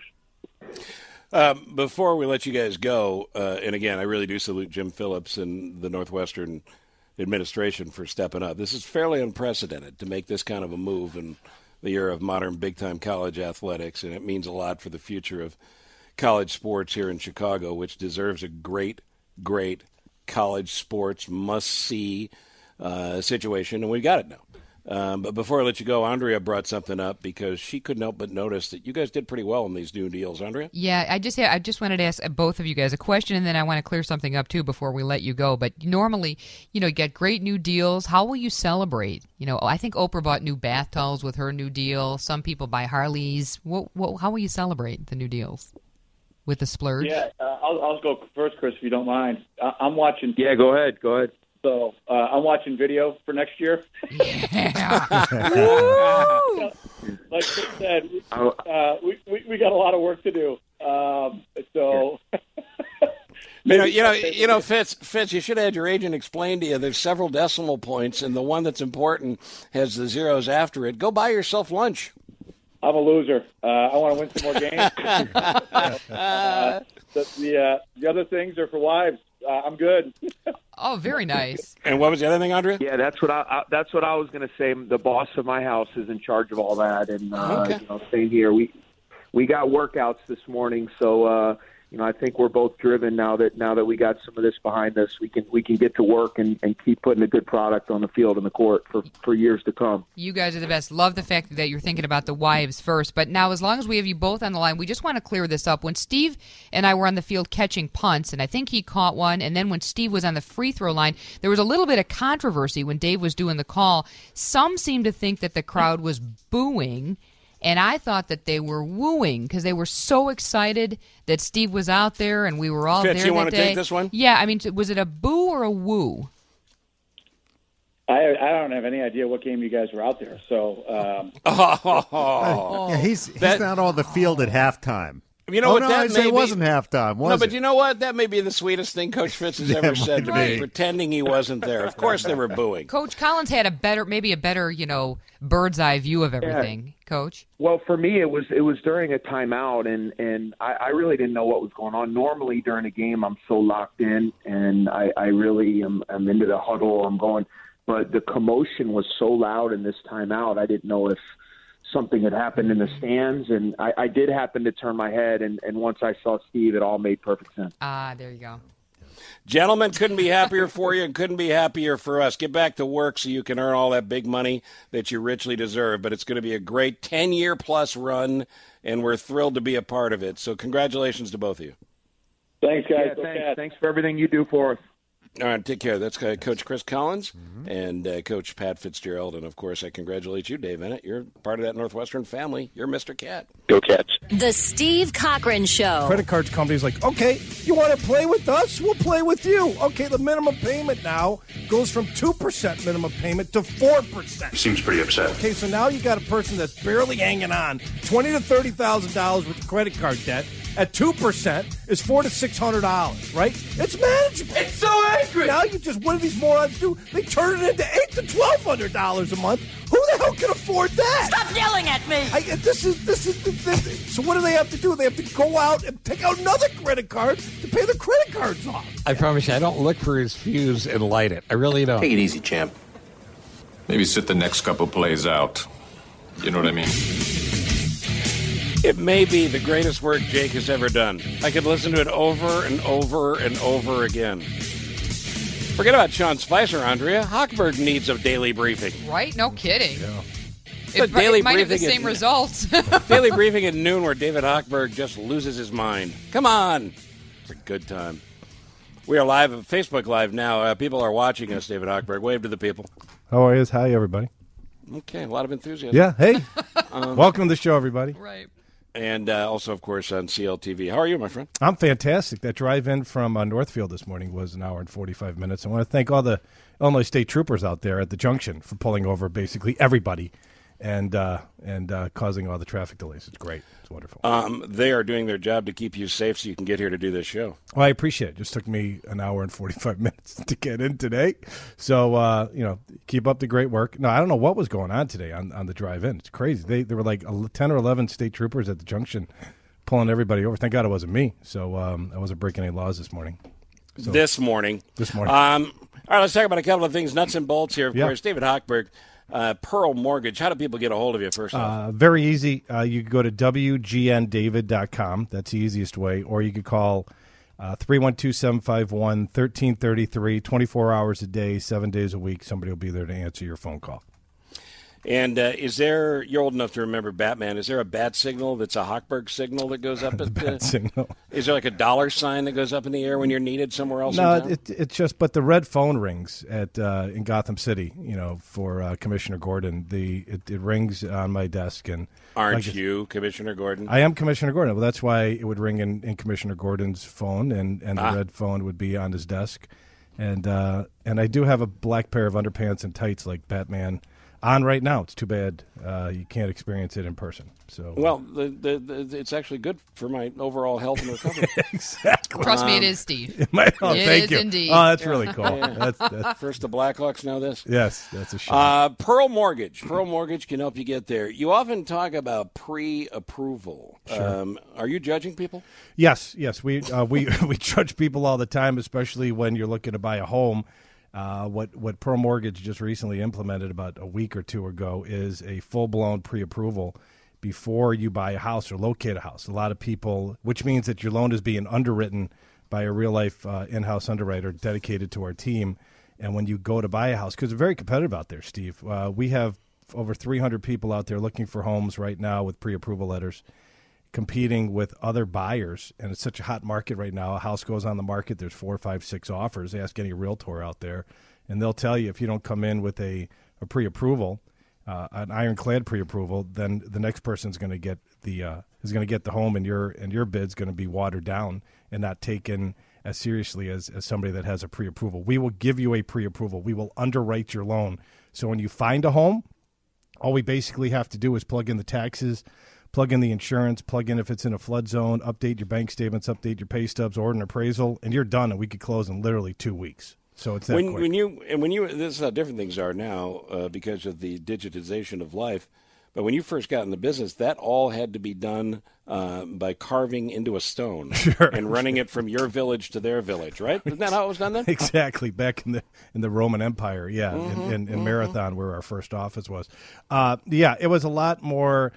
[SPEAKER 3] Um, before we let you guys go, uh, and again, I really do salute Jim Phillips and the Northwestern administration for stepping up. This is fairly unprecedented to make this kind of a move in the era of modern big-time college athletics, and it means a lot for the future of college sports here in Chicago, which deserves a great, great college sports must-see uh, situation, and we got it now. Um, but before I let you go, Andrea brought something up because she couldn't help but notice that you guys did pretty well in these new deals, Andrea.
[SPEAKER 6] Yeah, I just I just wanted to ask both of you guys a question, and then I want to clear something up too before we let you go. But normally, you know, you get great new deals. How will you celebrate? You know, I think Oprah bought new bath towels with her new deal. Some people buy Harleys. What, what, how will you celebrate the new deals? With the splurge?
[SPEAKER 24] Yeah, uh, I'll, I'll go first, Chris, if you don't mind. I, I'm watching.
[SPEAKER 16] Yeah, go ahead. Go ahead.
[SPEAKER 24] So uh, I'm watching video for next year.
[SPEAKER 6] Yeah.
[SPEAKER 24] you know, like Chris said, we, uh, we, we we got a lot of work to do. Um, so.
[SPEAKER 3] You know, you know, you know, Fitz, Fitz, you should have had your agent explain to you there's several decimal points, and the one that's important has the zeros after it. Go buy yourself lunch.
[SPEAKER 24] I'm a loser. Uh, I want to win some more games. uh, the the, uh, the other things are for wives. Uh, I'm good.
[SPEAKER 6] Oh, very nice.
[SPEAKER 3] And what was the other thing, Andrea?
[SPEAKER 23] Yeah, that's what I, I that's what I was going to say. The boss of my house is in charge of all that, and uh,
[SPEAKER 3] Okay.
[SPEAKER 23] you know, same here. We we got workouts this morning, so uh, you know, I think we're both driven now that now that we got some of this behind us. We can we can get to work and, and keep putting a good product on the field and the court for, for years to come.
[SPEAKER 6] You guys are the best. Love the fact that you're thinking about the wives first. But now, as long as we have you both on the line, we just want to clear this up. When Steve and I were on the field catching punts, and I think he caught one, and then when Steve was on the free throw line, there was a little bit of controversy when Dave was doing the call. Some seemed to think that the crowd was booing, and I thought that they were wooing because they were so excited that Steve was out there and we were all
[SPEAKER 3] Fitz,
[SPEAKER 6] there
[SPEAKER 3] you
[SPEAKER 6] that
[SPEAKER 3] want to
[SPEAKER 6] day.
[SPEAKER 3] take this one?
[SPEAKER 6] Yeah, I mean, was it a boo or a woo?
[SPEAKER 24] I I don't have any idea what game you guys were out there. So um,
[SPEAKER 3] Oh,
[SPEAKER 11] Yeah, he's he's
[SPEAKER 3] That-
[SPEAKER 11] not on the field at halftime.
[SPEAKER 3] You know
[SPEAKER 11] oh,
[SPEAKER 3] what?
[SPEAKER 11] No,
[SPEAKER 3] that
[SPEAKER 11] I
[SPEAKER 3] may
[SPEAKER 11] said
[SPEAKER 3] be,
[SPEAKER 11] it wasn't halftime, was
[SPEAKER 3] no, but
[SPEAKER 11] it?
[SPEAKER 3] you know what? That may be the sweetest thing Coach Fitz has
[SPEAKER 11] Yeah,
[SPEAKER 3] ever
[SPEAKER 11] it
[SPEAKER 3] said to
[SPEAKER 11] might
[SPEAKER 3] me,
[SPEAKER 11] be.
[SPEAKER 3] pretending he wasn't there. Of course they were booing.
[SPEAKER 6] Coach Collins had a better, maybe a better, you know, bird's eye view of everything. Coach.
[SPEAKER 23] Well, for me, it was it was during a timeout, and and I, I really didn't know what was going on. Normally during a game, I'm so locked in, and I, I really am I'm into the huddle. I'm going, but the commotion was so loud in this timeout, I didn't know if something had happened in the stands, and I, I did happen to turn my head, and, and once I saw Steve, it all made perfect sense.
[SPEAKER 6] Ah, there you go.
[SPEAKER 3] Gentlemen, couldn't be happier for you and couldn't be happier for us. Get back to work so you can earn all that big money that you richly deserve. But it's going to be a great ten-year-plus run, and we're thrilled to be a part of it. So congratulations to both of you.
[SPEAKER 24] Thanks, guys.
[SPEAKER 23] Yeah, thanks. Thanks for everything you do for us.
[SPEAKER 3] All right, take care. That's uh, Coach Chris Collins and uh, Coach Pat Fitzgerald. And, of course, I congratulate you, Dave Bennett. You're part of that Northwestern family. You're Mister Cat.
[SPEAKER 14] Go Cats.
[SPEAKER 2] The Steve Cochran Show.
[SPEAKER 8] Credit card company's like, okay, you want to play with us? We'll play with you. Okay, the minimum payment now goes from two percent minimum payment to four percent.
[SPEAKER 12] Seems pretty upset.
[SPEAKER 8] Okay, so now you got a person that's barely hanging on. twenty thousand to thirty thousand dollars with credit card debt at two percent is four hundred to six hundred dollars, right? It's manageable. It's so angry. Now you just, what do these morons do? They turn it into eight hundred to twelve hundred dollars a month. Who the hell can afford that?
[SPEAKER 7] Stop yelling at me!
[SPEAKER 8] I, this is, this is, this, so what do they have to do? They have to go out and take out another credit card to pay the credit cards off.
[SPEAKER 13] I promise you, I don't look for his fuse and light it. I really don't.
[SPEAKER 12] Take it easy, champ. Maybe sit the next couple plays out. You know what I mean?
[SPEAKER 3] It may be the greatest work Jake has ever done. I could listen to it over and over and over again. Forget about Sean Spicer, Andrea. Hochberg needs a daily briefing.
[SPEAKER 6] Right? No kidding.
[SPEAKER 3] The
[SPEAKER 6] It, pro-
[SPEAKER 3] daily
[SPEAKER 6] it might have the
[SPEAKER 3] briefing
[SPEAKER 6] same
[SPEAKER 3] is-
[SPEAKER 6] results.
[SPEAKER 3] Daily briefing at noon where David Hochberg just loses his mind. Come on. It's a good time. We are live, Facebook Live now. Uh, people are watching us, David Hochberg. Wave to the people.
[SPEAKER 8] How are you? Hi, everybody.
[SPEAKER 3] Okay, a lot of enthusiasm.
[SPEAKER 8] Yeah, hey.
[SPEAKER 3] Um,
[SPEAKER 8] Welcome to the show, everybody.
[SPEAKER 6] Right.
[SPEAKER 3] And uh, also, of course, on C L T V. How are you, my friend?
[SPEAKER 8] I'm fantastic. That drive-in from uh, Northfield this morning was an hour and forty-five minutes. I want to thank all the Illinois State troopers out there at the junction for pulling over basically everybody and uh, and uh, causing all the traffic delays. It's great. It's wonderful.
[SPEAKER 3] Um, they are doing their job to keep you safe so you can get here to do this show.
[SPEAKER 8] Well, I appreciate it. It just took me an hour and forty-five minutes to get in today. So, uh, you know, keep up the great work. No, I don't know what was going on today on, on the drive-in. It's crazy. They There were like ten or eleven state troopers at the junction pulling everybody over. Thank God it wasn't me. So um, I wasn't breaking any laws this morning. So,
[SPEAKER 3] this morning.
[SPEAKER 8] This morning.
[SPEAKER 3] Um, all right, let's talk about a couple of things. Nuts and bolts here, of
[SPEAKER 8] Yeah.
[SPEAKER 3] course. David Hochberg, uh, Pearl Mortgage. How do people get a hold of you, first off?
[SPEAKER 8] Uh, very easy. Uh, you can go to w g n david dot com. That's the easiest way. Or you could call uh, three one two, seven five one, one three three three, twenty-four hours a day, seven days a week. Somebody will be there to answer your phone call.
[SPEAKER 3] And uh, is there, you're old enough to remember Batman, is there a bat signal that's a Hochberg signal that goes up? At,
[SPEAKER 8] bat
[SPEAKER 3] uh,
[SPEAKER 8] signal.
[SPEAKER 3] Is there like a dollar sign that goes up in the air when you're needed somewhere else
[SPEAKER 8] No,
[SPEAKER 3] in town?
[SPEAKER 8] it, it's just, but the red phone rings at uh, in Gotham City, you know, for uh, Commissioner Gordon. The it, it rings on my desk. And
[SPEAKER 3] Aren't
[SPEAKER 8] like I-
[SPEAKER 3] you, Commissioner Gordon?
[SPEAKER 8] I am Commissioner Gordon. Well, that's why it would ring in, in Commissioner Gordon's phone, and, and the
[SPEAKER 3] Ah.
[SPEAKER 8] red phone would be on his desk. And uh, and I do have a black pair of underpants and tights like Batman on right now. It's too bad uh, you can't experience it in person. So
[SPEAKER 3] Well, the, the, the, it's actually good for my overall health and recovery.
[SPEAKER 8] exactly.
[SPEAKER 6] Trust me, it
[SPEAKER 3] Um,
[SPEAKER 6] is, Steve.
[SPEAKER 8] It might- oh,
[SPEAKER 6] It
[SPEAKER 8] thank
[SPEAKER 6] is
[SPEAKER 8] you.
[SPEAKER 6] indeed.
[SPEAKER 8] Oh, that's really cool.
[SPEAKER 3] Yeah.
[SPEAKER 8] That's, that's,
[SPEAKER 3] First the Blackhawks, now this.
[SPEAKER 8] yes, that's a shame.
[SPEAKER 3] Uh, Pearl Mortgage. Pearl Mortgage can help you get there. You often talk about pre-approval.
[SPEAKER 8] Sure.
[SPEAKER 3] Um, are you judging people?
[SPEAKER 8] Yes, yes, we uh, we we judge people all the time, especially when you're looking to buy a home. Uh, what what Pearl Mortgage just recently implemented about a week or two ago is a full blown pre-approval before you buy a house or locate a house. A lot of people, which means that your loan is being underwritten by a real life uh, in-house underwriter dedicated to our team. And when you go to buy a house, because it's very competitive out there, Steve. Uh, we have over three hundred people out there looking for homes right now with pre-approval letters, competing with other buyers, and it's such a hot market right now. A house goes on the market, there's four, five, six offers. Ask any realtor out there, and they'll tell you if you don't come in with a, a pre-approval, uh, an ironclad pre-approval, then the next person's going to get the uh, is going to get the home, and your and your bid's going to be watered down and not taken as seriously as, as somebody that has a pre-approval. We will give you a pre-approval. We will underwrite your loan. So when you find a home, all we basically have to do is plug in the taxes, plug in the insurance, plug in if it's in a flood zone, update your bank statements, update your pay stubs, order an appraisal, and you're done, and we could close in literally two weeks. So it's that
[SPEAKER 3] when,
[SPEAKER 8] quick.
[SPEAKER 3] when you and when you this is how different things are now uh, because of the digitization of life. But when you first got in the business, that all had to be done uh, by carving into a stone
[SPEAKER 8] Sure.
[SPEAKER 3] and running it from your village to their village, right? Isn't that how it was done then?
[SPEAKER 8] Exactly. Back in the in the Roman Empire, yeah,
[SPEAKER 3] Mhm,
[SPEAKER 8] in, in, in
[SPEAKER 3] mhm.
[SPEAKER 8] Marathon, where our first office was. Uh, yeah, it was a lot more.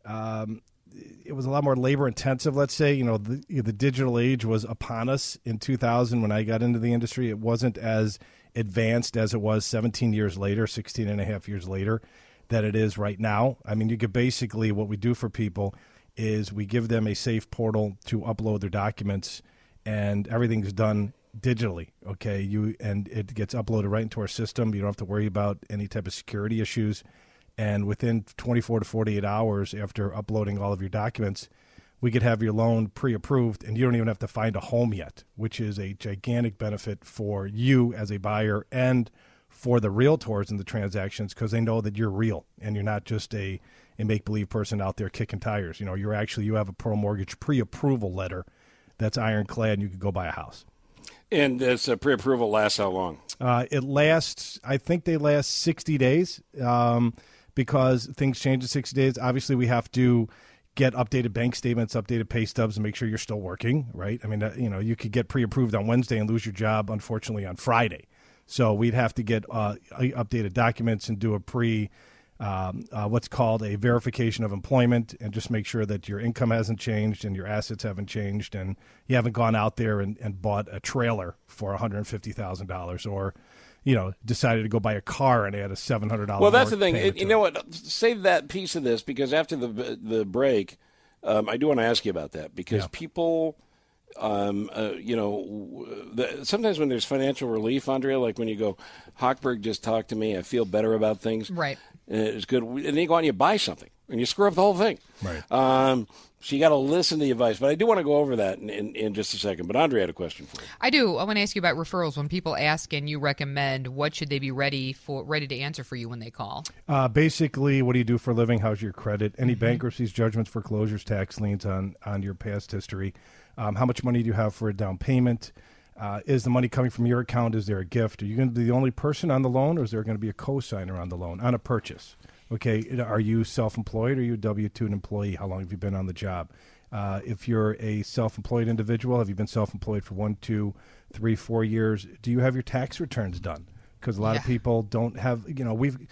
[SPEAKER 8] Um, it was a lot more labor intensive. Let's say, you know, the, the digital age was upon us in two thousand when I got into the industry. It wasn't as advanced as it was seventeen years later, sixteen and a half years later, that it is right now. I mean, you could basically, what we do for people is we give them a safe portal to upload their documents, and everything's done digitally. Okay, you and it gets uploaded right into our system. You don't have to worry about any type of security issues. And within twenty-four to forty-eight hours after uploading all of your documents, we could have your loan pre-approved, and you don't even have to find a home yet, which is a gigantic benefit for you as a buyer and for the realtors in the transactions, because they know that you're real and you're not just a, a make-believe person out there kicking tires. You know, you're actually, you have a Pearl Mortgage pre-approval letter that's ironclad, and you could go buy a house.
[SPEAKER 3] And this uh, pre-approval lasts how long?
[SPEAKER 8] Uh, it lasts, I think they last sixty days um, because things change in sixty days. Obviously, we have to get updated bank statements, updated pay stubs, and make sure you're still working, right? I mean, uh, you know, you could get pre-approved on Wednesday and lose your job, unfortunately, on Friday. So we'd have to get uh, updated documents and do a pre, um, uh, what's called a verification of employment, and just make sure that your income hasn't changed and your assets haven't changed, and you haven't gone out there and, and bought a trailer for one hundred fifty thousand dollars, or, you know, decided to go buy a car and add a seven hundred dollars.
[SPEAKER 3] Well, that's the thing. It, you know what? Save that piece of this, because after the the break, um, I do want to ask you about that, because
[SPEAKER 8] Yeah.
[SPEAKER 3] people. Um, uh, you know, the, sometimes when there's financial relief, Andrea, like when you go, Hochberg just talked to me, I feel better about things.
[SPEAKER 6] Right.
[SPEAKER 3] And it's good. And then you go out and you buy something, and you screw up the whole thing.
[SPEAKER 8] Right.
[SPEAKER 3] Um, so you got to listen to the advice. But I do want to go over that in, in, in just a second. But Andrea had a question for you.
[SPEAKER 6] I do. I want to ask you about referrals. When people ask and you recommend, what should they be ready for, ready to answer for you when they call?
[SPEAKER 8] Uh, basically, what do you do for a living? How's your credit? Any bankruptcies, judgments, foreclosures, tax liens on, on your past history? Um, how much money do you have for a down payment? Uh, is the money coming from your account? Is there a gift? Are you going to be the only person on the loan, or is there going to be a co-signer on the loan, on a purchase? Okay, are you self-employed, or are you a W two employee? How long have you been on the job? Uh, if you're a self-employed individual, have you been self-employed for one, two, three, four years? Do you have your tax returns done? Because a lot of
[SPEAKER 6] Yeah.
[SPEAKER 8] people don't have, you know, we've,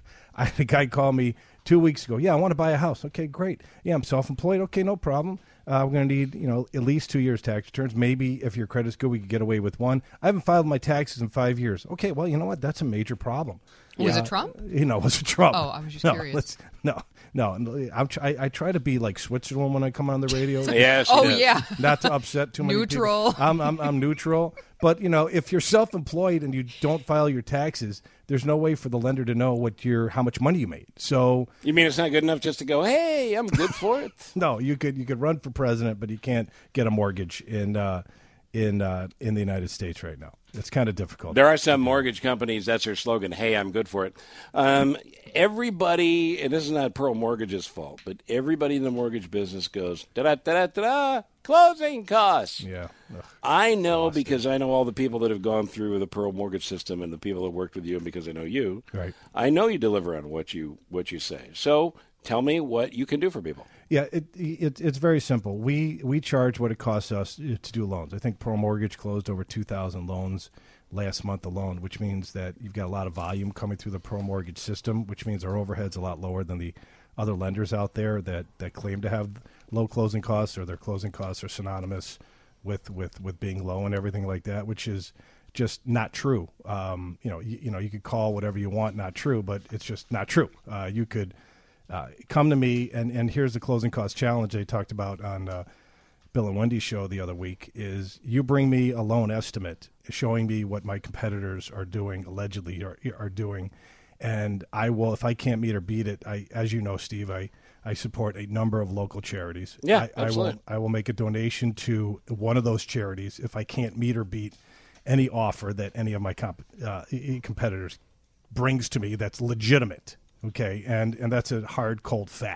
[SPEAKER 8] I had a guy call me two weeks ago. Yeah, I want to buy a house. Okay, great. Yeah, I'm self-employed. Okay, no problem. Uh, we're going to need, you know, at least two years tax returns. Maybe if your credit's good, we could get away with one. I haven't filed my taxes in five years. Okay, well, you know what? That's a major problem.
[SPEAKER 6] Was
[SPEAKER 8] Yeah,
[SPEAKER 6] it Trump?
[SPEAKER 8] You know, was it Trump?
[SPEAKER 6] Oh, I was just
[SPEAKER 8] no,
[SPEAKER 6] curious.
[SPEAKER 8] let's- No, no. I'm, I, I try to be like Switzerland when I come on the radio.
[SPEAKER 3] Yes,
[SPEAKER 6] Oh, yes. yeah.
[SPEAKER 8] Not to upset too many
[SPEAKER 6] Neutral.
[SPEAKER 8] people. I'm, I'm, I'm neutral. But, you know, if you're self-employed and you don't file your taxes, there's no way for the lender to know what your how much money you made. So
[SPEAKER 3] You mean it's not good enough just to go, hey, I'm good for it?
[SPEAKER 8] no, you could you could run for president, but you can't get a mortgage in uh, in uh, in the United States right now. It's kind of difficult.
[SPEAKER 3] There are some mortgage companies, that's their slogan, hey, I'm good for it. Um, everybody, and this is not Pearl Mortgage's fault, but everybody in the mortgage business goes, da-da-da-da-da, closing costs.
[SPEAKER 8] Yeah. Ugh.
[SPEAKER 3] I know because I know all the people that have gone through the Pearl Mortgage system and the people that worked with you, and because I know you,
[SPEAKER 8] Right.
[SPEAKER 3] I know you deliver on what you what you say. So tell me what you can do for people.
[SPEAKER 8] Yeah, it, it it's very simple. We we charge what it costs us to do loans. I think Pearl Mortgage closed over two thousand loans last month alone, which means that you've got a lot of volume coming through the Pearl Mortgage system, which means our overhead's a lot lower than the other lenders out there that, that claim to have low closing costs, or their closing costs are synonymous with, with, with being low and everything like that, which is just not true. Um, you know, you, you know, you could call whatever you want not true, but it's just not true. Uh, you could uh, come to me, and, and here's the closing cost challenge they talked about on uh, Bill and Wendy's show the other week, is you bring me a loan estimate showing me what my competitors are doing, allegedly are, are doing, and I will, if I can't meet or beat it, I, as you know, Steve, I, I support a number of local charities.
[SPEAKER 3] Yeah,
[SPEAKER 8] I, I
[SPEAKER 3] absolutely.
[SPEAKER 8] will I will make a donation to one of those charities if I can't meet or beat any offer that any of my comp, uh, competitors brings to me that's legitimate. Okay, and and that's a hard, cold fact.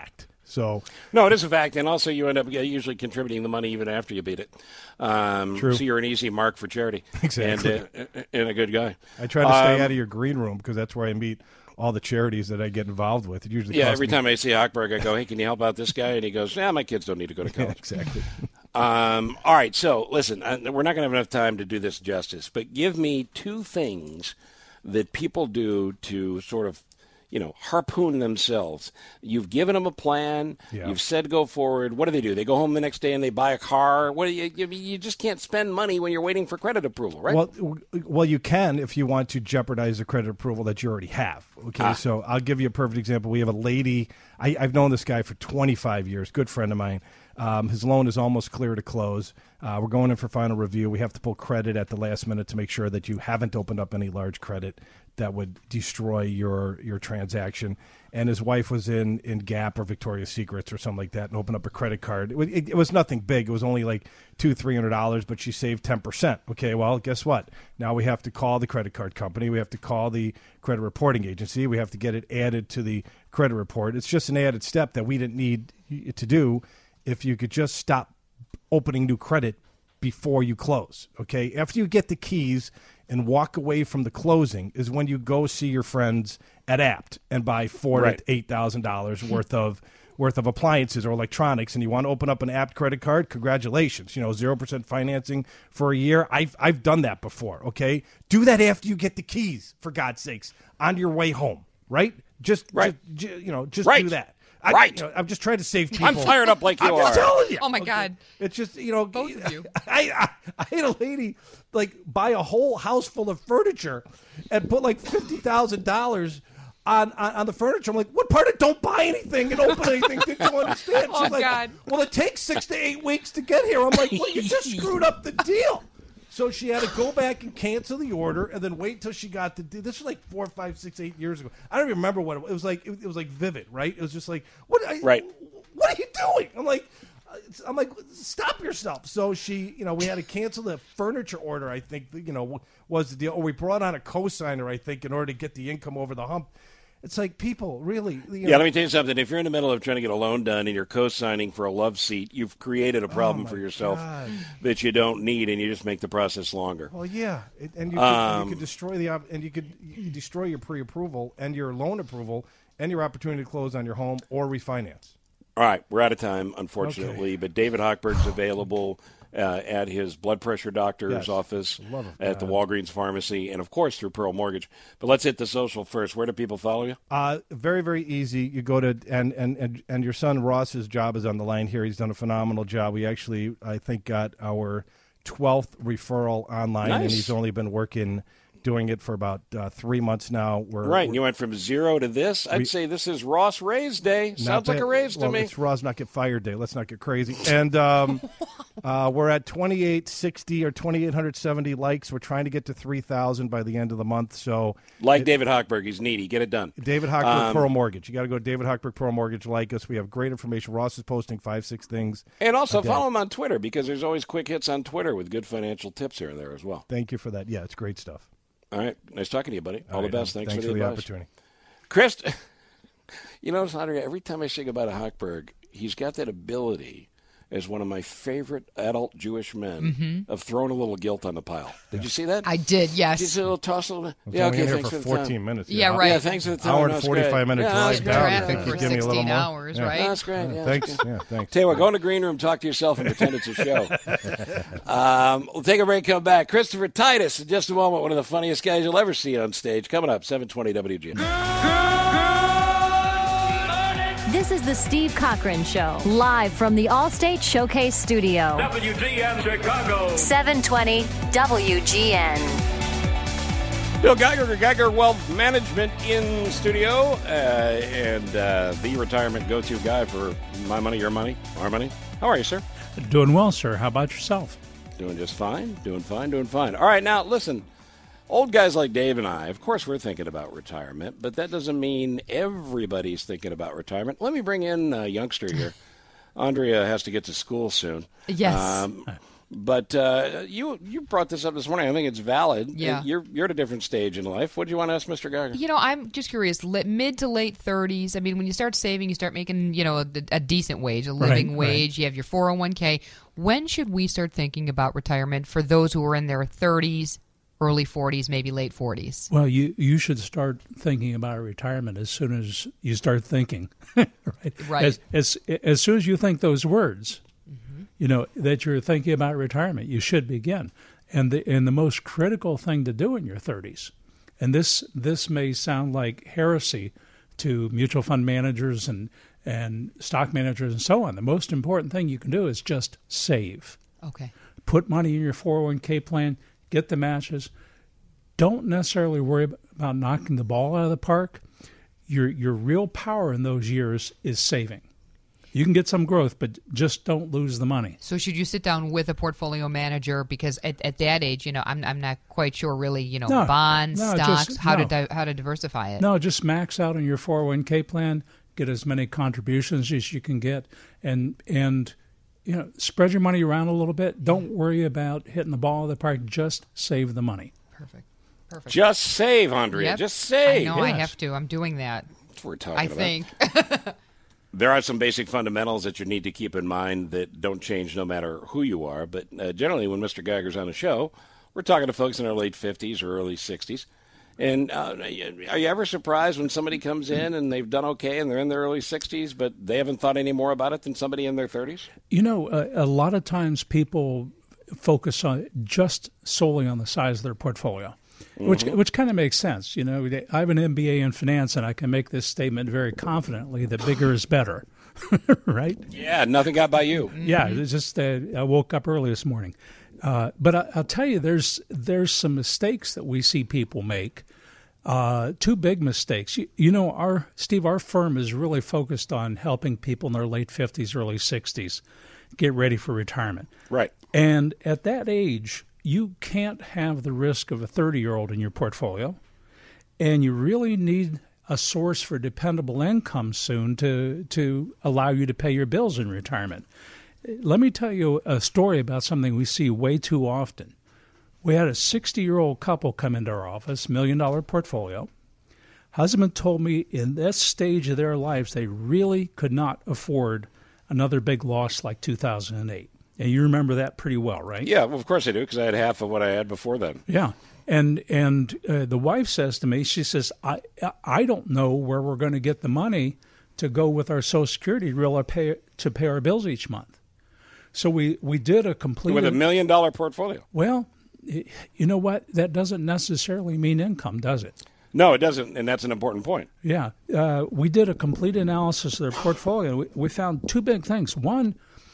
[SPEAKER 8] So
[SPEAKER 3] no, it is a fact, and also you end up usually contributing the money even after you beat it. Um,
[SPEAKER 8] True.
[SPEAKER 3] So you're an easy mark for charity.
[SPEAKER 8] Exactly.
[SPEAKER 3] And, uh, and a good guy.
[SPEAKER 8] I try to stay
[SPEAKER 3] um,
[SPEAKER 8] out of your green room because that's where I meet all the charities that I get involved with. It usually
[SPEAKER 3] yeah,
[SPEAKER 8] costs
[SPEAKER 3] every
[SPEAKER 8] me-
[SPEAKER 3] time I see Hochberg, I go, hey, can you help out this guy? And he goes, yeah, my kids don't need to go to college.
[SPEAKER 8] exactly.
[SPEAKER 3] Um, all right, so listen, uh, we're not going to have enough time to do this justice, but give me two things that people do to sort of, you know, harpoon themselves. You've given them a plan.
[SPEAKER 8] Yeah.
[SPEAKER 3] You've said go forward. What do they do? They go home the next day and they buy a car. What do you, you, you just can't spend money when you're waiting for credit approval, right?
[SPEAKER 8] Well, w- well, you can if you want to jeopardize the credit approval that you already have. Okay,
[SPEAKER 3] Ah.
[SPEAKER 8] so I'll give you a perfect example. We have a lady. I, I've known this guy for twenty-five years. Good friend of mine. Um, his loan is almost clear to close. Uh, we're going in for final review. We have to pull credit at the last minute to make sure that you haven't opened up any large credit that would destroy your your transaction. And his wife was in, in Gap or Victoria's Secrets or something like that and opened up a credit card. It, it, it was nothing big. It was only like two, three hundred dollars, but she saved ten percent. Okay, well, guess what? Now we have to call the credit card company. We have to call the credit reporting agency. We have to get it added to the credit report. It's just an added step that we didn't need to do if you could just stop opening new credit before you close. Okay, after you get the keys and walk away from the closing is when you go see your friends at Apt and buy four
[SPEAKER 3] Right.
[SPEAKER 8] to eight thousand dollars worth of worth of appliances or electronics, and you want to open up an Apt credit card. Congratulations, you know zero percent financing for a year. I've I've done that before. Okay, do that after you get the keys, for God's sakes, on your way home. Right? Just
[SPEAKER 3] Right.
[SPEAKER 8] just, ju- you know, just
[SPEAKER 3] Right.
[SPEAKER 8] do that. I,
[SPEAKER 3] Right.
[SPEAKER 8] you know, I'm just trying to save people.
[SPEAKER 3] I'm fired up like you
[SPEAKER 8] I'm
[SPEAKER 3] are.
[SPEAKER 8] just telling you.
[SPEAKER 6] Oh, my
[SPEAKER 8] Okay?
[SPEAKER 6] God.
[SPEAKER 8] It's just, you know,
[SPEAKER 6] Both of you.
[SPEAKER 8] I, I I had a lady like buy a whole house full of furniture and put like fifty thousand dollars on, on on the furniture. I'm like, what part of don't buy anything and open anything did you understand?
[SPEAKER 6] Oh,
[SPEAKER 8] She's like,
[SPEAKER 6] God.
[SPEAKER 8] well, it takes six to eight weeks to get here. I'm like, well, you just screwed up the deal. So she had to go back and cancel the order, and then wait till she got the deal. This was like four, five, six, eight years ago. I don't even remember what it was. It was like. It, it was like vivid, right? It was just like, what? I,
[SPEAKER 3] Right.
[SPEAKER 8] What are you doing? I'm like, uh, I'm like, stop yourself. So she, you know, we had to cancel the furniture order. I think, you know, was the deal. Or we brought on a cosigner, I think, in order to get the income over the hump. It's like, people, really. You know,
[SPEAKER 3] Yeah, let me tell you something. If you're in the middle of trying to get a loan done and you're co-signing for a love seat, you've created a problem
[SPEAKER 8] Oh,
[SPEAKER 3] for
[SPEAKER 8] my
[SPEAKER 3] yourself
[SPEAKER 8] God.
[SPEAKER 3] that you don't need, and you just make the process longer.
[SPEAKER 8] Well, yeah, it, and you could,
[SPEAKER 3] Um,
[SPEAKER 8] you could destroy the op- and you could you could destroy your pre-approval and your loan approval and your opportunity to close on your home or refinance.
[SPEAKER 3] All right, we're out of time, unfortunately, but David Hochberg's available uh, at his blood pressure doctor's
[SPEAKER 8] Yes.
[SPEAKER 3] office,
[SPEAKER 8] Love of
[SPEAKER 3] at the
[SPEAKER 8] God.
[SPEAKER 3] Walgreens pharmacy, and, of course, through Pearl Mortgage. But let's hit the social first. Where do people follow you?
[SPEAKER 8] Uh, very, very easy. You go to and, and and and your son Ross's job is on the line here. He's done a phenomenal job. We actually, I think, got our twelfth referral online, and
[SPEAKER 3] Nice.
[SPEAKER 8] he's only been working doing it for about uh, three months now. We're,
[SPEAKER 3] Right, and
[SPEAKER 8] we're-
[SPEAKER 3] you went from zero to this. I'd
[SPEAKER 8] We-
[SPEAKER 3] say this is Ross Raise Day.
[SPEAKER 8] Not
[SPEAKER 3] Sounds like
[SPEAKER 8] bad.
[SPEAKER 3] a raise to
[SPEAKER 8] well,
[SPEAKER 3] me.
[SPEAKER 8] It's Ross not get fired day. Let's not get crazy. And um, uh, we're at twenty-eight sixty or twenty-eight seventy likes. We're trying to get to three thousand by the end of the month. So
[SPEAKER 3] Like
[SPEAKER 8] it-
[SPEAKER 3] David Hochberg, he's needy. Get it done.
[SPEAKER 8] David Hochberg
[SPEAKER 3] Um,
[SPEAKER 8] Pearl Mortgage. You got to go to David Hochberg Pearl Mortgage. Like us. We have great information. Ross is posting five, six things.
[SPEAKER 3] And also
[SPEAKER 8] a day.
[SPEAKER 3] follow him on Twitter, because there's always quick hits on Twitter with good financial tips here and there as well.
[SPEAKER 8] Thank you for that. Yeah, it's great stuff.
[SPEAKER 3] All right. Nice talking to you, buddy. All,
[SPEAKER 8] All
[SPEAKER 3] the
[SPEAKER 8] right,
[SPEAKER 3] best.
[SPEAKER 8] um,
[SPEAKER 3] Thanks,
[SPEAKER 8] thanks
[SPEAKER 3] for the,
[SPEAKER 8] for the
[SPEAKER 3] advice.
[SPEAKER 8] opportunity.
[SPEAKER 3] Chris, you know, Andrea, every time I sing about a Hochberg, he's got that ability as one of my favorite adult Jewish men
[SPEAKER 6] Mhm.
[SPEAKER 3] of throwing a little guilt on the pile. Did you see that?
[SPEAKER 6] I did, yes.
[SPEAKER 3] Just a little toss. A little,
[SPEAKER 8] I was
[SPEAKER 3] yeah,
[SPEAKER 8] only
[SPEAKER 3] okay,
[SPEAKER 8] in here
[SPEAKER 3] thanks
[SPEAKER 8] for
[SPEAKER 3] the
[SPEAKER 8] fourteen
[SPEAKER 3] time.
[SPEAKER 8] minutes.
[SPEAKER 6] Yeah, right.
[SPEAKER 3] Yeah, thanks for the time.
[SPEAKER 8] Hour
[SPEAKER 3] No,
[SPEAKER 8] and
[SPEAKER 3] it's
[SPEAKER 8] forty-five
[SPEAKER 3] great.
[SPEAKER 8] minute
[SPEAKER 3] yeah,
[SPEAKER 8] drive
[SPEAKER 3] that's
[SPEAKER 8] down.
[SPEAKER 3] great.
[SPEAKER 6] Traffic
[SPEAKER 8] Yeah,
[SPEAKER 6] for
[SPEAKER 8] give me a little
[SPEAKER 6] sixteen
[SPEAKER 8] more.
[SPEAKER 6] hours,
[SPEAKER 8] Yeah.
[SPEAKER 6] right?
[SPEAKER 3] That's great. Yeah,
[SPEAKER 8] Thanks.
[SPEAKER 3] that's good.
[SPEAKER 8] Yeah, thanks.
[SPEAKER 3] Tell you what, go in the green room, talk to yourself, and pretend it's a show. um, we'll take a break, come back. Christopher Titus, in just a moment, one of the funniest guys you'll ever see on stage. Coming up, seven twenty W G N.
[SPEAKER 2] This is the Steve Cochran Show, live from the Allstate Showcase Studio.
[SPEAKER 10] W G N Chicago.
[SPEAKER 2] seven twenty W G N.
[SPEAKER 3] Bill Geiger, Geiger Wealth Management in studio, uh, and uh, the retirement go-to guy for my money, your money, our money. How are you, sir?
[SPEAKER 4] Doing well, sir. How about yourself?
[SPEAKER 3] Doing just fine, doing fine, doing fine. All right, now, listen, old guys like Dave and I, of course we're thinking about retirement, but that doesn't mean everybody's thinking about retirement. Let me bring in a youngster here. Andrea has to get to school soon.
[SPEAKER 6] Yes.
[SPEAKER 3] Um, But uh, you you brought this up this morning. I think it's valid.
[SPEAKER 6] Yeah.
[SPEAKER 3] You're you're at a different stage in life. What do you want to ask Mister Geiger?
[SPEAKER 6] You know, I'm just curious. Li- mid to late thirties. I mean, when you start saving, you start making, you know, a, a decent wage, a living
[SPEAKER 4] Right,
[SPEAKER 6] wage.
[SPEAKER 4] right.
[SPEAKER 6] You have your four oh one k. When should we start thinking about retirement for those who are in their thirties, early forties, maybe late forties?
[SPEAKER 4] Well, you you should start thinking about retirement as soon as you start thinking, right?
[SPEAKER 6] Right.
[SPEAKER 4] As, as as soon as you think those words, mm-hmm. you know that you're thinking about retirement, you should begin. And the and the most critical thing to do in your thirties, and this this may sound like heresy to mutual fund managers and and stock managers and so on. The most important thing you can do is just save.
[SPEAKER 6] Okay.
[SPEAKER 4] Put money in your four oh one k plan. Get the matches. Don't necessarily worry about knocking the ball out of the park. Your your real power in those years is saving. You can get some growth, but just don't lose the money.
[SPEAKER 6] So should you sit down with a portfolio manager? Because at, at that age, you know, I'm I'm not quite sure really, you know,
[SPEAKER 4] No,
[SPEAKER 6] bonds,
[SPEAKER 4] no,
[SPEAKER 6] stocks,
[SPEAKER 4] just-
[SPEAKER 6] how
[SPEAKER 4] no.
[SPEAKER 6] to di- how to diversify it.
[SPEAKER 4] No, just max out on your four oh one k plan. Get as many contributions as you can get, and and you know, spread your money around a little bit. Don't worry about hitting the ball out of the park. Just save the money.
[SPEAKER 6] Perfect. Perfect.
[SPEAKER 3] Just save, Andrea.
[SPEAKER 6] Yep.
[SPEAKER 3] Just save.
[SPEAKER 6] I know I
[SPEAKER 3] Yes.
[SPEAKER 6] have to. I'm doing that.
[SPEAKER 3] That's what we're talking
[SPEAKER 6] I
[SPEAKER 3] about.
[SPEAKER 6] think.
[SPEAKER 3] There are some basic fundamentals that you need to keep in mind that don't change no matter who you are. But uh, generally, when Mister Geiger's on the show, we're talking to folks in their late fifties or early sixties. And uh, are you ever surprised when somebody comes in and they've done okay and they're in their early sixties, but they haven't thought any more about it than somebody in their thirties?
[SPEAKER 4] You know, a, a lot of times people focus on just solely on the size of their portfolio, which
[SPEAKER 3] Mhm.
[SPEAKER 4] which kind of makes sense. You know, I have an M B A in finance, and I can make this statement very confidently that bigger is better, right?
[SPEAKER 3] Yeah, nothing got by you.
[SPEAKER 4] Yeah, it's just uh, I woke up early this morning. Uh, but I, I'll tell you, there's there's some mistakes that we see people make. Uh, two big mistakes. You, you know, our Steve, our firm is really focused on helping people in their late fifties, early sixties get ready for retirement.
[SPEAKER 3] Right.
[SPEAKER 4] And at that age, you can't have the risk of a thirty-year-old in your portfolio, and you really need a source for dependable income soon to to allow you to pay your bills in retirement. Let me tell you a story about something we see way too often. We had a sixty-year-old couple come into our office, million-dollar portfolio. Husband told me in this stage of their lives they really could not afford another big loss like two thousand eight. And you remember that pretty well, right?
[SPEAKER 3] Yeah, well, of course I do, because I had half of what I had before then.
[SPEAKER 4] Yeah. And and uh, the wife says to me, she says, I I don't know where we're going to get the money to go with our Social Security to really pay to pay our bills each month. So we, we did a complete
[SPEAKER 3] With a million dollar portfolio.
[SPEAKER 4] Well, you know what? That doesn't necessarily mean income, does it?
[SPEAKER 3] No, it doesn't, and that's an important point.
[SPEAKER 4] Yeah. Uh, we did a complete analysis of their portfolio. We, we found two big things. One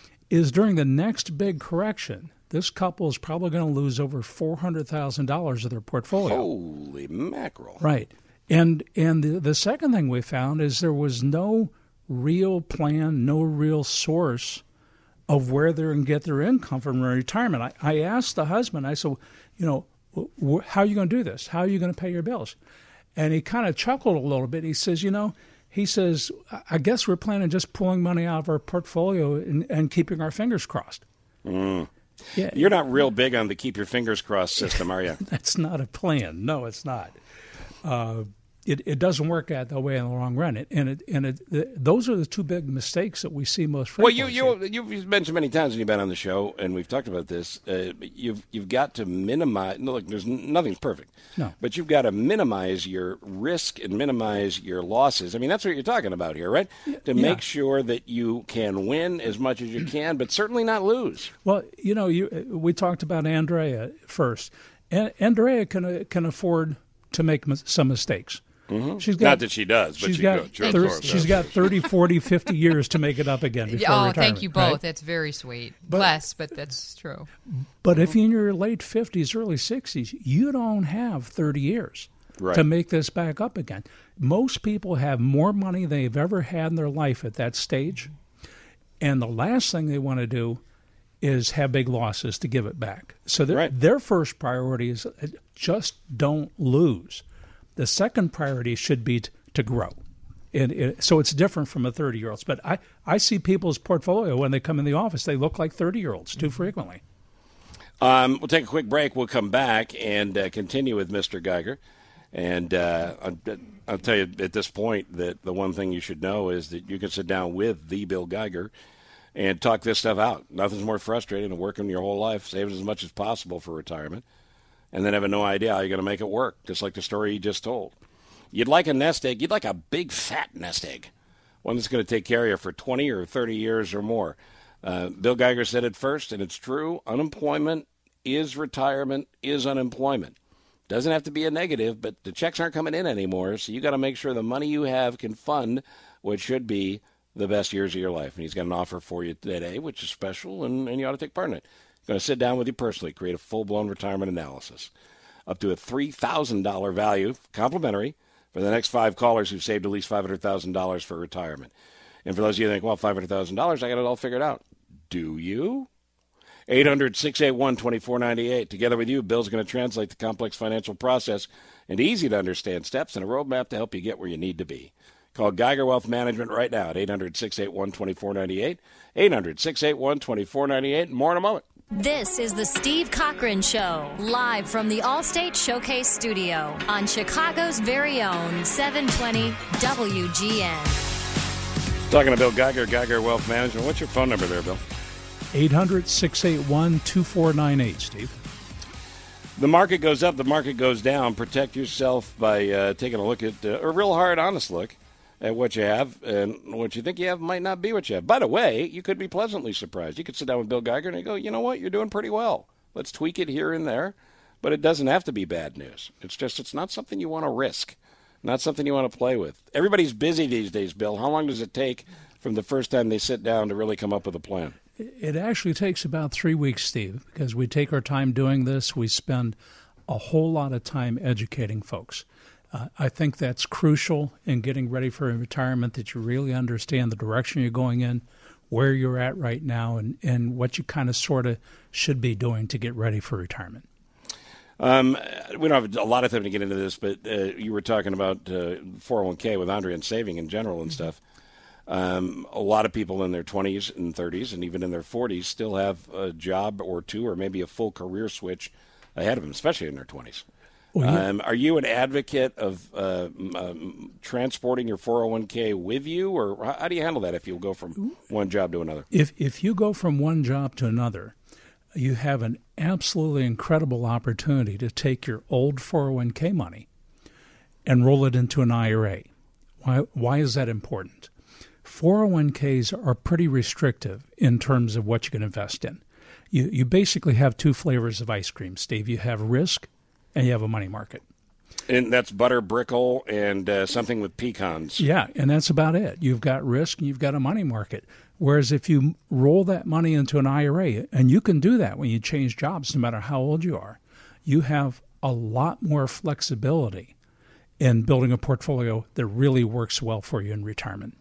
[SPEAKER 4] is during the next big correction, this couple is probably going to lose over four hundred thousand dollars of their portfolio.
[SPEAKER 3] Holy mackerel.
[SPEAKER 4] Right. And and the, the second thing we found is there was no real plan, no real source of where they're going to get their income from their retirement. I, I asked the husband, I said, you know, wh- how are you going to do this? How are you going to pay your bills? And he kind of chuckled a little bit. He says, you know, he says, I guess we're planning just pulling money out of our portfolio and, and keeping our fingers crossed.
[SPEAKER 3] Mm.
[SPEAKER 4] Yeah.
[SPEAKER 3] You're not real big on the keep your fingers crossed system, are you?
[SPEAKER 4] That's not a plan. No, it's not. Uh, it, it doesn't work out that way in the long run. It, and it, and it, the, those are the two big mistakes that we see most
[SPEAKER 3] Well,
[SPEAKER 4] frequently.
[SPEAKER 3] you you you've mentioned many times when you've been on the show, and we've talked about this. Uh, you've you've got to minimize. No, look, there's n- nothing's perfect.
[SPEAKER 4] No.
[SPEAKER 3] But you've got to minimize your risk and minimize your losses. I mean, that's what you're talking about here, right? To
[SPEAKER 4] yeah.
[SPEAKER 3] make sure that you can win as much as you can, but certainly not lose.
[SPEAKER 4] Well, you know, you we talked about Andrea first. And Andrea can uh, can afford to make mis- some mistakes.
[SPEAKER 3] Mm-hmm.
[SPEAKER 4] She's got,
[SPEAKER 3] Not that she does, but
[SPEAKER 4] she's
[SPEAKER 3] she
[SPEAKER 4] got,
[SPEAKER 3] could. Sure, of
[SPEAKER 4] thir-
[SPEAKER 3] course.
[SPEAKER 4] she's got thirty, forty, fifty years to make it up again before
[SPEAKER 6] oh,
[SPEAKER 4] retirement.
[SPEAKER 6] thank you both.
[SPEAKER 4] right?
[SPEAKER 6] That's very sweet.
[SPEAKER 4] But-
[SPEAKER 6] Less, but that's true.
[SPEAKER 4] But if you're in your late fifties, early sixties, you don't have thirty years
[SPEAKER 3] Right.
[SPEAKER 4] to make this back up again. Most people have more money than they've ever had in their life at that stage. And the last thing they want to do is have big losses to give it back. So their,
[SPEAKER 3] Right.
[SPEAKER 4] their first priority is uh, just don't lose. The second priority should be t- to grow. And it, so it's different from a thirty-year-old. But I, I see people's portfolio when they come in the office, they look like thirty-year-olds too frequently.
[SPEAKER 3] Um, we'll take a quick break. We'll come back and uh, continue with Mister Geiger. And uh, I'll, I'll tell you at this point that the one thing you should know is that you can sit down with the Bill Geiger and talk this stuff out. Nothing's more frustrating than working your whole life, saving as much as possible for retirement, and then having no idea how you're going to make it work, just like the story you just told. You'd like a nest egg. You'd like a big, fat nest egg, one that's going to take care of you for twenty or thirty years or more. Uh, Bill Geiger said it first, and it's true. Unemployment is retirement, is unemployment. Doesn't have to be a negative, but the checks aren't coming in anymore, so you got to make sure the money you have can fund what should be the best years of your life. And he's got an offer for you today, which is special, and, and you ought to take part in it. He's going to sit down with you personally, create a full-blown retirement analysis. Up to a three thousand dollars value, complimentary, for the next five callers who've saved at least five hundred thousand dollars for retirement. And for those of you who think, well, five hundred thousand dollars, I got it all figured out. Do you? eight hundred, six eight one, two four nine eight. Together with you, Bill's going to translate the complex financial process into easy-to-understand steps and a roadmap to help you get where you need to be. Call Geiger Wealth Management right now at eight hundred, six eight one, two four nine eight, eight hundred, six eight one, two four nine eight. More in a moment.
[SPEAKER 2] This is the Steve Cochran Show, live from the Allstate Showcase Studio on Chicago's very own seven twenty W G N.
[SPEAKER 3] Talking to Bill Geiger, Geiger Wealth Management. What's your phone number there, Bill?
[SPEAKER 4] eight hundred, six eight one, two four nine eight, Steve.
[SPEAKER 3] The market goes up, the market goes down. Protect yourself by uh, taking a look at, uh, a real hard, honest look at what you have, and what you think you have might not be what you have. By the way, you could be pleasantly surprised. You could sit down with Bill Geiger and go, you know what, you're doing pretty well. Let's tweak it here and there, but it doesn't have to be bad news. It's just, it's not something you want to risk, not something you want to play with. Everybody's busy these days, Bill. How long does it take from the first time they sit down to really come up with a plan?
[SPEAKER 4] It actually takes about three weeks, Steve, because we take our time doing this. We spend a whole lot of time educating folks. Uh, I think that's crucial in getting ready for retirement, that you really understand the direction you're going in, where you're at right now, and, and what you kind of sort of should be doing to get ready for retirement.
[SPEAKER 3] Um, we don't have a lot of time to get into this, but uh, you were talking about uh, four oh one k with Andre and saving in general and stuff. Um, a lot of people in their twenties and thirties and even in their forties still have a job or two or maybe a full career switch ahead of them, especially in their twenties. Well, yeah. um, are you an advocate of uh, um, transporting your four oh one k with you, or how, how do you handle that if you go from one job to another?
[SPEAKER 4] If if you go from one job to another, you have an absolutely incredible opportunity to take your old four oh one k money and roll it into an I R A. Why, why is that important? four oh one k's are pretty restrictive in terms of what you can invest in. You you basically have two flavors of ice cream, Steve. You have risk and you have a money market.
[SPEAKER 3] And that's butter, brickle, and uh, something with pecans.
[SPEAKER 4] Yeah, and that's about it. You've got risk and you've got a money market. Whereas if you roll that money into an I R A, and you can do that when you change jobs no matter how old you are, you have a lot more flexibility in building a portfolio that really works well for you in retirement.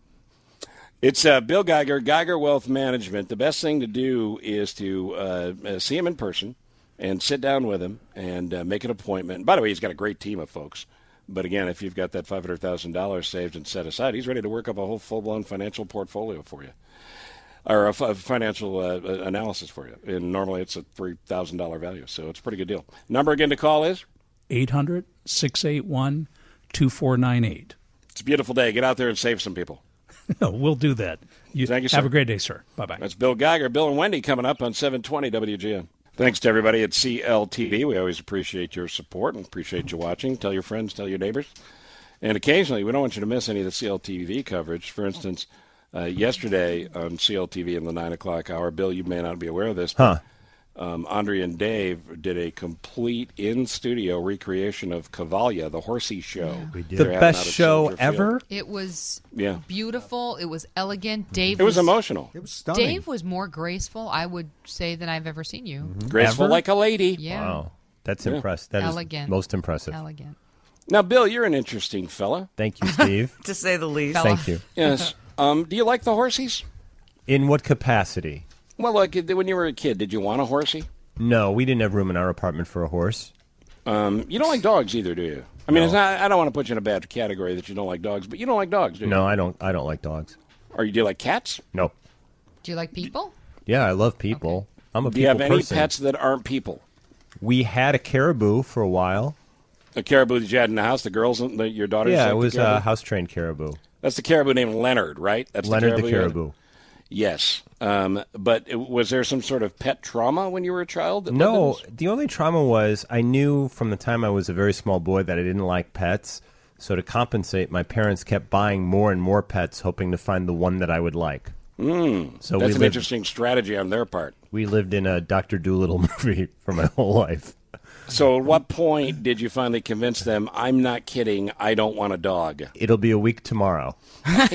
[SPEAKER 3] It's uh, Bill Geiger, Geiger Wealth Management. The best thing to do is to uh, see him in person and sit down with him and uh, make an appointment. By the way, he's got a great team of folks. But again, if you've got that five hundred thousand dollars saved and set aside, he's ready to work up a whole full-blown financial portfolio for you, or a, f- a financial uh, analysis for you. And normally it's a three thousand dollars value, so it's a pretty good deal. Number again to call is?
[SPEAKER 4] eight hundred, six eight one, two four nine eight.
[SPEAKER 3] It's a beautiful day. Get out there and save some people.
[SPEAKER 4] We'll do that. You,
[SPEAKER 3] Thank you, sir.
[SPEAKER 4] Have a great day, sir. Bye-bye.
[SPEAKER 3] That's Bill Geiger. Bill and Wendy coming up on seven twenty W G N. Thanks to everybody at C L T V. We always appreciate your support and appreciate you watching. Tell your friends, tell your neighbors. And occasionally, we don't want you to miss any of the C L T V coverage. For instance, uh, yesterday on C L T V in the nine o'clock hour, Bill, you may not be aware of this, but
[SPEAKER 8] huh.
[SPEAKER 3] um, Andre and Dave did a complete in-studio recreation of Cavalia, the horsey show.
[SPEAKER 8] Yeah. We did.
[SPEAKER 3] The
[SPEAKER 8] best show ever?
[SPEAKER 6] It was
[SPEAKER 3] yeah.
[SPEAKER 6] beautiful. It was elegant. Dave
[SPEAKER 3] It was, was emotional.
[SPEAKER 8] It was stunning.
[SPEAKER 6] Dave was more graceful, I would say, than I've ever seen you.
[SPEAKER 8] Mm-hmm.
[SPEAKER 3] Graceful
[SPEAKER 8] ever?
[SPEAKER 3] like a lady.
[SPEAKER 6] Yeah.
[SPEAKER 8] Wow. That's
[SPEAKER 3] yeah.
[SPEAKER 8] impressive. That
[SPEAKER 6] elegant.
[SPEAKER 8] is most impressive.
[SPEAKER 6] Elegant.
[SPEAKER 3] Now, Bill, you're an interesting fella.
[SPEAKER 8] Thank you, Steve.
[SPEAKER 5] To say the least.
[SPEAKER 6] Fella.
[SPEAKER 8] Thank you.
[SPEAKER 3] Yes. Um, do you like the horsies?
[SPEAKER 8] In what capacity?
[SPEAKER 3] Well, like when you were a kid, did you want a horsey?
[SPEAKER 8] No, we didn't have room in our apartment for a horse.
[SPEAKER 3] Um, you don't like dogs either, do you? I mean,
[SPEAKER 8] No.
[SPEAKER 3] it's not, I don't want to put you in a bad category that you don't like dogs, but you don't like dogs, do you?
[SPEAKER 8] No, I don't. I don't like dogs.
[SPEAKER 3] Or you do you like cats?
[SPEAKER 8] No.
[SPEAKER 6] Do you like people?
[SPEAKER 8] Yeah, I love people.
[SPEAKER 15] I'm a
[SPEAKER 3] Do you have
[SPEAKER 15] people
[SPEAKER 3] any
[SPEAKER 15] person.
[SPEAKER 3] pets that aren't people?
[SPEAKER 15] We had a caribou for a while.
[SPEAKER 3] A caribou that you had in the house, the girls, the, your daughters?
[SPEAKER 15] Yeah,
[SPEAKER 3] like
[SPEAKER 15] it was
[SPEAKER 3] the
[SPEAKER 15] a house-trained caribou.
[SPEAKER 3] That's the caribou named Leonard, right? That's
[SPEAKER 15] Leonard
[SPEAKER 3] the
[SPEAKER 15] the
[SPEAKER 3] caribou. you had?
[SPEAKER 15] caribou.
[SPEAKER 3] Yes. Um, but it, was there some sort of pet trauma when you were a child? that
[SPEAKER 15] No,
[SPEAKER 3] led to this?
[SPEAKER 15] the only trauma was I knew from the time I was a very small boy that I didn't like pets. So to compensate, my parents kept buying more and more pets, hoping to find the one that I would like.
[SPEAKER 3] Mm,
[SPEAKER 15] So
[SPEAKER 3] that's
[SPEAKER 15] we
[SPEAKER 3] an
[SPEAKER 15] lived,
[SPEAKER 3] interesting strategy on their part.
[SPEAKER 15] We lived in a Doctor Dolittle movie for my whole life.
[SPEAKER 3] So at what point did you finally convince them, I'm not kidding, I don't want a dog?
[SPEAKER 15] It'll be a week tomorrow.
[SPEAKER 17] I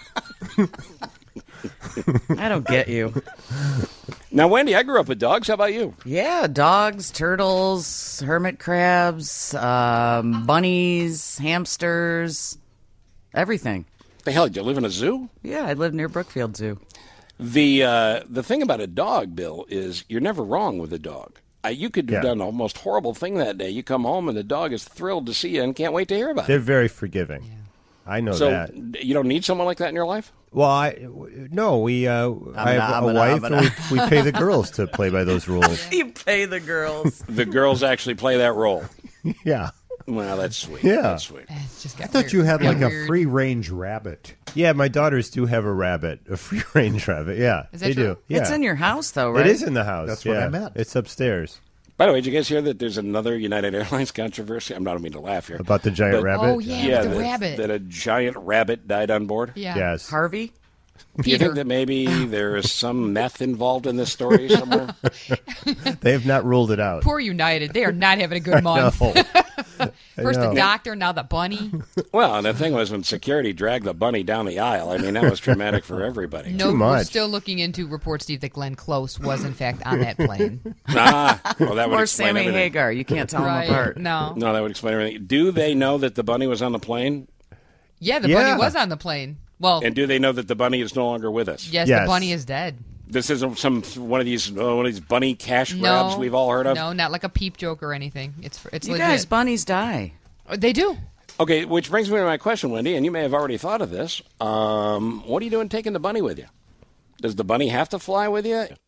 [SPEAKER 17] don't get you.
[SPEAKER 3] Now, Wendy, I grew up with dogs. How about you?
[SPEAKER 17] Yeah, dogs, turtles, hermit crabs, um, bunnies, hamsters, everything.
[SPEAKER 3] The hell, did you live in a zoo?
[SPEAKER 17] Yeah, I live near Brookfield Zoo.
[SPEAKER 3] The uh, the thing about a dog, Bill, is you're never wrong with a dog. Uh, you could have
[SPEAKER 15] Yeah.
[SPEAKER 3] done the most horrible thing that day. You come home and the dog is thrilled to see you and can't wait to hear about
[SPEAKER 15] They're
[SPEAKER 3] it.
[SPEAKER 15] very forgiving. I know
[SPEAKER 3] so
[SPEAKER 15] that.
[SPEAKER 3] you don't need someone like that in your life?
[SPEAKER 15] Well, I w- no, we uh, I have a
[SPEAKER 17] Amina,
[SPEAKER 15] wife,
[SPEAKER 17] amina.
[SPEAKER 15] and we, we pay the girls to play by those rules.
[SPEAKER 17] You pay the girls.
[SPEAKER 3] The girls actually play that role.
[SPEAKER 15] Yeah.
[SPEAKER 3] Well, that's sweet.
[SPEAKER 15] Yeah.
[SPEAKER 3] That's sweet.
[SPEAKER 6] just
[SPEAKER 11] I thought you had like a free range rabbit.
[SPEAKER 15] Yeah, my daughters do have a rabbit, a free range rabbit. Yeah,
[SPEAKER 17] Is that
[SPEAKER 15] they
[SPEAKER 17] true?
[SPEAKER 15] do. Yeah.
[SPEAKER 17] It's in your house, though, right?
[SPEAKER 15] It is in the house.
[SPEAKER 11] That's what
[SPEAKER 15] yeah.
[SPEAKER 11] I meant.
[SPEAKER 15] It's upstairs.
[SPEAKER 3] By the way, did you guys hear that there's another United Airlines controversy? I'm not I mean to laugh here.
[SPEAKER 15] About the giant
[SPEAKER 3] But-
[SPEAKER 15] rabbit?
[SPEAKER 6] Oh, yeah,
[SPEAKER 3] yeah
[SPEAKER 6] with the
[SPEAKER 3] that,
[SPEAKER 6] rabbit.
[SPEAKER 3] that a giant rabbit died on board?
[SPEAKER 6] Yeah.
[SPEAKER 15] Yes.
[SPEAKER 17] Harvey?
[SPEAKER 3] Do you think that maybe there is some meth involved in this story somewhere?
[SPEAKER 15] They have not ruled it out.
[SPEAKER 6] Poor United. They are not having a good
[SPEAKER 15] I
[SPEAKER 6] month.
[SPEAKER 15] know.
[SPEAKER 6] First
[SPEAKER 15] know.
[SPEAKER 6] the doctor, now the bunny.
[SPEAKER 3] Well, and the thing was when security dragged the bunny down the aisle, I mean, that was traumatic for everybody.
[SPEAKER 6] No, we're still looking into reports, Steve, that Glenn Close was, in fact, on that plane.
[SPEAKER 3] Ah, well, that would
[SPEAKER 17] Or
[SPEAKER 3] explain
[SPEAKER 17] Sammy
[SPEAKER 3] everything.
[SPEAKER 17] Hagar. You can't tell
[SPEAKER 6] Right.
[SPEAKER 17] them apart.
[SPEAKER 6] No.
[SPEAKER 3] No, that would explain everything. Do they know that the bunny was on the plane?
[SPEAKER 6] Yeah, the
[SPEAKER 15] Yeah.
[SPEAKER 6] bunny was on the plane. Well,
[SPEAKER 3] And do they know that the bunny is no longer with us?
[SPEAKER 6] yes,
[SPEAKER 15] Yes.
[SPEAKER 6] the bunny is dead.
[SPEAKER 3] This isn't some one of these uh, one of these bunny cash
[SPEAKER 6] No,
[SPEAKER 3] grabs we've all heard of.
[SPEAKER 6] No, not like a peep joke or anything. It's it's
[SPEAKER 17] You
[SPEAKER 6] legit.
[SPEAKER 17] guys, bunnies die.
[SPEAKER 6] Oh, they do.
[SPEAKER 3] Okay, which brings me to my question, Wendy, and you may have already thought of this. Um, what are you doing taking the bunny with you? Does the bunny have to fly with you?